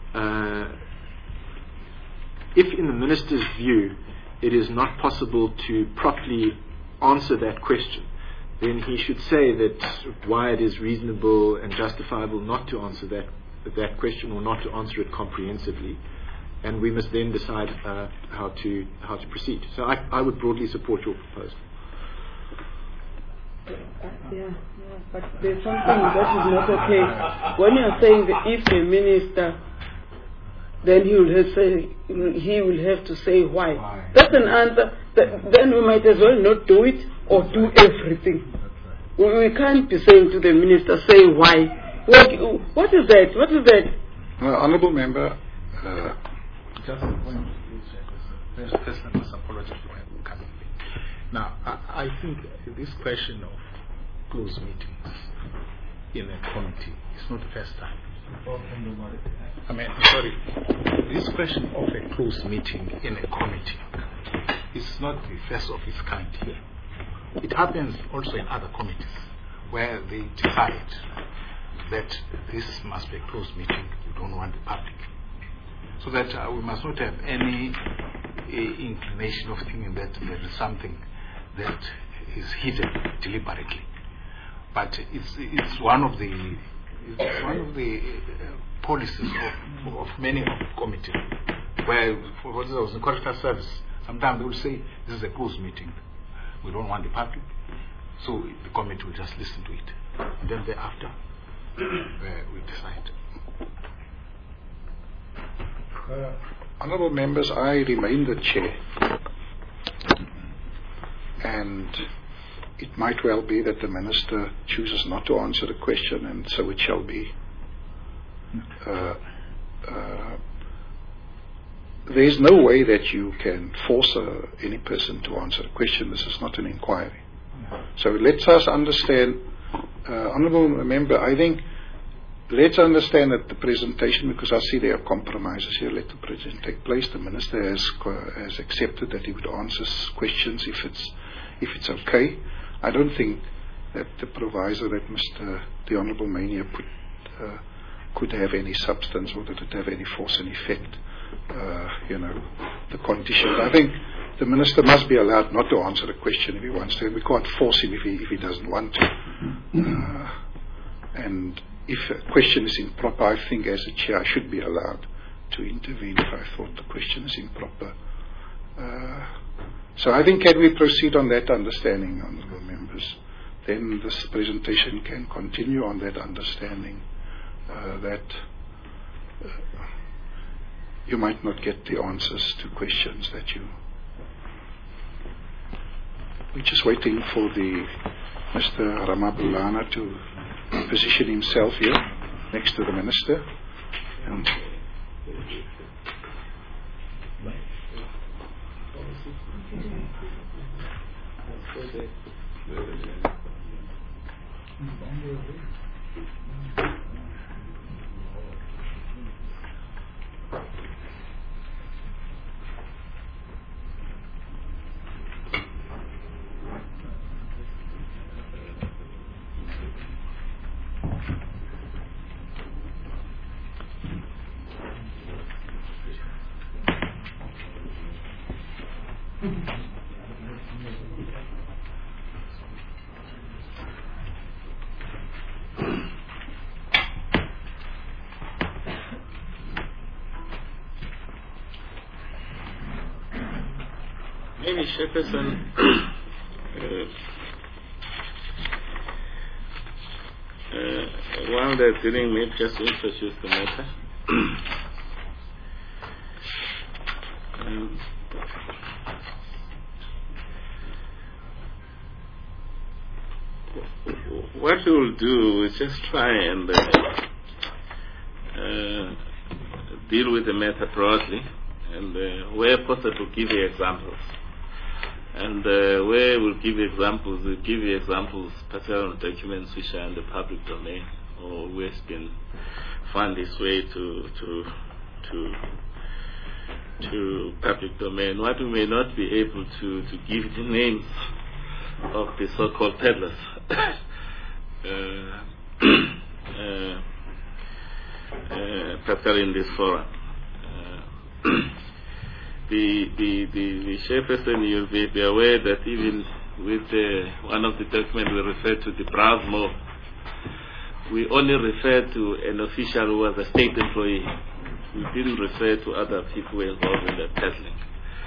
if in the Minister's view it is not possible to properly answer that question, then he should say that why it is reasonable and justifiable not to answer that question or not to answer it comprehensively, and we must then decide how to proceed. So I would broadly support your proposal. Yeah, but there's something that is not okay. When you're saying that if the Minister, then he will have to say why. That's an answer. Then we might as well not do it or do everything. We can't be saying to the Minister, say why. What is that? What is that? Honourable Member. Just a point. First, I must apologize for coming late. Now, I think this question of closed meetings in a committee is not the first time. This question of a closed meeting in a committee is not the first of its kind here. It happens also in other committees where they decide that this must be a closed meeting, we don't want the public. So that we must not have any inclination of thinking that there is something that is hidden deliberately. But it's one of the policies of many of the committees, where, for example, in correctional service, sometimes they will say this is a closed meeting, we don't want the public, so the committee will just listen to it, and then thereafter we decide. Honourable members, I remain the chair, and it might well be that the Minister chooses not to answer the question, and so it shall be. there's no way that you can force any person to answer a question. This is not an inquiry. So let's us understand, Honourable Member, I think let's understand that the presentation, because I see there are compromises here, let the presentation take place. The Minister has accepted that he would answer questions if it's okay. I don't think that the proviso that the Honourable Mania put could have any substance, or that it have any force and effect. The conditions. I think the Minister must be allowed not to answer the question if he wants to. We can't force him if he doesn't want to. And if a question is improper, I think as a chair I should be allowed to intervene if I thought the question is improper. So I think can we proceed on that understanding, honourable members? Then this presentation can continue on that understanding that you might not get the answers to questions that you... We're just waiting for Mr. Ramabulana to position himself here next to the Minister. Maybe Chairperson, while they're dealing with, just introduce the matter. What we will do is just try and deal with the matter broadly, and where possible give you examples. And where we'll give you examples, we'll give you examples, particularly on documents which are in the public domain, or which can find its way to public domain. What we may not be able to give the names of the so-called peddlers, particularly in this forum. The Chairperson, you'll be aware that even with one of the documents we refer to the Browse Mob, we only refer to an official who was a state employee. We didn't refer to other people involved in the peddling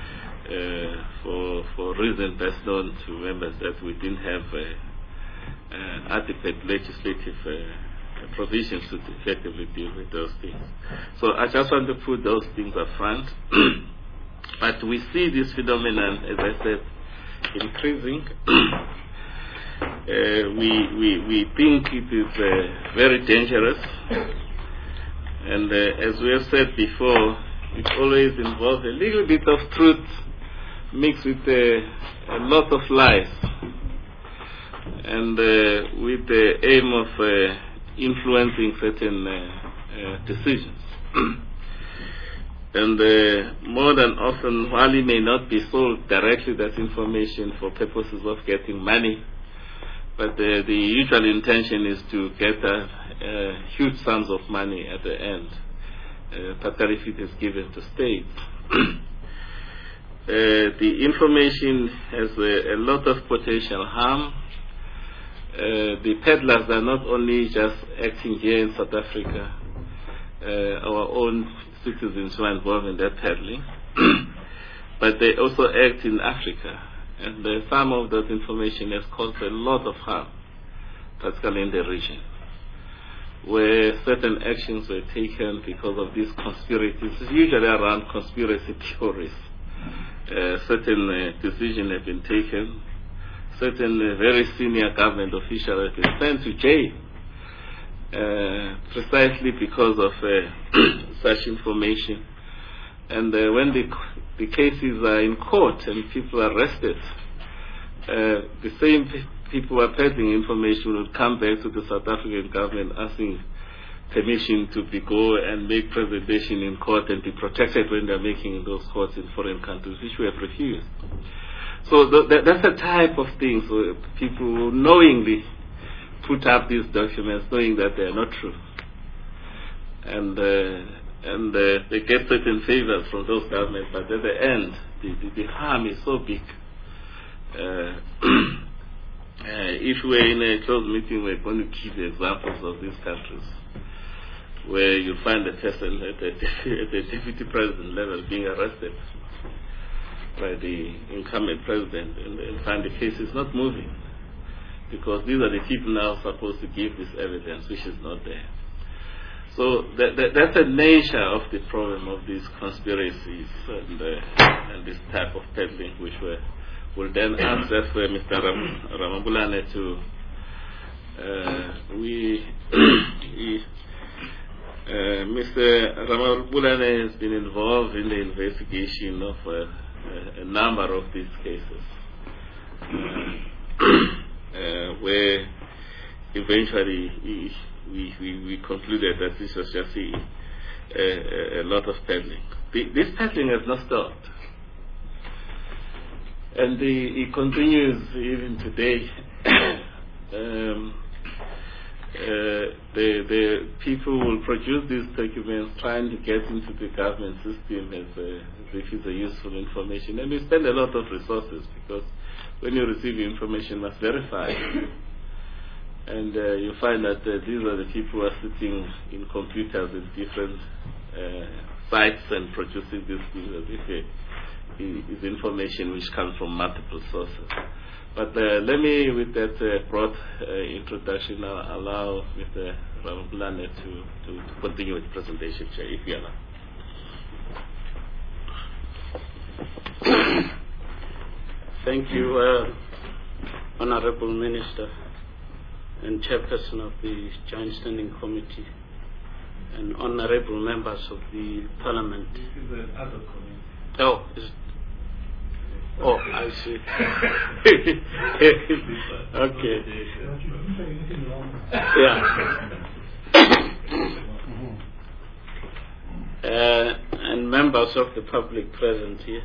for reasons best known to members, that we didn't have adequate legislative provisions to effectively deal with those things. So I just want to put those things up front. But we see this phenomenon, as I said, increasing. We think it is very dangerous, and as we have said before, it always involves a little bit of truth mixed with a lot of lies, and with the aim of influencing certain decisions. And more than often, while it may not be sold directly, that information for purposes of getting money, but the usual intention is to get huge sums of money at the end, particularly if it is given to states. The information has a lot of potential harm. The peddlers are not only just acting here in South Africa, our own citizens who are involved in that peddling, but they also act in Africa, and some of that information has caused a lot of harm, particularly in the region, where certain actions were taken because of these conspiracies, usually around conspiracy theories. Certain decisions have been taken, certain very senior government officials have been sent to jail precisely because of such information And when the cases are in court and people are arrested, the same people who are peddling information will come back to the South African government asking permission to go and make presentation in court and be protected when they're making those courts in foreign countries, which we have refused. So that's the type of thing. So people knowingly put up these documents knowing that they are not true. And they get certain favors from those governments, but at the end, the harm is so big. If we're in a closed meeting, we're going to give examples of these countries where you find a person at the deputy president level being arrested by the incumbent president and find the case is not moving, because these are the people now supposed to give this evidence, which is not there. So that's the nature of the problem of these conspiracies and this type of peddling, which will then ask that for Mr. Ramabulane to Mr. Ramabulane has been involved in the investigation of a number of these cases, where eventually we concluded that this was just a lot of peddling. This peddling has not stopped, and it continues even today. The people will produce these documents trying to get into the government system as if it's a useful information, and we spend a lot of resources, because when you receive information, you must verify it. And you find that these are the people who are sitting in computers in different sites and producing this thing as if it's information which comes from multiple sources. But let me, with that broad introduction, allow Mr. Ramabulane to continue with the presentation, Chair, if you allow. Thank you, Honorable Minister and Chairperson of the Joint Standing Committee, and honorable members of the Parliament. This is the other committee. Oh, I see. Okay. Yeah. And members of the public present here.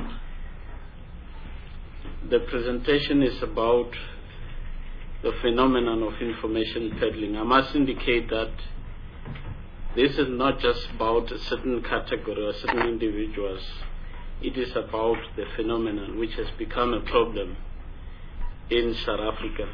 The presentation is about the phenomenon of information peddling. I must indicate that this is not just about a certain category or certain individuals. It is about the phenomenon which has become a problem in South Africa.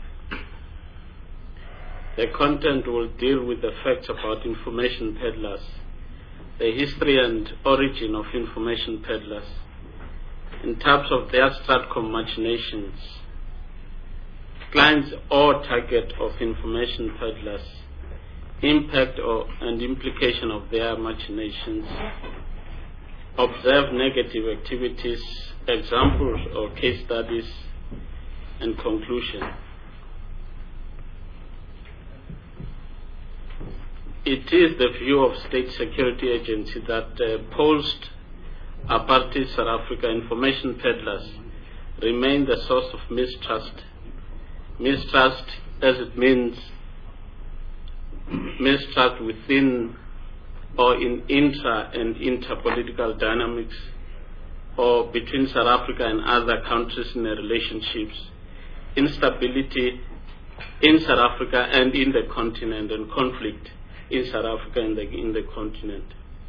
The content will deal with the facts about information peddlers, the history and origin of information peddlers, in terms of their STRATCOM machinations, clients or target of information peddlers, impact and implication of their machinations, observe negative activities, examples or case studies, and conclusion. It is the view of State Security Agency that post-apartheid South Africa information peddlers remain the source of mistrust. Mistrust, as it means mistrust within or in intra and interpolitical dynamics, or between South Africa and other countries in their relationships, instability in South Africa and in the continent, and conflict in South Africa and in the continent.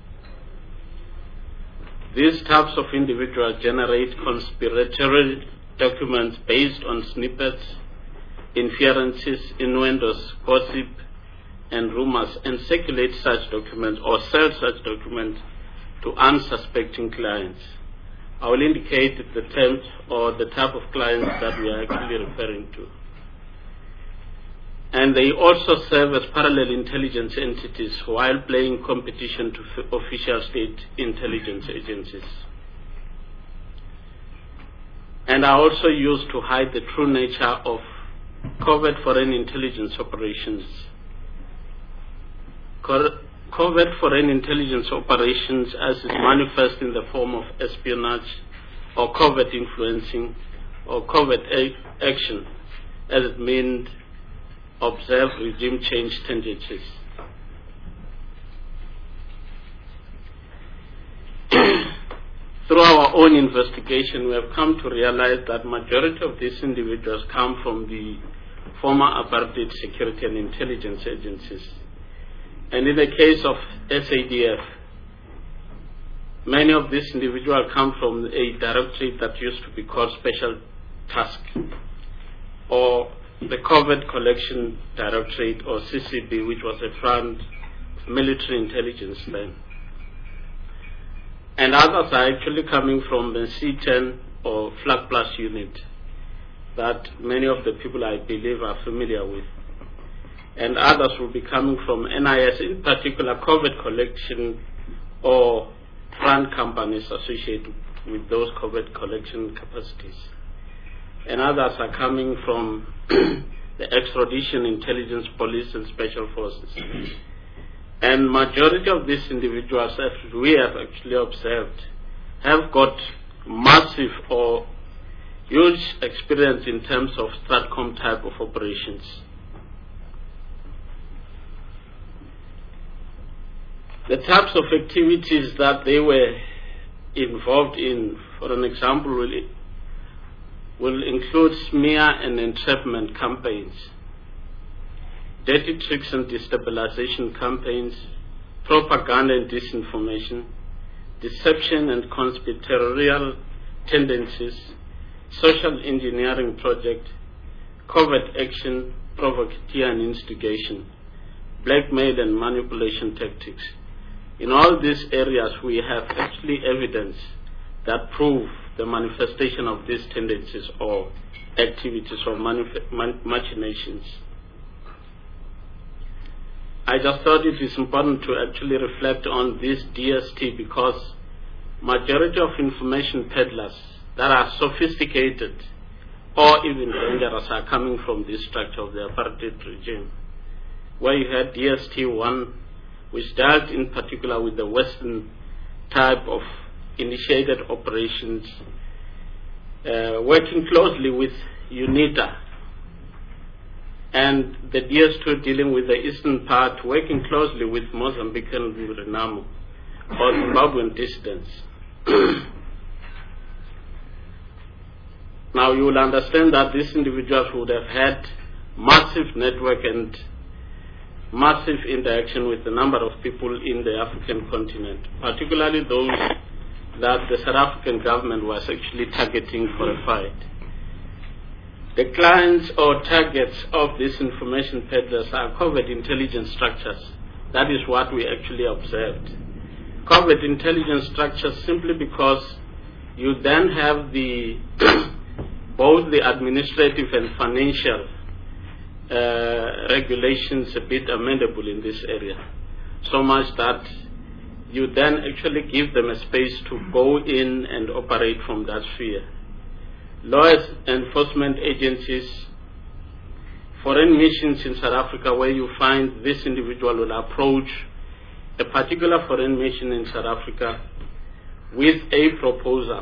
These types of individuals generate conspiratory documents based on snippets, inferences, innuendos, gossip, and rumors, and circulate such documents or sell such documents to unsuspecting clients. I will indicate the terms or the type of clients that we are actually referring to. And they also serve as parallel intelligence entities while playing competition to official state intelligence agencies, and are also used to hide the true nature of covert foreign intelligence operations. covert foreign intelligence operations as is manifest in the form of espionage or covert influencing or covert action as it means observe regime change tendencies. Through our own investigation, we have come to realize that majority of these individuals come from the former apartheid security and intelligence agencies. And in the case of SADF, many of these individuals come from a directorate that used to be called Special Task, or the Covert Collection Directorate, or CCB, which was a front of military intelligence then. And others are actually coming from the C10 or Flag Plus unit that many of the people I believe are familiar with. And others will be coming from NIS, in particular covert collection or front companies associated with those covert collection capacities. And others are coming from the extradition, intelligence, police and special forces. And majority of these individuals, as we have actually observed, have got massive or huge experience in terms of STRATCOM type of operations. The types of activities that they were involved in, for an example, will include smear and entrapment campaigns, dirty tricks and destabilization campaigns, propaganda and disinformation, deception and conspiratorial tendencies, social engineering project, covert action, provocateur and instigation, blackmail and manipulation tactics. In all these areas, we have actually evidence that prove the manifestation of these tendencies or activities or machinations. I just thought it is important to actually reflect on this DST because majority of information peddlers that are sophisticated or even dangerous are coming from this structure of the apartheid regime, where you had DST-1, which dealt in particular with the Western type of initiated operations, working closely with UNITA, and the DS2 dealing with the eastern part, working closely with Mozambican Renamo, or Zimbabwean dissidents. Now you will understand that these individuals would have had massive network and massive interaction with a number of people in the African continent, particularly those that the South African government was actually targeting for a fight. The clients or targets of these information peddlers are covert intelligence structures. That is what we actually observed. Covert intelligence structures simply because you then have the both the administrative and financial regulations a bit amendable in this area, so much that you then actually give them a space to go in and operate from that sphere. Law enforcement agencies, foreign missions in South Africa, where you find this individual will approach a particular foreign mission in South Africa with a proposal.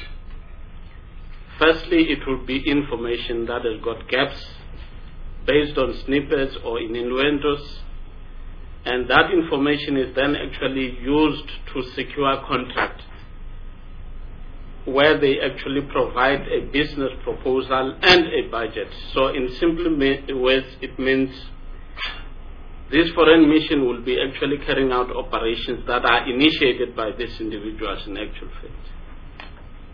Firstly, it will be information that has got gaps based on snippets or in innuendos, and that information is then actually used to secure contract, where they actually provide a business proposal and a budget. So in simple words, it means this foreign mission will be actually carrying out operations that are initiated by these individuals in actual fact.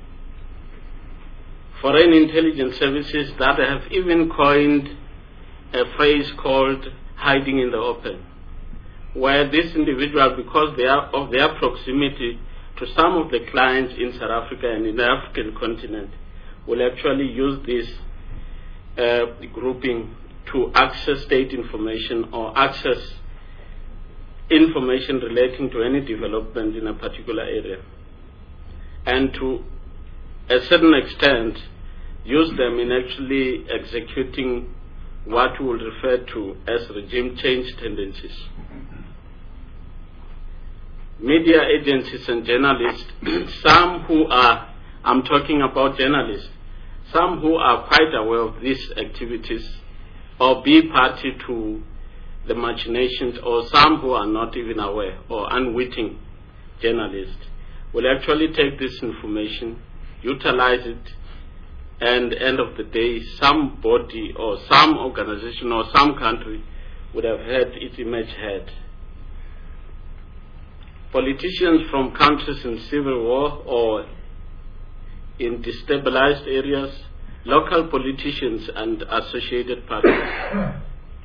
Foreign intelligence services that have even coined a phrase called hiding in the open, where this individual, because of their proximity to some of the clients in South Africa and in the African continent, will actually use this grouping to access state information or access information relating to any development in a particular area, and to a certain extent use them in actually executing what we will refer to as regime change tendencies. media agencies and journalists, some who are, I'm talking about journalists, some who are quite aware of these activities or be party to the machinations, or some who are not even aware or unwitting journalists, will actually take this information, utilize it, and end of the day, somebody or some organization or some country would have had its image hurt. Politicians from countries in civil war or in destabilized areas, local politicians and associated parties.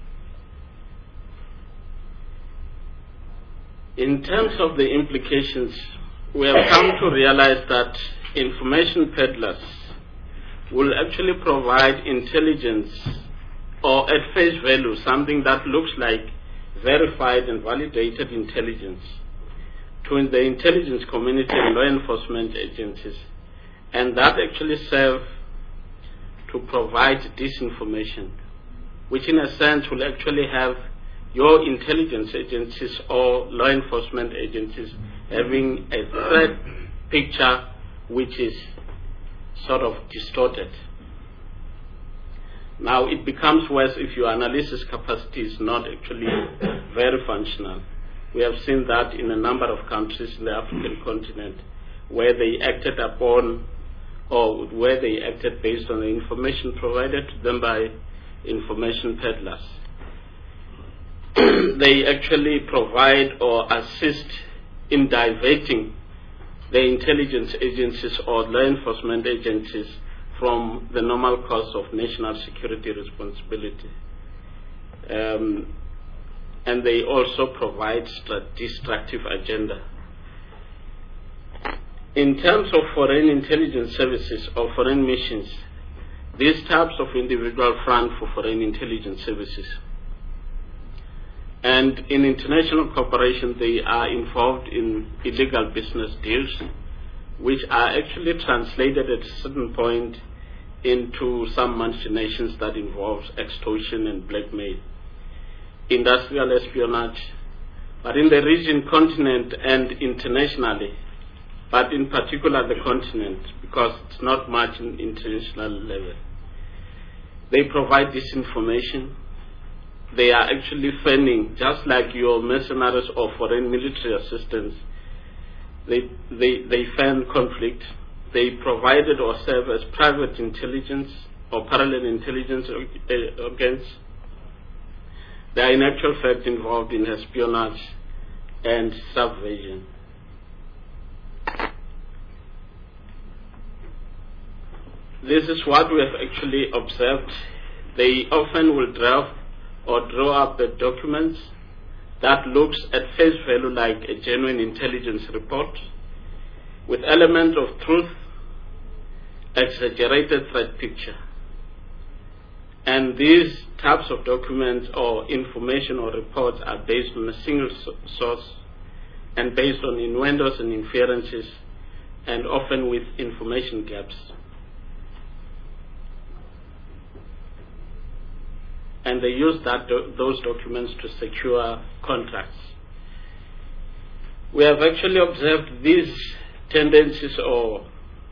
In terms of the implications, we have come to realize that information peddlers will actually provide intelligence, or at face value, something that looks like verified and validated intelligence to the intelligence community and law enforcement agencies, and that actually serve to provide disinformation, which in a sense will actually have your intelligence agencies or law enforcement agencies having a threat picture which is sort of distorted. Now it becomes worse if your analysis capacity is not actually very functional. We have seen that in a number of countries in the African continent where they acted upon or where they acted based on the information provided to them by information peddlers. They actually provide or assist in diverting the intelligence agencies or law enforcement agencies from the normal course of national security responsibility. And they also provide destructive agenda. In terms of foreign intelligence services or foreign missions, these types of individual front for foreign intelligence services. And in international cooperation, they are involved in illegal business deals, which are actually translated at a certain point into some machinations that involves extortion and blackmail, industrial espionage, but in the region, continent, and internationally, but in particular the continent, because it's not much in international level. They provide this information. They are actually funding, just like your mercenaries or foreign military assistance, they fund conflict. They provided or serve as private intelligence or parallel intelligence organs. They are in actual fact involved in espionage and subversion. This is what we have actually observed. They often will draft or draw up the documents that looks at face value like a genuine intelligence report with elements of truth, exaggerated threat picture. And these types of documents or information or reports are based on a single source and based on innuendos and inferences, and often with information gaps. And they use those documents to secure contracts. We have actually observed these tendencies or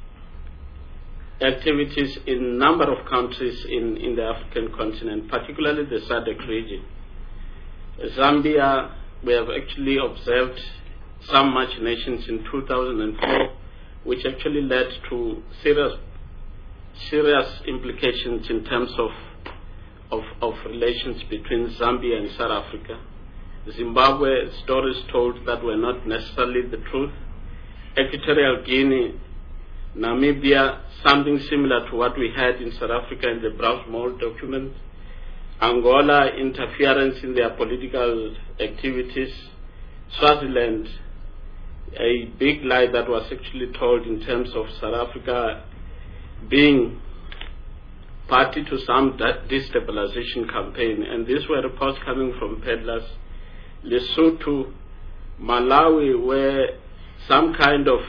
activities in a number of countries in the African continent, particularly the SADC region. Zambia, we have actually observed some machinations in 2004, which actually led to serious implications in terms of relations between Zambia and South Africa. Zimbabwe, stories told that were not necessarily the truth. Equatorial Guinea, Namibia, something similar to what we had in South Africa in the Browse-Mold document. Angola, interference in their political activities. Swaziland, a big lie that was actually told in terms of South Africa being party to some destabilization campaign, and these were reports coming from peddlers. Lesotho, Malawi, where some kind of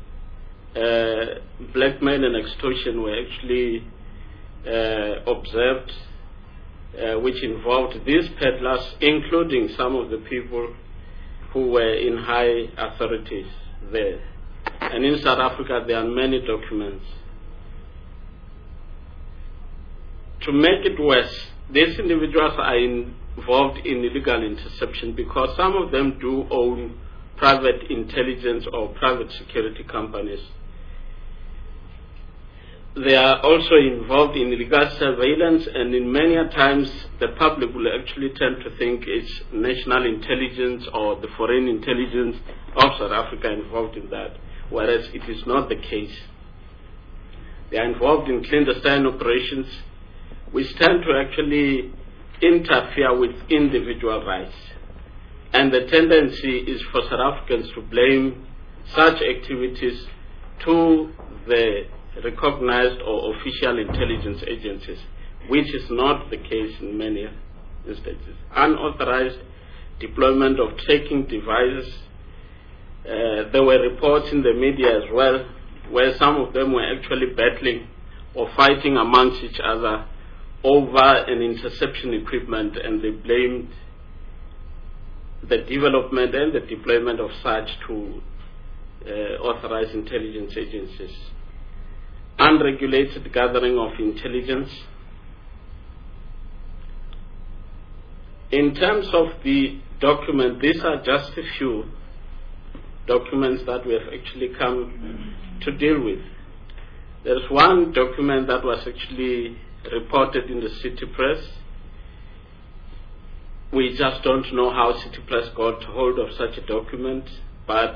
blackmail and extortion were actually observed, which involved these peddlers, including some of the people who were in high authorities there. And in South Africa, there are many documents. To make it worse, these individuals are involved in illegal interception because some of them do own private intelligence or private security companies. They are also involved in illegal surveillance, and in many times the public will actually tend to think it's national intelligence or the foreign intelligence of South Africa involved in that, whereas it is not the case. They are involved in clandestine operations which tend to actually interfere with individual rights. And the tendency is for South Africans to blame such activities to the recognized or official intelligence agencies, which is not the case in many instances. Unauthorized deployment of tracking devices. There were reports in the media as well where some of them were actually battling or fighting amongst each other over an interception equipment, and they blamed the development and the deployment of such to authorized intelligence agencies. Unregulated gathering of intelligence. In terms of the document, these are just a few documents that we have actually come to deal with. There's one document that was actually reported in the City Press. We just don't know how City Press got hold of such a document, but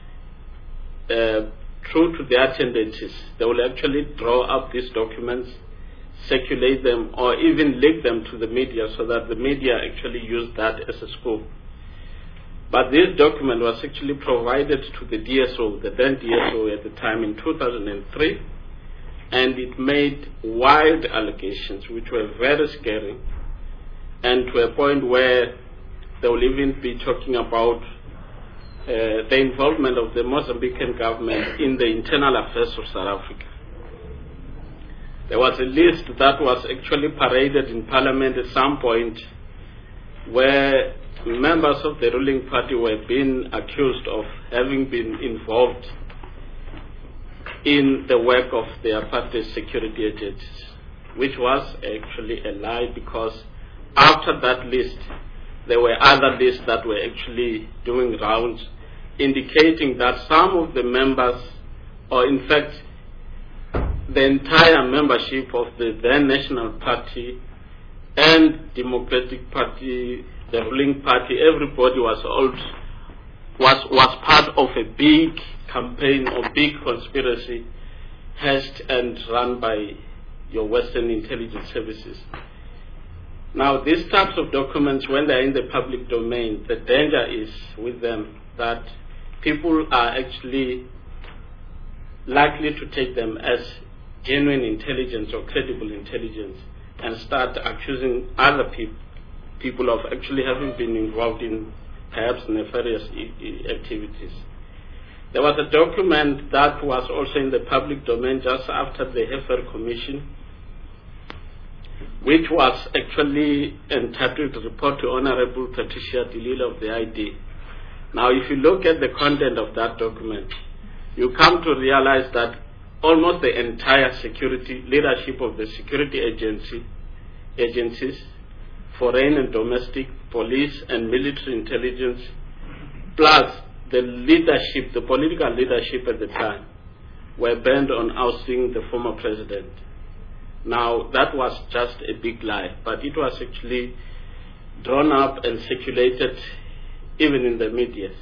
true to their tendencies, they will actually draw up these documents, circulate them, or even leak them to the media so that the media actually use that as a scoop. But this document was actually provided to the DSO, the then DSO at the time, in 2003, and it made wild allegations which were very scary, and to a point where they will even be talking about the involvement of the Mozambican government in the internal affairs of South Africa. There was a list that was actually paraded in Parliament at some point where members of the ruling party were being accused of having been involved in the work of the apartheid security agencies, which was actually a lie, because after that list there were other lists that were actually doing rounds indicating that some of the members, or in fact the entire membership of the then National Party and Democratic Party, the ruling party, everybody was part of a big campaign or big conspiracy hatched and run by your Western intelligence services. Now, these types of documents, when they're in the public domain, the danger is with them that people are actually likely to take them as genuine intelligence or credible intelligence and start accusing other people of actually having been involved in perhaps nefarious activities. There was a document that was also in the public domain just after the Heifer Commission, which was actually entitled Report to Honorable Patricia de Lille of the ID. Now, if you look at the content of that document, you come to realize that almost the entire security leadership of the security agencies, foreign and domestic, police and military intelligence, plus the leadership, the political leadership at the time, were bent on ousting the former president. Now, that was just a big lie, but it was actually drawn up and circulated even in the media.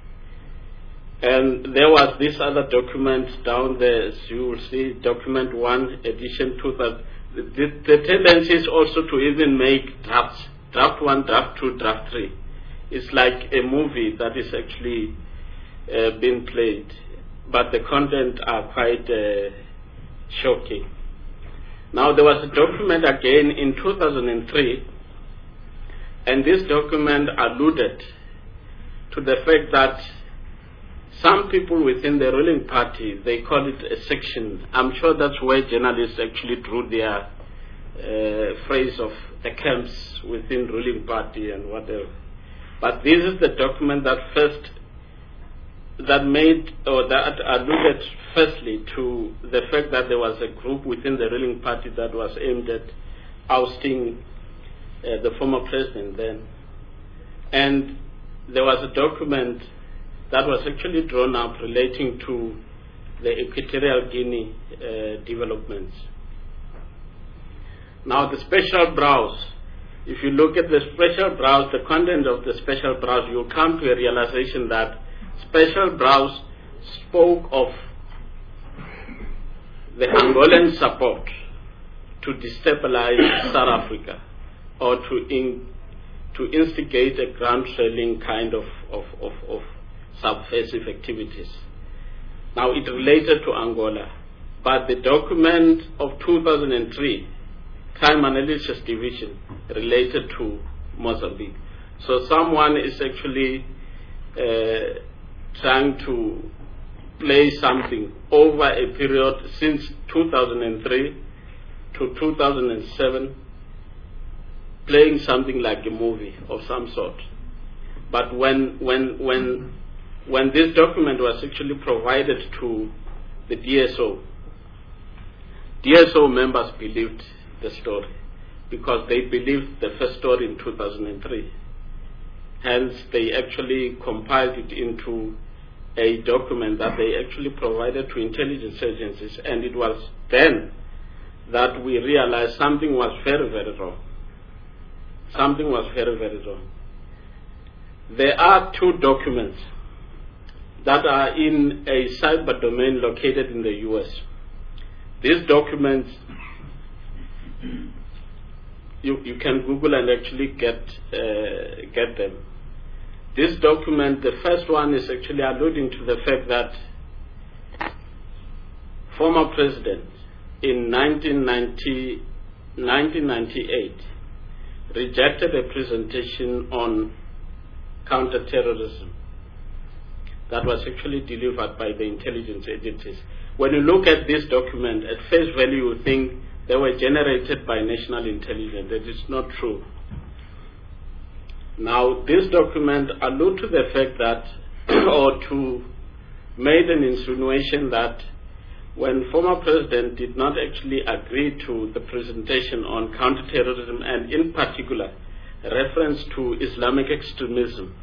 And there was this other document down there, as you will see, document 1, edition 2. The tendency is also to even make drafts, draft 1, draft 2, draft 3. It's like a movie that is actually being played, but the content are quite shocking. Now, there was a document again in 2003, and this document alluded to the fact that some people within the ruling party, they call it a section. I'm sure that's where journalists actually drew their phrase of the camps within ruling party and whatever. But this is the document that alluded firstly to the fact that there was a group within the ruling party that was aimed at ousting the former president then. And there was a document that was actually drawn up relating to the Equatorial Guinea developments. Now the special browse, if you look at the special browse, the content of the special browse, you'll come to a realization that special browse spoke of the Angolan support to destabilize South Africa or to instigate a ground trailing kind of subversive activities. Now it related to Angola, but the document of 2003, Crime Analysis Division, related to Mozambique. So someone is actually trying to play something over a period since 2003 to 2007, playing something like a movie of some sort. But when this document was actually provided to the DSO members believed the story because they believed the first story in 2003. Hence, they actually compiled it into a document that they actually provided to intelligence agencies, and it was then that we realized something was very, very wrong. Something was very, very wrong. There are two documents that are in a cyber domain located in the US. These documents, you can Google and actually get them. This document, the first one is actually alluding to the fact that former president in 1998 rejected a presentation on counterterrorism that was actually delivered by the intelligence agencies. When you look at this document, at face value you think they were generated by national intelligence. That is not true. Now, this document alludes to the fact that, or to made an insinuation that when former president did not actually agree to the presentation on counterterrorism and in particular reference to Islamic extremism,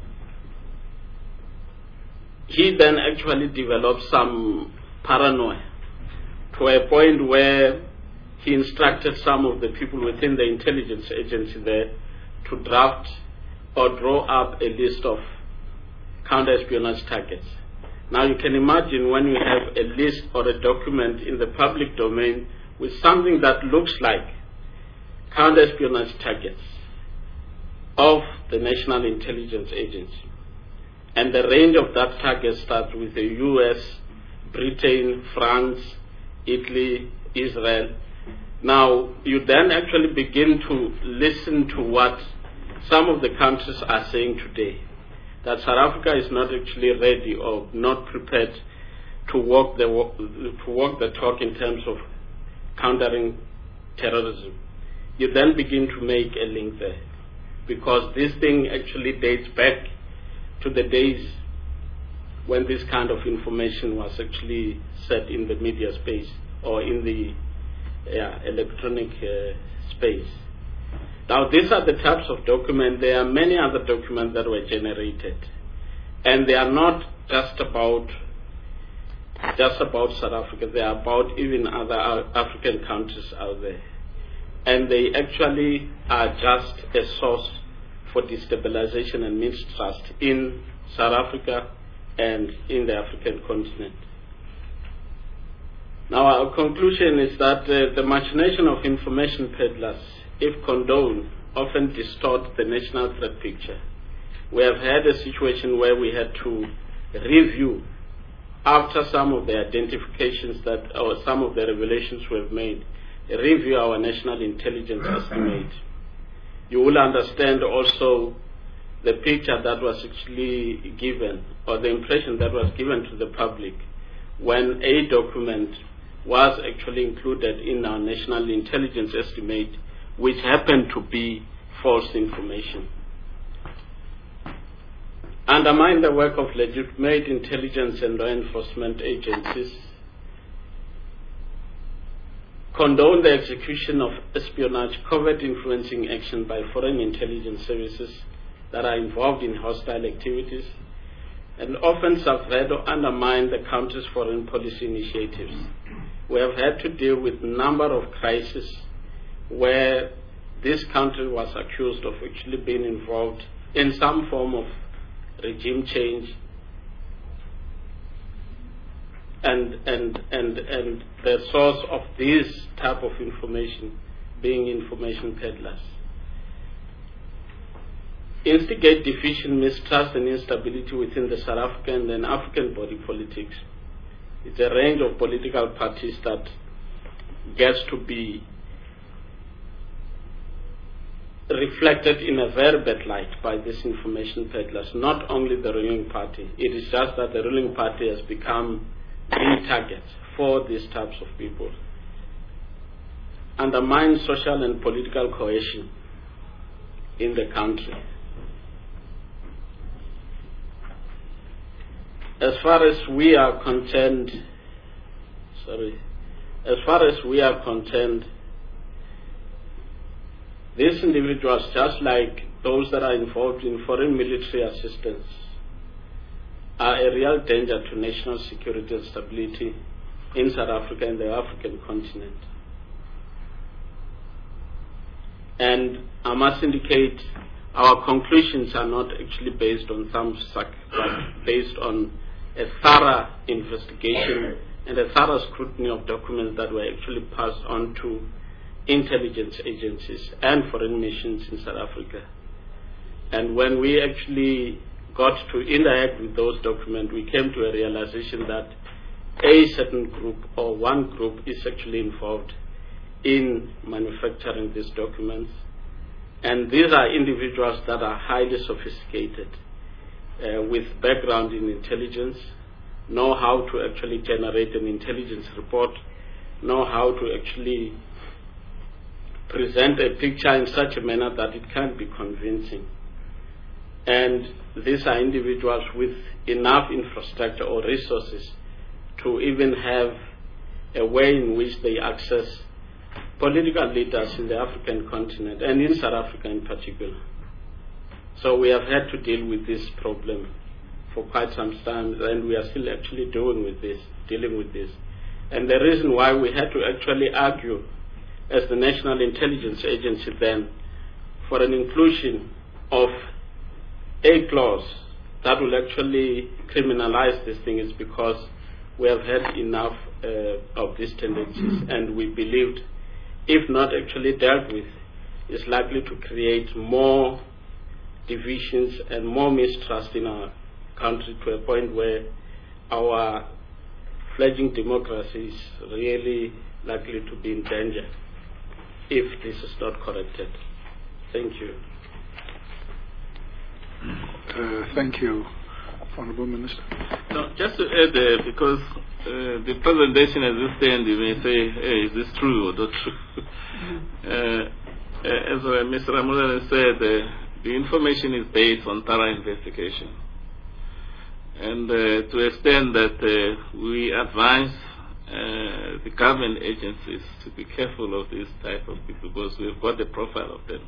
he then actually developed some paranoia to a point where he instructed some of the people within the intelligence agency there to draft or draw up a list of counter-espionage targets. Now you can imagine when you have a list or a document in the public domain with something that looks like counter-espionage targets of the National Intelligence Agency. And the range of that target starts with the US, Britain, France, Italy, Israel. Now, you then actually begin to listen to what some of the countries are saying today, that South Africa is not actually ready or not prepared to walk the talk in terms of countering terrorism. You then begin to make a link there, because this thing actually dates back to the days when this kind of information was actually set in the media space or in the electronic space. Now, these are the types of documents. There are many other documents that were generated, and they are not just about South Africa. They are about even other African countries out there, and they actually are just a source for destabilization and mistrust in South Africa and in the African continent. Now, our conclusion is that the machination of information peddlers, if condoned, often distort the national threat picture. We have had a situation where we had to review, after some of the identifications or some of the revelations we have made, review our national intelligence estimate. You will understand also the picture that was actually given, or the impression that was given to the public when a document was actually included in our national intelligence estimate, which happened to be false information. undermine the work of legitimate intelligence and law enforcement agencies, condone the execution of espionage, covert influencing action by foreign intelligence services that are involved in hostile activities, and often subvert or undermine the country's foreign policy initiatives. We have had to deal with a number of crises where this country was accused of actually being involved in some form of regime change, and the source of this type of information being information peddlers. Instigate division, mistrust and instability within the South African and African body politics. It's a range of political parties that gets to be reflected in a very bad light by these information peddlers, not only the ruling party. It is just that the ruling party has become the target for these types of people. Undermine social and political cohesion in the country. As far as we are concerned, these individuals, just like those that are involved in foreign military assistance, are a real danger to national security and stability in South Africa and the African continent. And I must indicate our conclusions are not actually based on some suck, but based on a thorough investigation and a thorough scrutiny of documents that were actually passed on to intelligence agencies and foreign missions in South Africa. And when we actually got to interact with those documents, we came to a realization that a certain group or one group is actually involved in manufacturing these documents. And these are individuals that are highly sophisticated with background in intelligence, know how to actually generate an intelligence report, know how to actually present a picture in such a manner that it can be convincing. And these are individuals with enough infrastructure or resources to even have a way in which they access political leaders in the African continent and in South Africa in particular. So we have had to deal with this problem for quite some time, and we are still actually dealing with this. And the reason why we had to actually argue as the National Intelligence Agency then for an inclusion of a clause that will actually criminalize this thing is because we have had enough of these tendencies, and we believed if not actually dealt with, is likely to create more divisions and more mistrust in our country to a point where our fledgling democracy is really likely to be in danger if this is not corrected. Thank you. Thank you, Honourable Minister. No, just to add, because the presentation as it stands, you may say, hey, is this true or not true? As Mr. Ramula said, the information is based on thorough investigation. And to the extent that we advise the government agencies to be careful of this type of people because we've got the profile of them.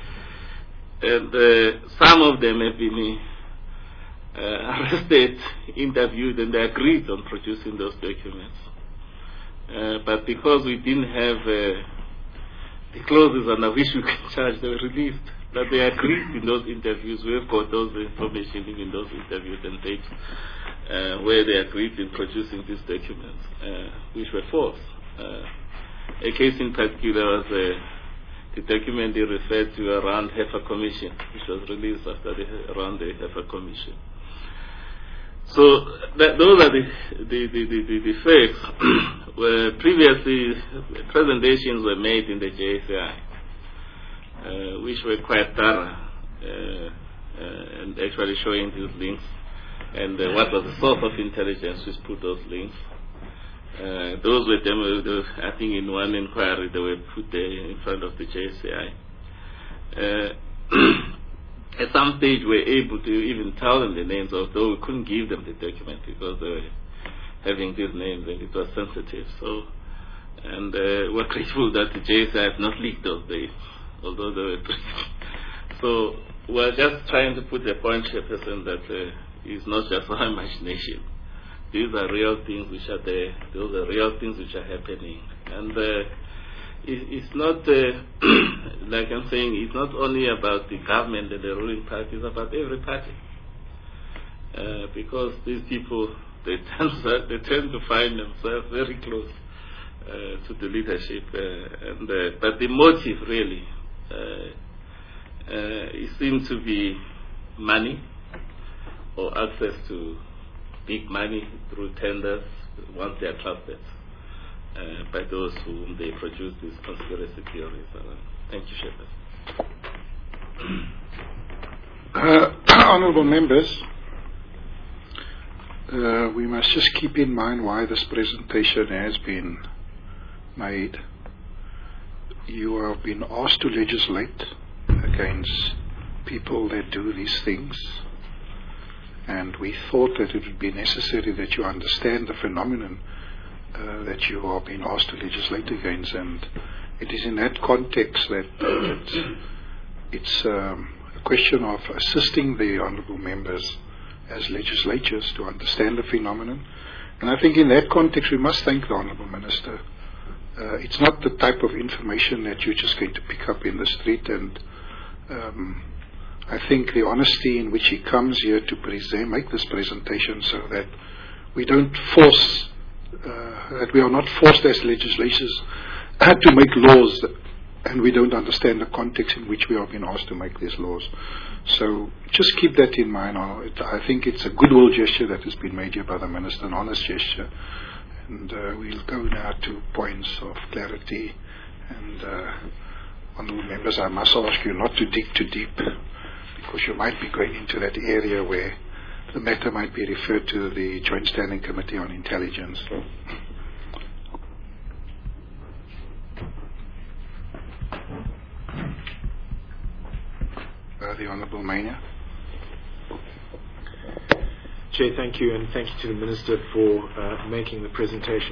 And some of them have been arrested, interviewed, and they agreed on producing those documents. But because we didn't have the clauses under which we can charge, they were released. But they agreed in those interviews. We've got those information in those interviews and tapes where they agreed in producing these documents, which were false. A case in particular was the document they referred to around Heifer Commission, which was released after around the Heifer Commission. So those are the facts. Where previously presentations were made in the JSI, which were quite thorough and actually showing these links and what was the source of intelligence which put those links. Those were them. I think in one inquiry they were put there in front of the JSI. at some stage we're able to even tell them the names, although we couldn't give them the document because they were having these names and it was sensitive. So, and we're grateful that the JSI have not leaked those days, although they were. So we're just trying to put a point, Chairperson, that it's not just our imagination. These are real things which are there. Those are real things which are happening, and it's not like I'm saying. It's not only about the government and the ruling party. It's about every party, because these people they tend to find themselves very close to the leadership, but the motive really it seems to be money or access to big money through tenders once they are trusted by those whom they produce these conspiracy theories. Thank you, Shepherd. Honourable members, we must just keep in mind why this presentation has been made. You have been asked to legislate against people that do these things, and we thought that it would be necessary that you understand the phenomenon that you are being asked to legislate against, and it is in that context that it's a question of assisting the honourable members as legislatures to understand the phenomenon. And I think in that context we must thank the Honourable Minister. It's not the type of information that you're just going to pick up in the street, and I think the honesty in which he comes here to make this presentation, so that we don't force, that we are not forced as legislators to make laws and we don't understand the context in which we are being asked to make these laws. So just keep that in mind. I think it's a goodwill gesture that has been made here by the Minister, an honest gesture. And we'll go now to points of clarity. And honourable members, I must ask you not to dig too deep, because you might be going into that area where the matter might be referred to the Joint Standing Committee on Intelligence. The Honourable Mania. Chair, thank you, and thank you to the Minister for making the presentation.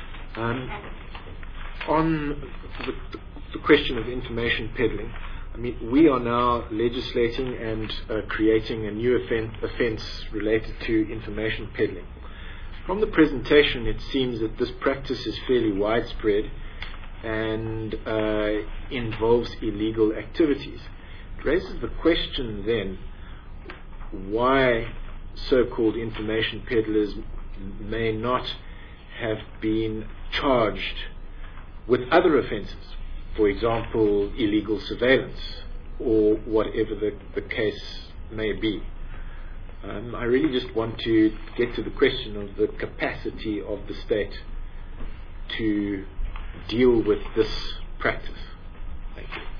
On the question of information peddling, I mean, we are now legislating and creating a new offence related to information peddling. From the presentation, it seems that this practice is fairly widespread and involves illegal activities. It raises the question then why so-called information peddlers may not have been charged with other offences, for example, illegal surveillance or whatever the case may be. I really just want to get to the question of the capacity of the state to deal with this practice. Thank you.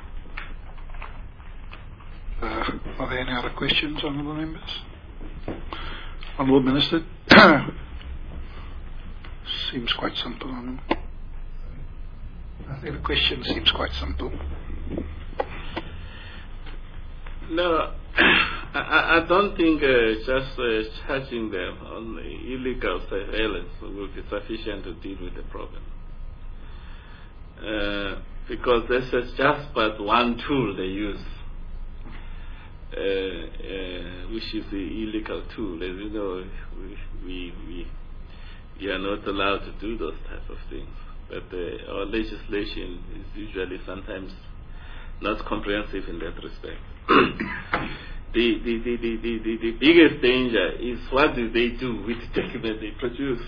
Are there any other questions, honourable members? Honourable Minister? Seems quite simple, Honourable. I think the question seems quite simple. No, I don't think just charging them on illegal surveillance will be sufficient to deal with the problem. Because this is just but one tool they use, which is the illegal tool. As you know, we are not allowed to do those type of things. But our legislation is usually sometimes not comprehensive in that respect. The biggest danger is what do they do with the document they produce,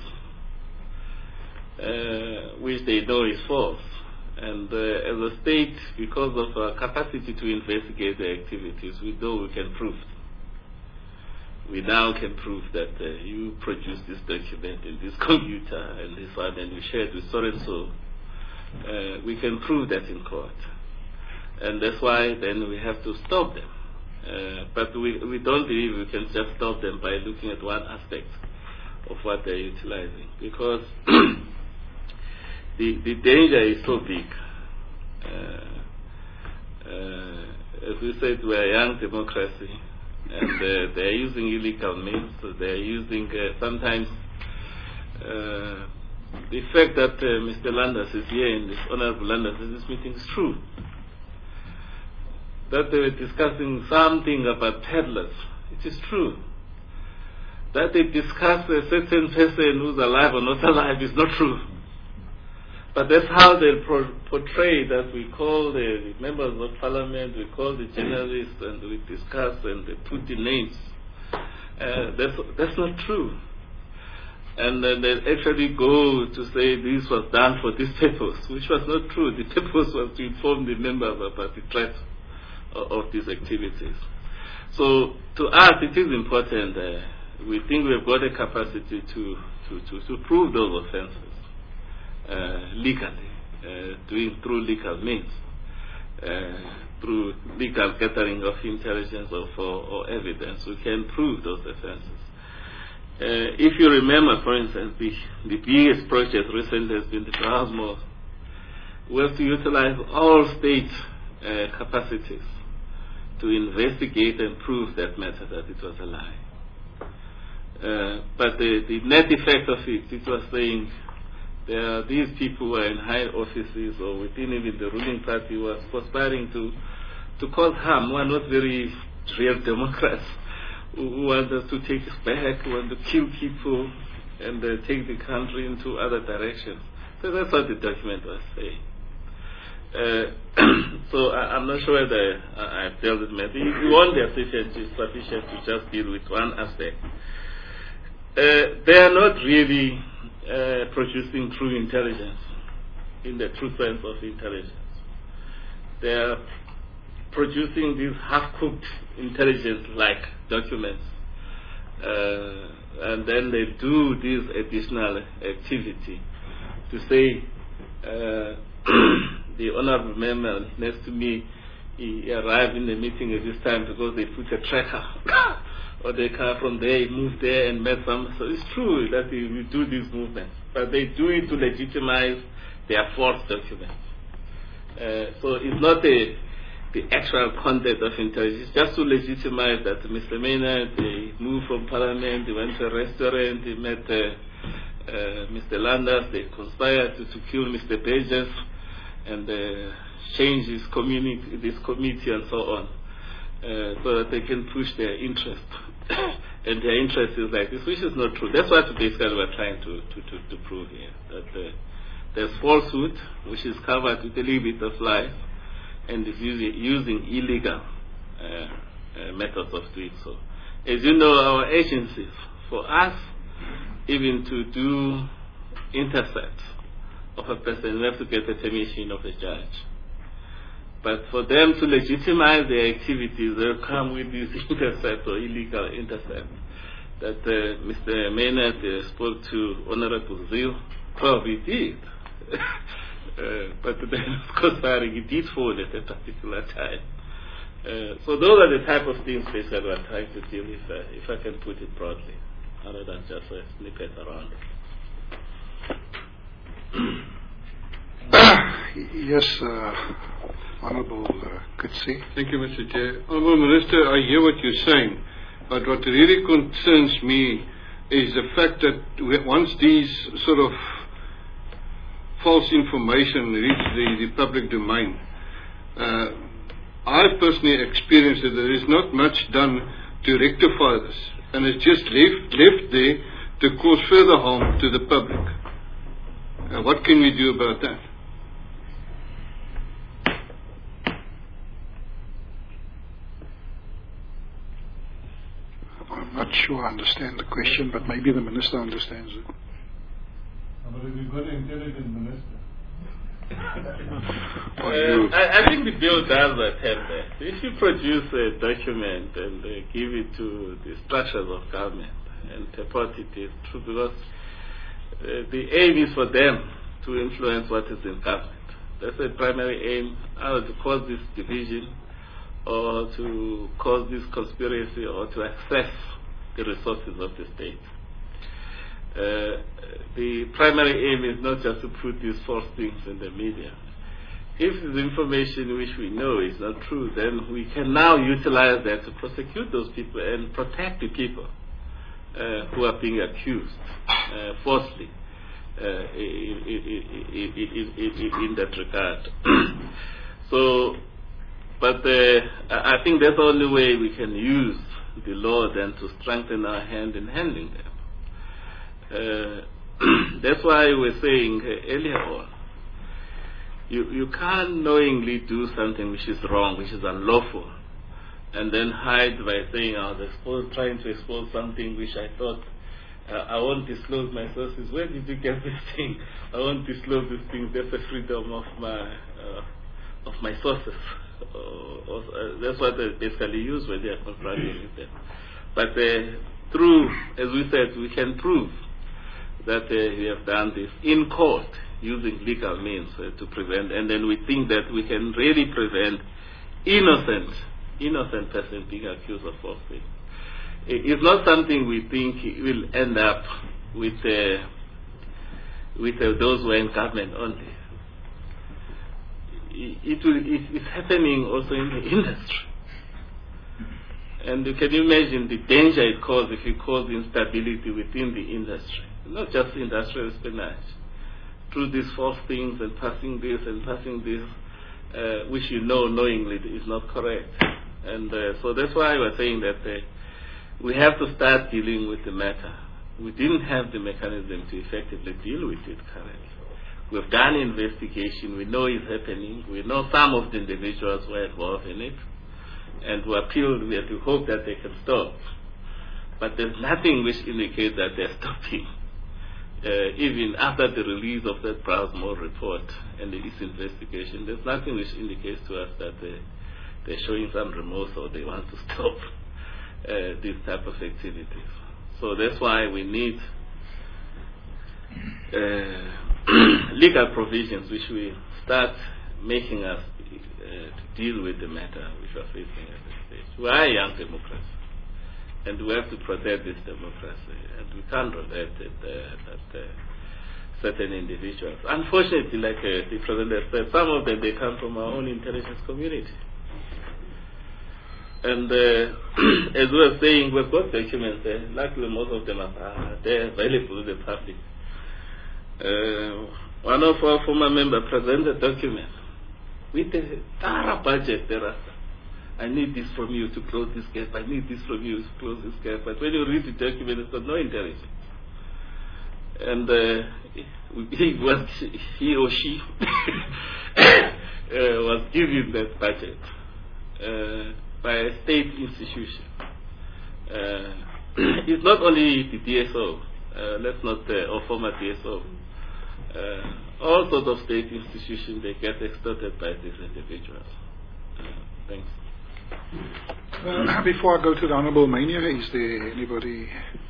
which they know is false. And as a state, because of our capacity to investigate the activities, we know we can prove. We now can prove that you produced this document in this computer and this one, and you shared with so-and-so. We can prove that in court. And that's why then we have to stop them. But we don't believe we can just stop them by looking at one aspect of what they're utilizing, because the danger is so big. as we said, we are a young democracy, and they are using illegal means. They are using sometimes the fact that Mr. Landers is here in this Honorable Landers in this meeting is true. That they were discussing something about peddlers, it is true. That they discuss a certain person who's alive or not alive is not true. But that's how they portray that we call the members of parliament, we call the journalists, and we discuss and they put the names. That's not true. And then they actually go to say this was done for this purpose, which was not true. The purpose was to inform the members about the threat of these activities. So to us it is important. We think we've got a capacity to prove those offences legally, doing through legal means, through legal gathering of intelligence or evidence. We can prove those offences. If you remember, for instance, the biggest project recently has been the Brownsmore. We have to utilize all state capacities to investigate and prove that matter, that it was a lie. But the net effect of it was saying there are these people who are in high offices or within even the ruling party who are conspiring to cause harm, who are not very real Democrats, who want us to take us back, who want to kill people and take the country into other directions. So that's what the document was saying. So I'm not sure whether I've dealt with it. If you want the sufficient to just deal with one aspect. They are not really producing true intelligence in the true sense of intelligence. They are producing these half-cooked intelligence-like documents, and then they do this additional activity to say the honorable member next to me, he arrived in the meeting at this time because they put a tracker or they come from there, move there and met some. So it's true that we do these movements, but they do it to legitimize their false documents. So it's not the actual content of intelligence, just to legitimize that Mr. Maynard, they moved from parliament, they went to a restaurant, they met Mr. Landers, they conspired to kill Mr. Pages and change this committee and so on, so that they can push their interest. And their interest is like this, which is not true. That's what basically we're trying to prove here, that there's falsehood, which is covered with a little bit of lies, and is using illegal methods of doing so. As you know, our agencies, for us, even to do intercept of a person, we have to get the permission of a judge. But for them to legitimize their activities, they'll come with this intercept or illegal intercept. That Mr. Maynard spoke to Honorable Zeal, probably did. But then, of course, he did phone at a particular time. So those are the type of things basically we're trying to deal with, if I can put it broadly, other than just a snippet around it. Yes, Honourable Coetzee. Thank you, Mr. Chair. Honourable Minister, I hear what you're saying, but what really concerns me is the fact that once these sort of false information reach the public domain, I personally experienced that there is not much done to rectify this, and it's just left there to cause further harm to the public. What can we do about that? I'm not sure I understand the question, but maybe the Minister understands it. But we've got an intelligent minister. I think the bill does attempt that. If you produce a document and give it to the structures of government and purport it is true, because the aim is for them to influence what is in government. That's the primary aim, either to cause this division or to cause this conspiracy or to access the resources of the state. The primary aim is not just to put these false things in the media. if the information which we know is not true, then we can now utilize that to prosecute those people and protect the people who are being accused falsely in that regard. So, but I think that's the only way we can use the law then to strengthen our hand in handling them. That's why we're saying earlier on, you can't knowingly do something which is wrong, which is unlawful, and then hide by saying, I was trying to expose something which I thought, I won't disclose my sources. Where did you get this thing? I won't disclose this thing. That's the freedom of my sources. That's what they basically use when they are confronting with them. But through, as we said, we can prove that we have done this in court using legal means to prevent, and then we think that we can really prevent innocent person being accused of false things. It's not something we think will end up with those who are in government only. It's happening also in the industry. And can you imagine the danger it causes if you cause instability within the industry? Not just industrial espionage. Through these false things and passing this, which you know knowingly is not correct. And so that's why we're saying that we have to start dealing with the matter. We didn't have the mechanism to effectively deal with it currently. We've done investigation. We know it's happening. We know some of the individuals were involved in it. And we appealed. We have to hope that they can stop. But there's nothing which indicates that they're stopping. Even after the release of that Browsmore report and this investigation, there's nothing which indicates to us that they're showing some remorse or they want to stop these type of activities. So that's why we need legal provisions which will start making us to deal with the matter which we're facing at this stage. We are a young democracy, and we have to protect this democracy, and we can't relate it that certain individuals. Unfortunately, like the President said, some of them, they come from our own intelligence community. And as we were saying, we've got documents there. Luckily, most of them are there available to the public. One of our former members presented a document with a thorough budget thereafter. I need this from you to close this gap. I need this from you to close this gap. But when you read the document, it's got no intelligence. And he or she was given that budget by a state institution. It's not only the DSO, or former DSO. All sorts of state institutions, they get extorted by these individuals. Thanks. Before I go to the Honourable Mania, is there anybody?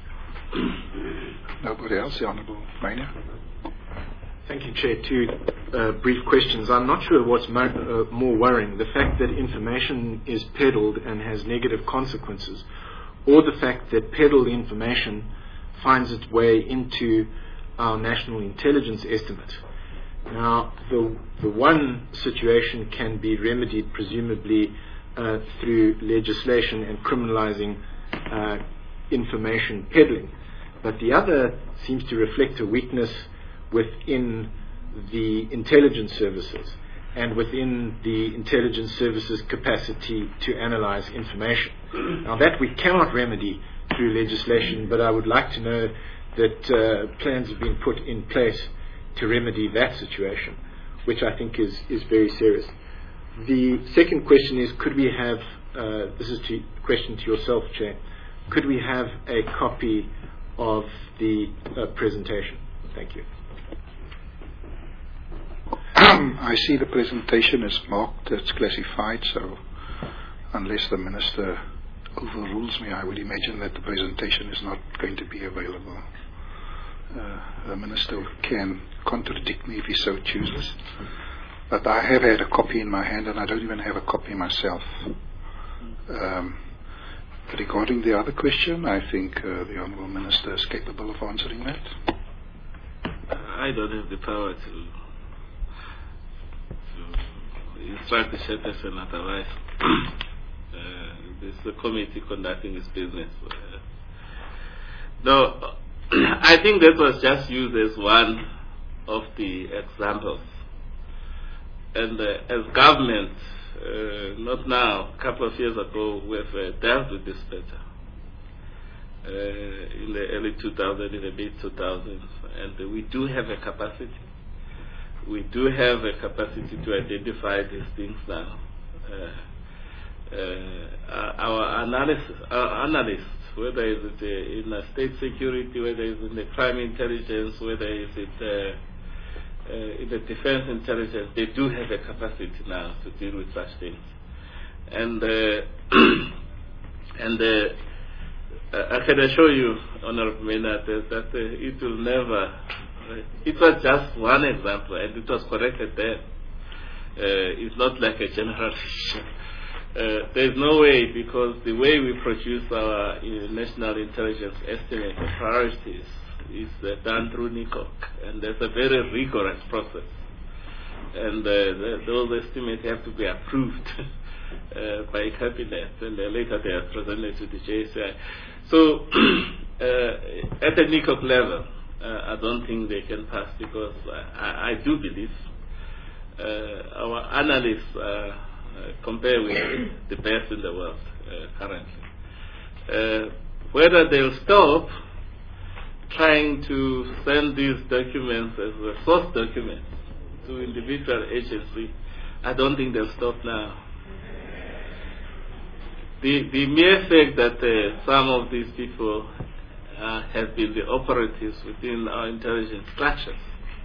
Nobody else? The Honourable Mania. Thank you, Chair. Two brief questions. I'm not sure what's more worrying, the fact that information is peddled and has negative consequences, or the fact that peddled information finds its way into our national intelligence estimate. Now, the one situation can be remedied presumably through legislation and criminalizing information peddling, but the other seems to reflect a weakness within the intelligence services and within the intelligence services' capacity to analyze information. Now, that we cannot remedy through legislation, but I would like to know that plans have been put in place to remedy that situation, which I think is very serious. The second question is, could we have, this is a question to yourself, Chair, could we have a copy of the presentation? Thank you. I see the presentation is marked, it's classified, so unless the Minister overrules me, I would imagine that the presentation is not going to be available. The Minister can contradict me if he so chooses, but I have had a copy in my hand and I don't even have a copy myself. Regarding the other question, I think the Honourable Minister is capable of answering that. I don't have the power to instruct the chairperson otherwise. This is the committee conducting its business. No, I think that was just used as one of the examples. And as government, not now, a couple of years ago, we have dealt with this better. In the early 2000s, in the mid 2000s, and we do have a capacity. We do have a capacity to identify these things now. Our analysts, whether it's in state security, whether it's in the crime intelligence, whether it's in the defense intelligence, they do have a capacity now to deal with such things. And I can assure you, Honorable Maynard, that it will never. It was just one example, and it was corrected then. It's not like a generalization. There's no way, because the way we produce our national intelligence estimate and priorities is done through NICOC, and there's a very rigorous process. And those estimates have to be approved by cabinet, and later they are presented to the JCI. So at the NICOC level, I don't think they can pass, because I do believe our analysts compare with the best in the world currently. Whether they'll stop trying to send these documents as a source documents to individual agencies, I don't think they'll stop now. The mere fact that some of these people have been the operatives within our intelligence structures,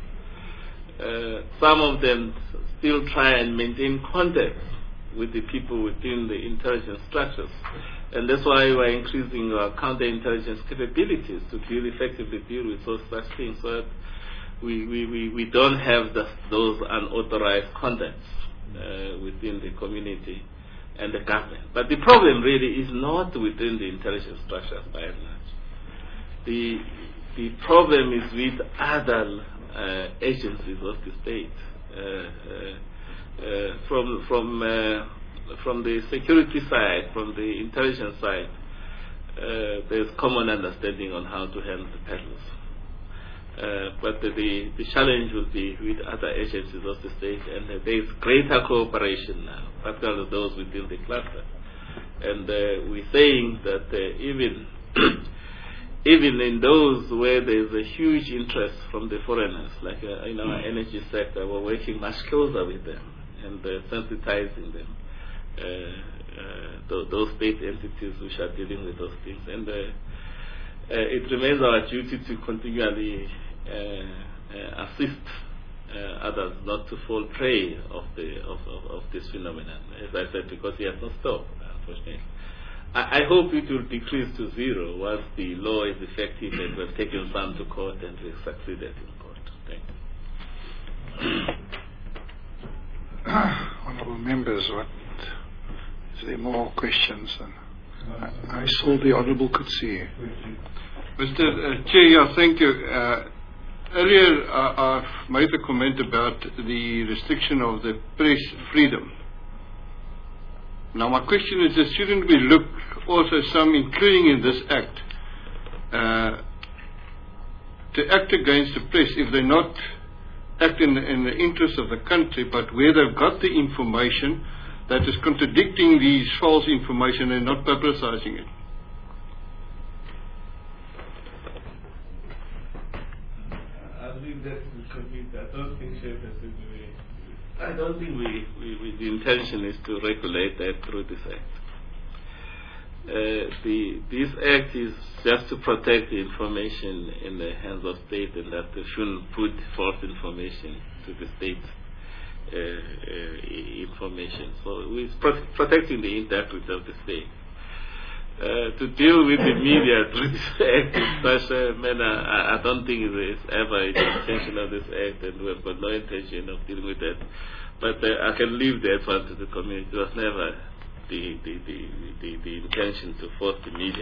some of them still try and maintain contact with the people within the intelligence structures. And that's why we're increasing our counterintelligence capabilities to effectively deal with such things, so that we don't have those unauthorized contacts within the community and the government. But the problem really is not within the intelligence structures by and large. The problem is with other agencies of the state. From the security side, from the intelligence side, there's common understanding on how to handle the peddlers. But the challenge will be with other agencies of the state, and there's greater cooperation now, particularly those within the cluster. And we're saying that even in those where there's a huge interest from the foreigners, like in our energy sector, we're working much closer with them and sensitizing them, those state entities which are dealing with those things. And it remains our duty to continually assist others not to fall prey of this phenomenon, as I said, because he has not stopped, unfortunately. I hope it will decrease to zero once the law is effective and we've taken some to court and we've succeeded in court. Thank you. Honourable members, is there more questions? I saw the Honourable Kutsi. Mr. Chair, thank you. Earlier I've made a comment about the restriction of the press freedom. Now my question is, shouldn't we look also some, including in this act, to act against the press if they're not acting in the interest of the country, but where they've got the information that is contradicting these false information and not publicizing it? I believe that we could be. I don't think the intention is to regulate that through this act. This act is just to protect the information in the hands of state, and that they shouldn't put false information to the state information. So it's protecting the integrity of the state. To deal with the media through this act in such a manner, I don't think it is ever the intention of this act, and we have got no intention of dealing with that. But I can leave that one to the community. It was never the intention to force the media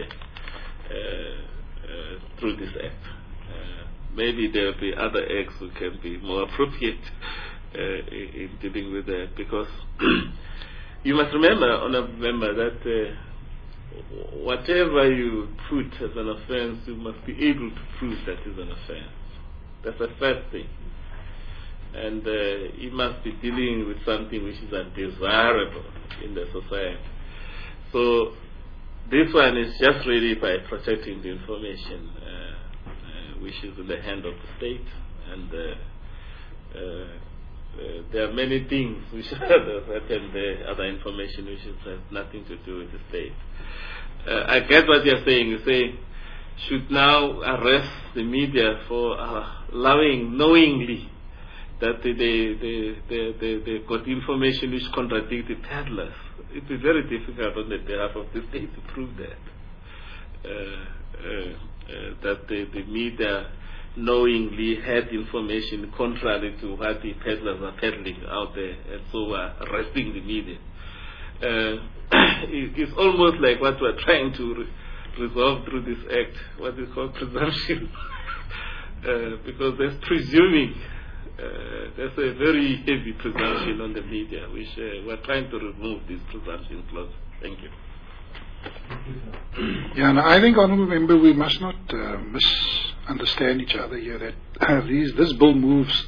through this act. Maybe there will be other acts which can be more appropriate in dealing with that, because you must remember that whatever you put as an offense, you must be able to prove that is an offense. That's the first thing. And you must be dealing with something which is undesirable in the society. So this one is just really by protecting the information which is in the hand of the state, and there are many things which attend the other information which has nothing to do with the state. I get what you're saying. You say, should now arrest the media for allowing knowingly that they got information which contradict the peddlers. It is very difficult on the behalf of the state to prove that. That the media knowingly had information contrary to what the peddlers are peddling out there, and so are arresting the media. It's almost like what we're trying to resolve through this act, what is called presumption, because that's presuming. There's a very heavy presumption on the media, which we're trying to remove this presumption clause. Thank you. Yeah, and I think, Honourable Member, we must not misunderstand each other here. That this bill moves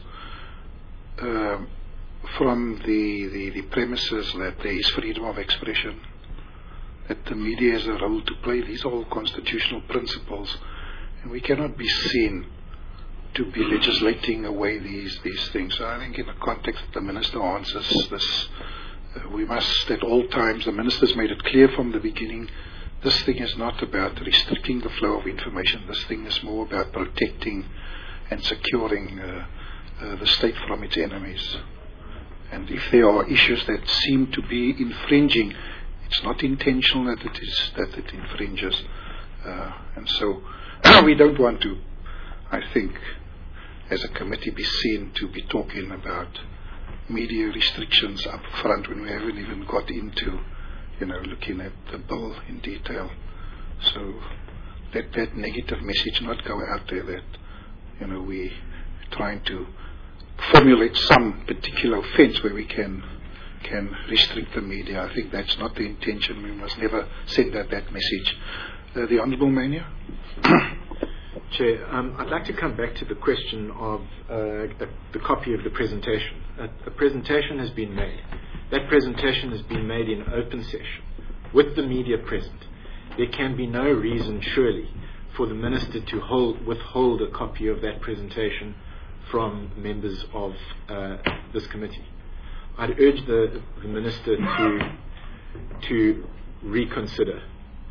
from the premises that there is freedom of expression, that the media has a role to play. These are all constitutional principles, and we cannot be seen to be legislating away these things. So I think in the context that the Minister answers this, we must at all times, the Minister's made it clear from the beginning, this thing is not about restricting the flow of information. This thing is more about protecting and securing the state from its enemies. And if there are issues that seem to be infringing, it's not intentional that it infringes. And so we don't want to, I think, as a committee, be seen to be talking about media restrictions up front when we haven't even got into, looking at the bill in detail. So let that negative message not go out there that, we're trying to formulate some particular offense where we can restrict the media. I think that's not the intention. We must never send that message. The Honourable Mania. Chair, I'd like to come back to the question of the copy of the presentation. A presentation has been made. That presentation has been made in open session with the media present. There can be no reason, surely, for the Minister to withhold a copy of that presentation from members of this committee. I'd urge the Minister to reconsider.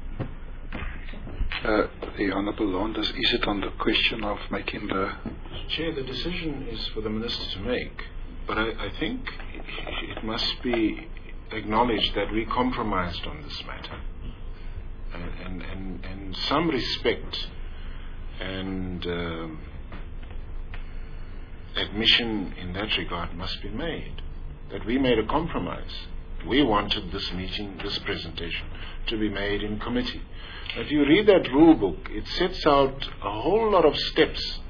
The Honourable Launders, is it on the question of making the... Chair, the decision is for the Minister to make, but I think it must be acknowledged that we compromised on this matter. And some respect and admission in that regard must be made, that we made a compromise. We wanted this meeting, this presentation, to be made in committee. If you read that rule book, it sets out a whole lot of steps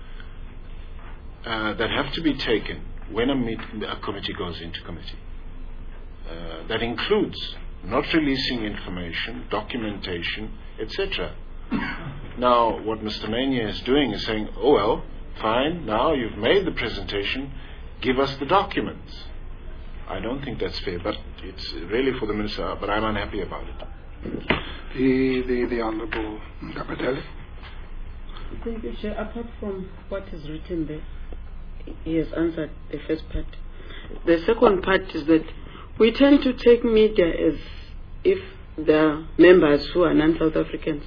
that have to be taken when a committee goes into committee. That includes not releasing information, documentation, etc. Now, what Mr. Mania is doing is saying, oh well, fine, now you've made the presentation, give us the documents. I don't think that's fair, but it's really for the Minister, but I'm unhappy about it. The Honourable Ngabadeli. Thank you, Chair. Apart from what is written there, he has answered the first part. The second part is that we tend to take media as if they are members who are non-South Africans.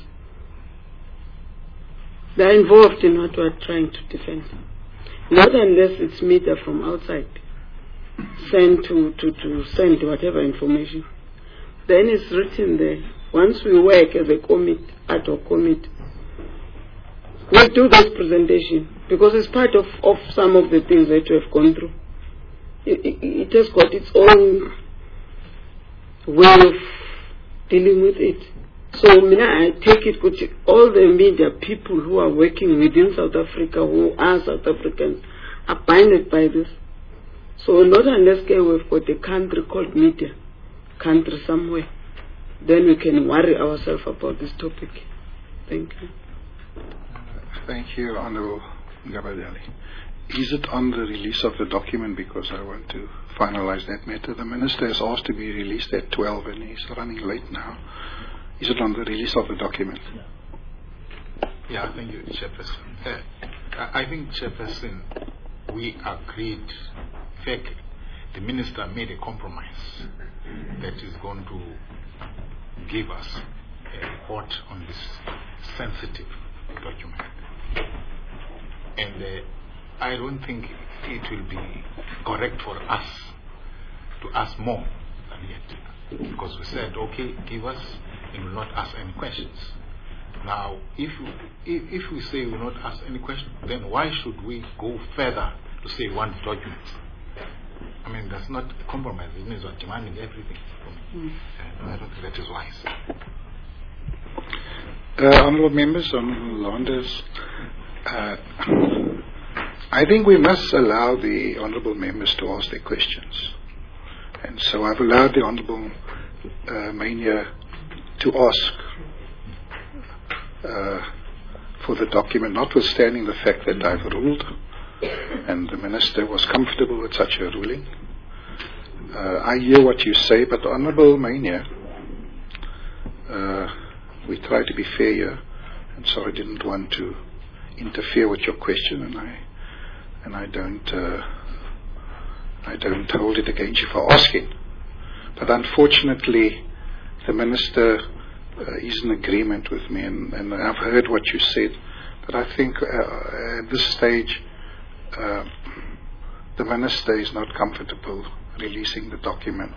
They are involved in what we are trying to defend. Not unless it's media from outside sent to send whatever information. Then it's written there. Once we work as a committee, ad hoc committee, we do this presentation because it's part of some of the things that we have gone through. It has got its own way of dealing with it. So I take it, all the media people who are working within South Africa, who are South Africans, are binded by this. So not unless we've got a country called media, country somewhere, then we can worry ourselves about this topic. Thank you. Thank you, Honorable Ngabadeli. Is it on the release of the document? Because I want to finalize that matter. The Minister has asked to be released at 12 and he's running late now. Is it on the release of the document? Yeah, thank you, Chairperson. I think, Chairperson, we agreed, in fact, the Minister made a compromise that is going to give us a report on this sensitive document. And I don't think it will be correct for us to ask more than yet. Because we said, okay, give us, and we'll not ask any questions. Now, if we say we will not ask any questions, then why should we go further to say one document? I mean, that's not a compromise. It means we're demanding everything from me. I don't think that is wise. Honourable members, Honourable Landers, I think we must allow the Honourable members to ask their questions. And so I've allowed the Honourable Mania to ask for the document, notwithstanding the fact that I've ruled and the Minister was comfortable with such a ruling. I hear what you say, but Honourable Mania, we try to be fair here, and so I didn't want to interfere with your question, and I don't hold it against you for asking. But unfortunately, the Minister is in agreement with me, and I've heard what you said. But I think at this stage, the Minister is not comfortable releasing the document,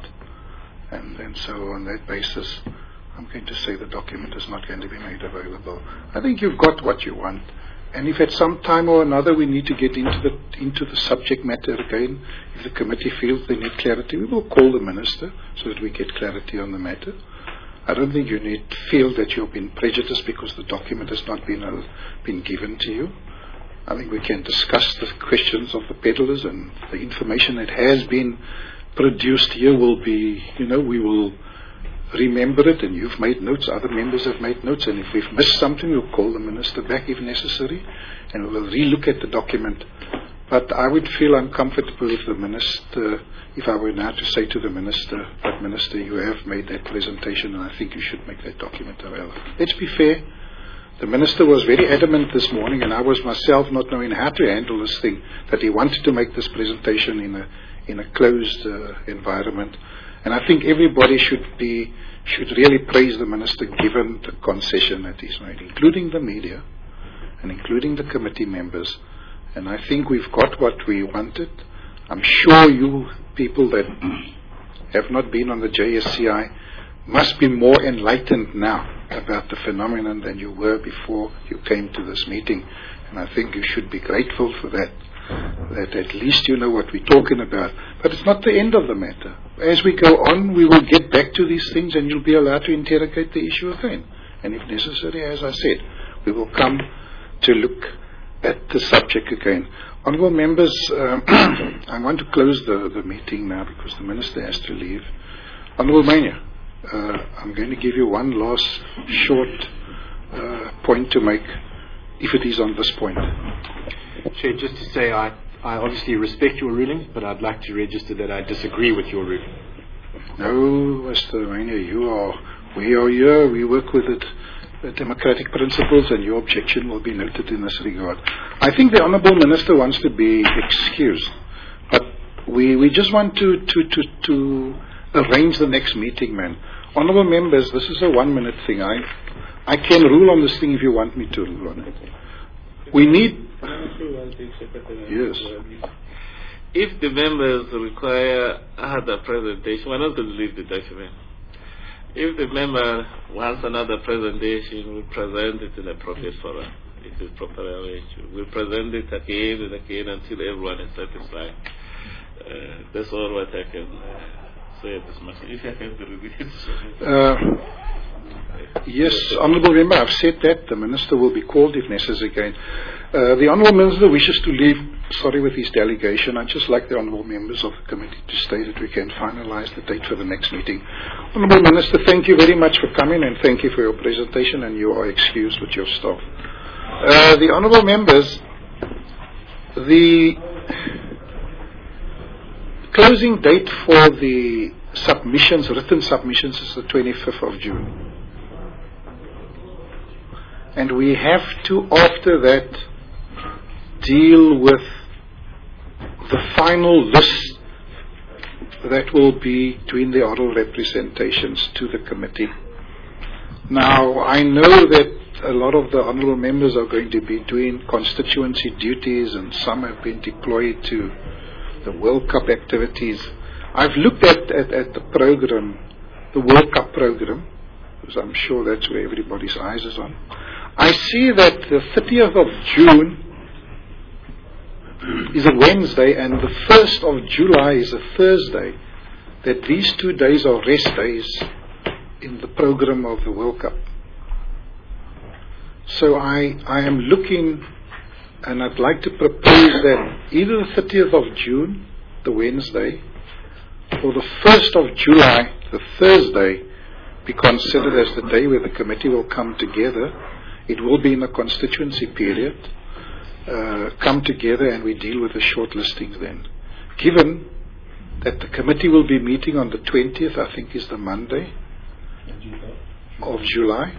and so on that basis, I'm going to say the document is not going to be made available. I think you've got what you want. And if at some time or another we need to get into the subject matter again, if the committee feels they need clarity, we will call the Minister so that we get clarity on the matter. I don't think you need to feel that you've been prejudiced because the document has not been given to you. I think we can discuss the questions of the peddlers, and the information that has been produced here will be, we will remember it, and you've made notes, other members have made notes, and if we've missed something, we'll call the Minister back if necessary, and we will relook at the document. But I would feel uncomfortable if the Minister, if I were now to say to the Minister, but Minister, you have made that presentation, and I think you should make that document available. Let's be fair. The Minister was very adamant this morning, and I was myself not knowing how to handle this thing, that he wanted to make this presentation in a closed environment. And I think everybody should really praise the Minister given the concession that he's made, including the media and including the committee members. And I think we've got what we wanted. I'm sure you people that have not been on the JSCI must be more enlightened now about the phenomenon than you were before you came to this meeting. And I think you should be grateful for that at least you know what we're talking about. But it's not the end of the matter. As we go on, we will get back to these things, and you'll be allowed to interrogate the issue again. And if necessary, as I said, we will come to look at the subject again. Honourable members, I want to close the meeting now because the Minister has to leave. Honourable Mania, I'm going to give you one last short point to make, if it is on this point. Chair, just to say I obviously respect your ruling, but I'd like to register that I disagree with your ruling. No, Mr. Mania, we are here, we work with it, the democratic principles, and your objection will be noted in this regard. I think the Honourable Minister wants to be excused, but we just want to arrange the next meeting, man. Honourable members, this is a 1 minute thing. I can rule on this thing if you want me to rule on it. We need... Yes. If the members require other presentation, we're not going to leave the document. If the member wants another presentation, we'll present it in a appropriate forum. It is properly arranged. We'll present it again and again until everyone is satisfied. That's all what I can say at this moment. If I can read it. Yes, Honourable Member, I've said that. The Minister will be called if necessary again. The Honourable Minister wishes to leave, with his delegation. I'd just like the Honourable Members of the Committee to stay that we can finalise the date for the next meeting. Honourable Minister, thank you very much for coming and thank you for your presentation, and you are excused with your staff. The Honourable Members, the closing date for the submissions, written submissions, is the 25th of June. And we have to, after that, deal with the final list that will be doing the oral representations to the committee. Now, I know that a lot of the honourable members are going to be doing constituency duties, and some have been deployed to the World Cup activities. I've looked at the program, the World Cup program, because I'm sure that's where everybody's eyes is on. I see that the 30th of June is a Wednesday and the 1st of July is a Thursday, that these 2 days are rest days in the program of the World Cup. So I am looking, and I'd like to propose that either the 30th of June, the Wednesday, or the 1st of July, the Thursday, be considered as the day where the committee will come together. It will be in a constituency period, come together and we deal with the short listings then. Given that the committee will be meeting on the 20th, I think is the Monday of July.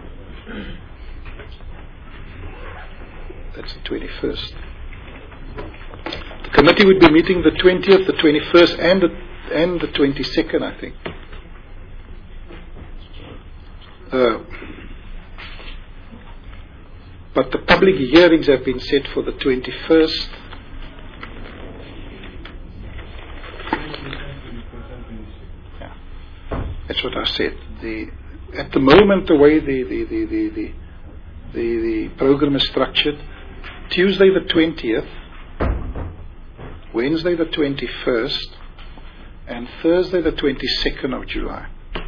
That's the 21st. The committee would be meeting the 20th, the 21st and the 22nd, I think. But the public hearings have been set for the 21st. Yeah, that's what I said. At the moment, the way the program is structured, Tuesday the 20th, Wednesday the 21st, and Thursday the 22nd of July.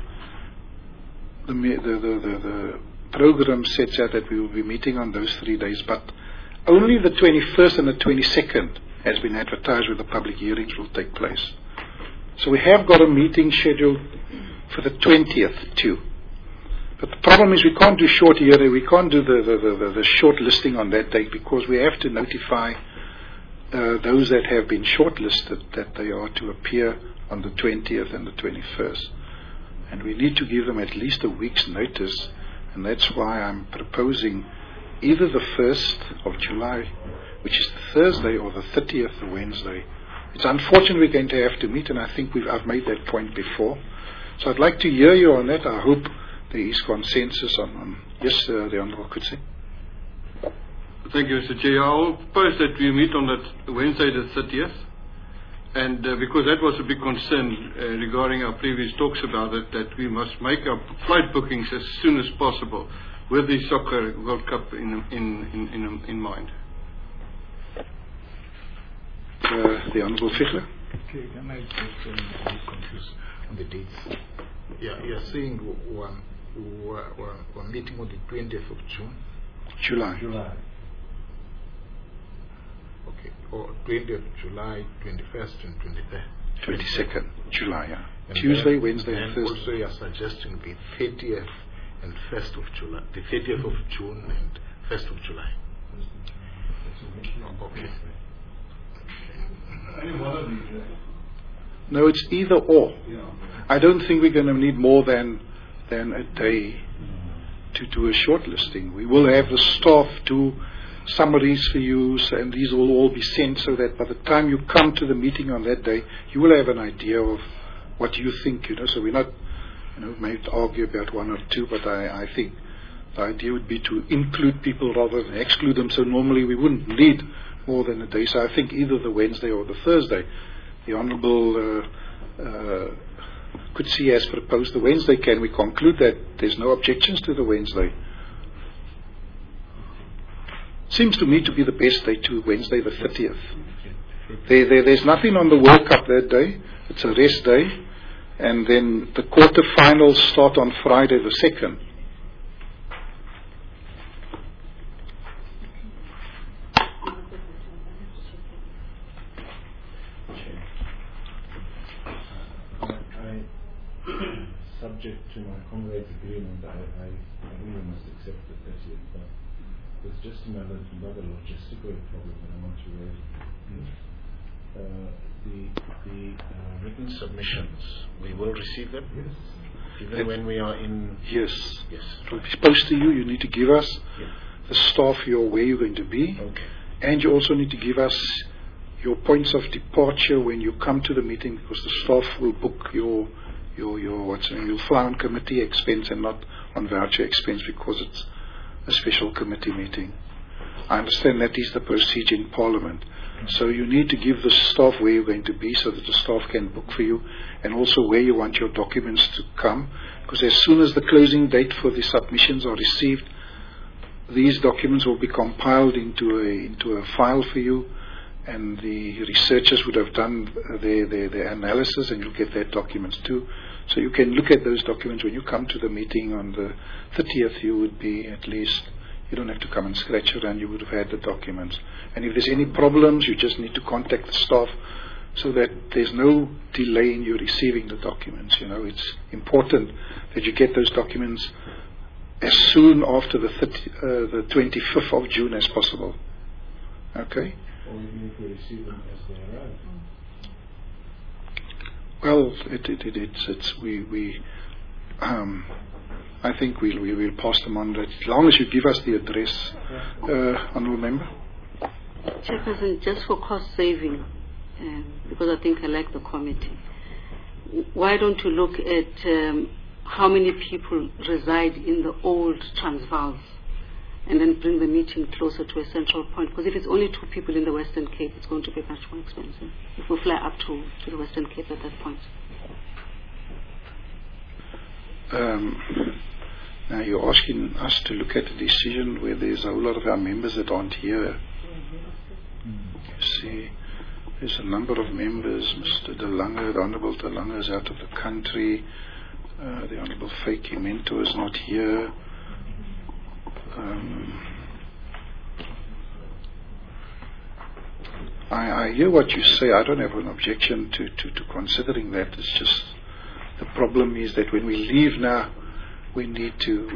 The program sets out that we will be meeting on those 3 days, but only the 21st and the 22nd has been advertised where the public hearings will take place. So we have got a meeting scheduled for the 20th too. But the problem is we can't do short hearing, we can't do the short listing on that date, because we have to notify those that have been shortlisted that they are to appear on the 20th and the 21st. And we need to give them at least a week's notice. And that's why I'm proposing either the 1st of July, which is the Thursday, or the 30th, the Wednesday. It's unfortunate we're going to have to meet, and I think I've made that point before. So I'd like to hear you on that. I hope there is consensus on yes, the Honourable Coetzee. Thank you, Mr. Chair. I'll propose that we meet on that Wednesday the 30th. And because that was a big concern regarding our previous talks about it, that we must make our flight bookings as soon as possible with the Soccer World Cup in mind. The Honourable Fichler. Okay, can I just confused on the dates? Yeah, you're saying we're meeting on the 20th of June? July. Okay, or 20th July, 21st and 23rd. 22nd July, yeah. And Tuesday, Wednesday and Thursday. Also you're suggesting the 30th and 1st of July, the 30th of June and 1st of July. Okay. No, it's either or. I don't think we're going to need more than a day to do a shortlisting. We will have the staff do summaries for you, and these will all be sent so that by the time you come to the meeting on that day, you will have an idea of what you think, So we're not, may argue about one or two, but I think the idea would be to include people rather than exclude them. So normally we wouldn't need more than a day. So I think either the Wednesday or the Thursday. The Honourable Coetzee has proposed the Wednesday. Can we conclude that there's no objections to the Wednesday? Seems to me to be the best day, to Wednesday the 30th. There's nothing on the World Cup that day. It's a rest day. And then the quarterfinals start on Friday the 2nd. subject to my comrade's agreement, I really must accept the 30th, but there's just another logistical problem that I want to raise. The written submissions, we will receive them? Yes. Even when we are in... Yes. Yes. It will be posted to you. You need to give us the staff where you're going to be. Okay. And you also need to give us your points of departure when you come to the meeting, because the staff will book your you'll fly on committee expense and not on voucher expense, because it's a special committee meeting. I understand that is the procedure in Parliament. So you need to give the staff where you're going to be so that the staff can book for you, and also where you want your documents to come, because as soon as the closing date for the submissions are received, these documents will be compiled into a file for you, and the researchers would have done their analysis, and you'll get their documents too. So you can look at those documents when you come to the meeting on the 30th. You would be at least, you don't have to come and scratch around, you would have had the documents. And if there's any problems, you just need to contact the staff so that there's no delay in you receiving the documents. You know, it's important that you get those documents as soon after the 25th of June as possible. Okay? Or even if we receive them as they arrive. Well, I think we will pass them on, as long as you give us the address, Honourable Member. Chairperson, just for cost saving, because I think I like the committee, why don't you look at how many people reside in the old Transvaals, and then bring the meeting closer to a central point? Because if it's only 2 people in the Western Cape, it's going to be much more expensive if we fly up to the Western Cape at that point. Now you're asking us to look at a decision where there's a whole lot of our members that aren't here. You see, there's a number of members. Mr. De Lange, the Honourable De Lange is out of the country. The Honourable Faiki Mento is not here. I hear what you say. I don't have an objection to considering that. It's just the problem is that when we leave now, we need to.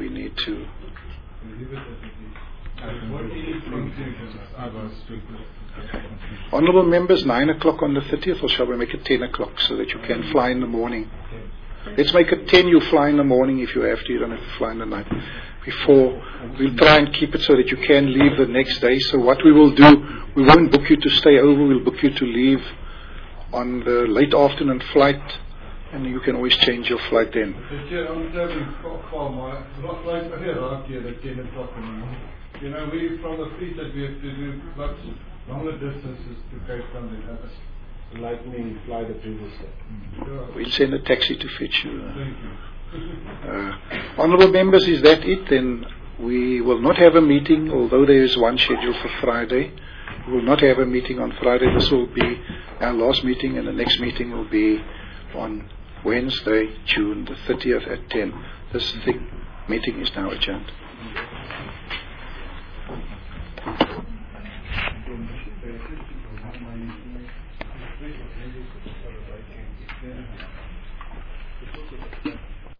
Honourable members, 9 o'clock on the 30th, or shall we make it 10 o'clock so that you can fly in the morning? Let's make it 10, you fly in the morning if you have to. You don't have to fly in the night. Before, we'll try and keep it so that you can leave the next day. So what we will do, we won't book you to stay over, we'll book you to leave on the late afternoon flight, and you can always change your flight then. You know, we from the fleet that we have to do lots longer distances to Cape Town than others. Like me, fly the previous day. We'll send a taxi to fetch you. Thank you. Honourable members, is that it? Then we will not have a meeting, although there is one scheduled for Friday. We will not have a meeting on Friday. This will be our last meeting, and the next meeting will be on Wednesday, June the 30th at 10. This meeting is now adjourned.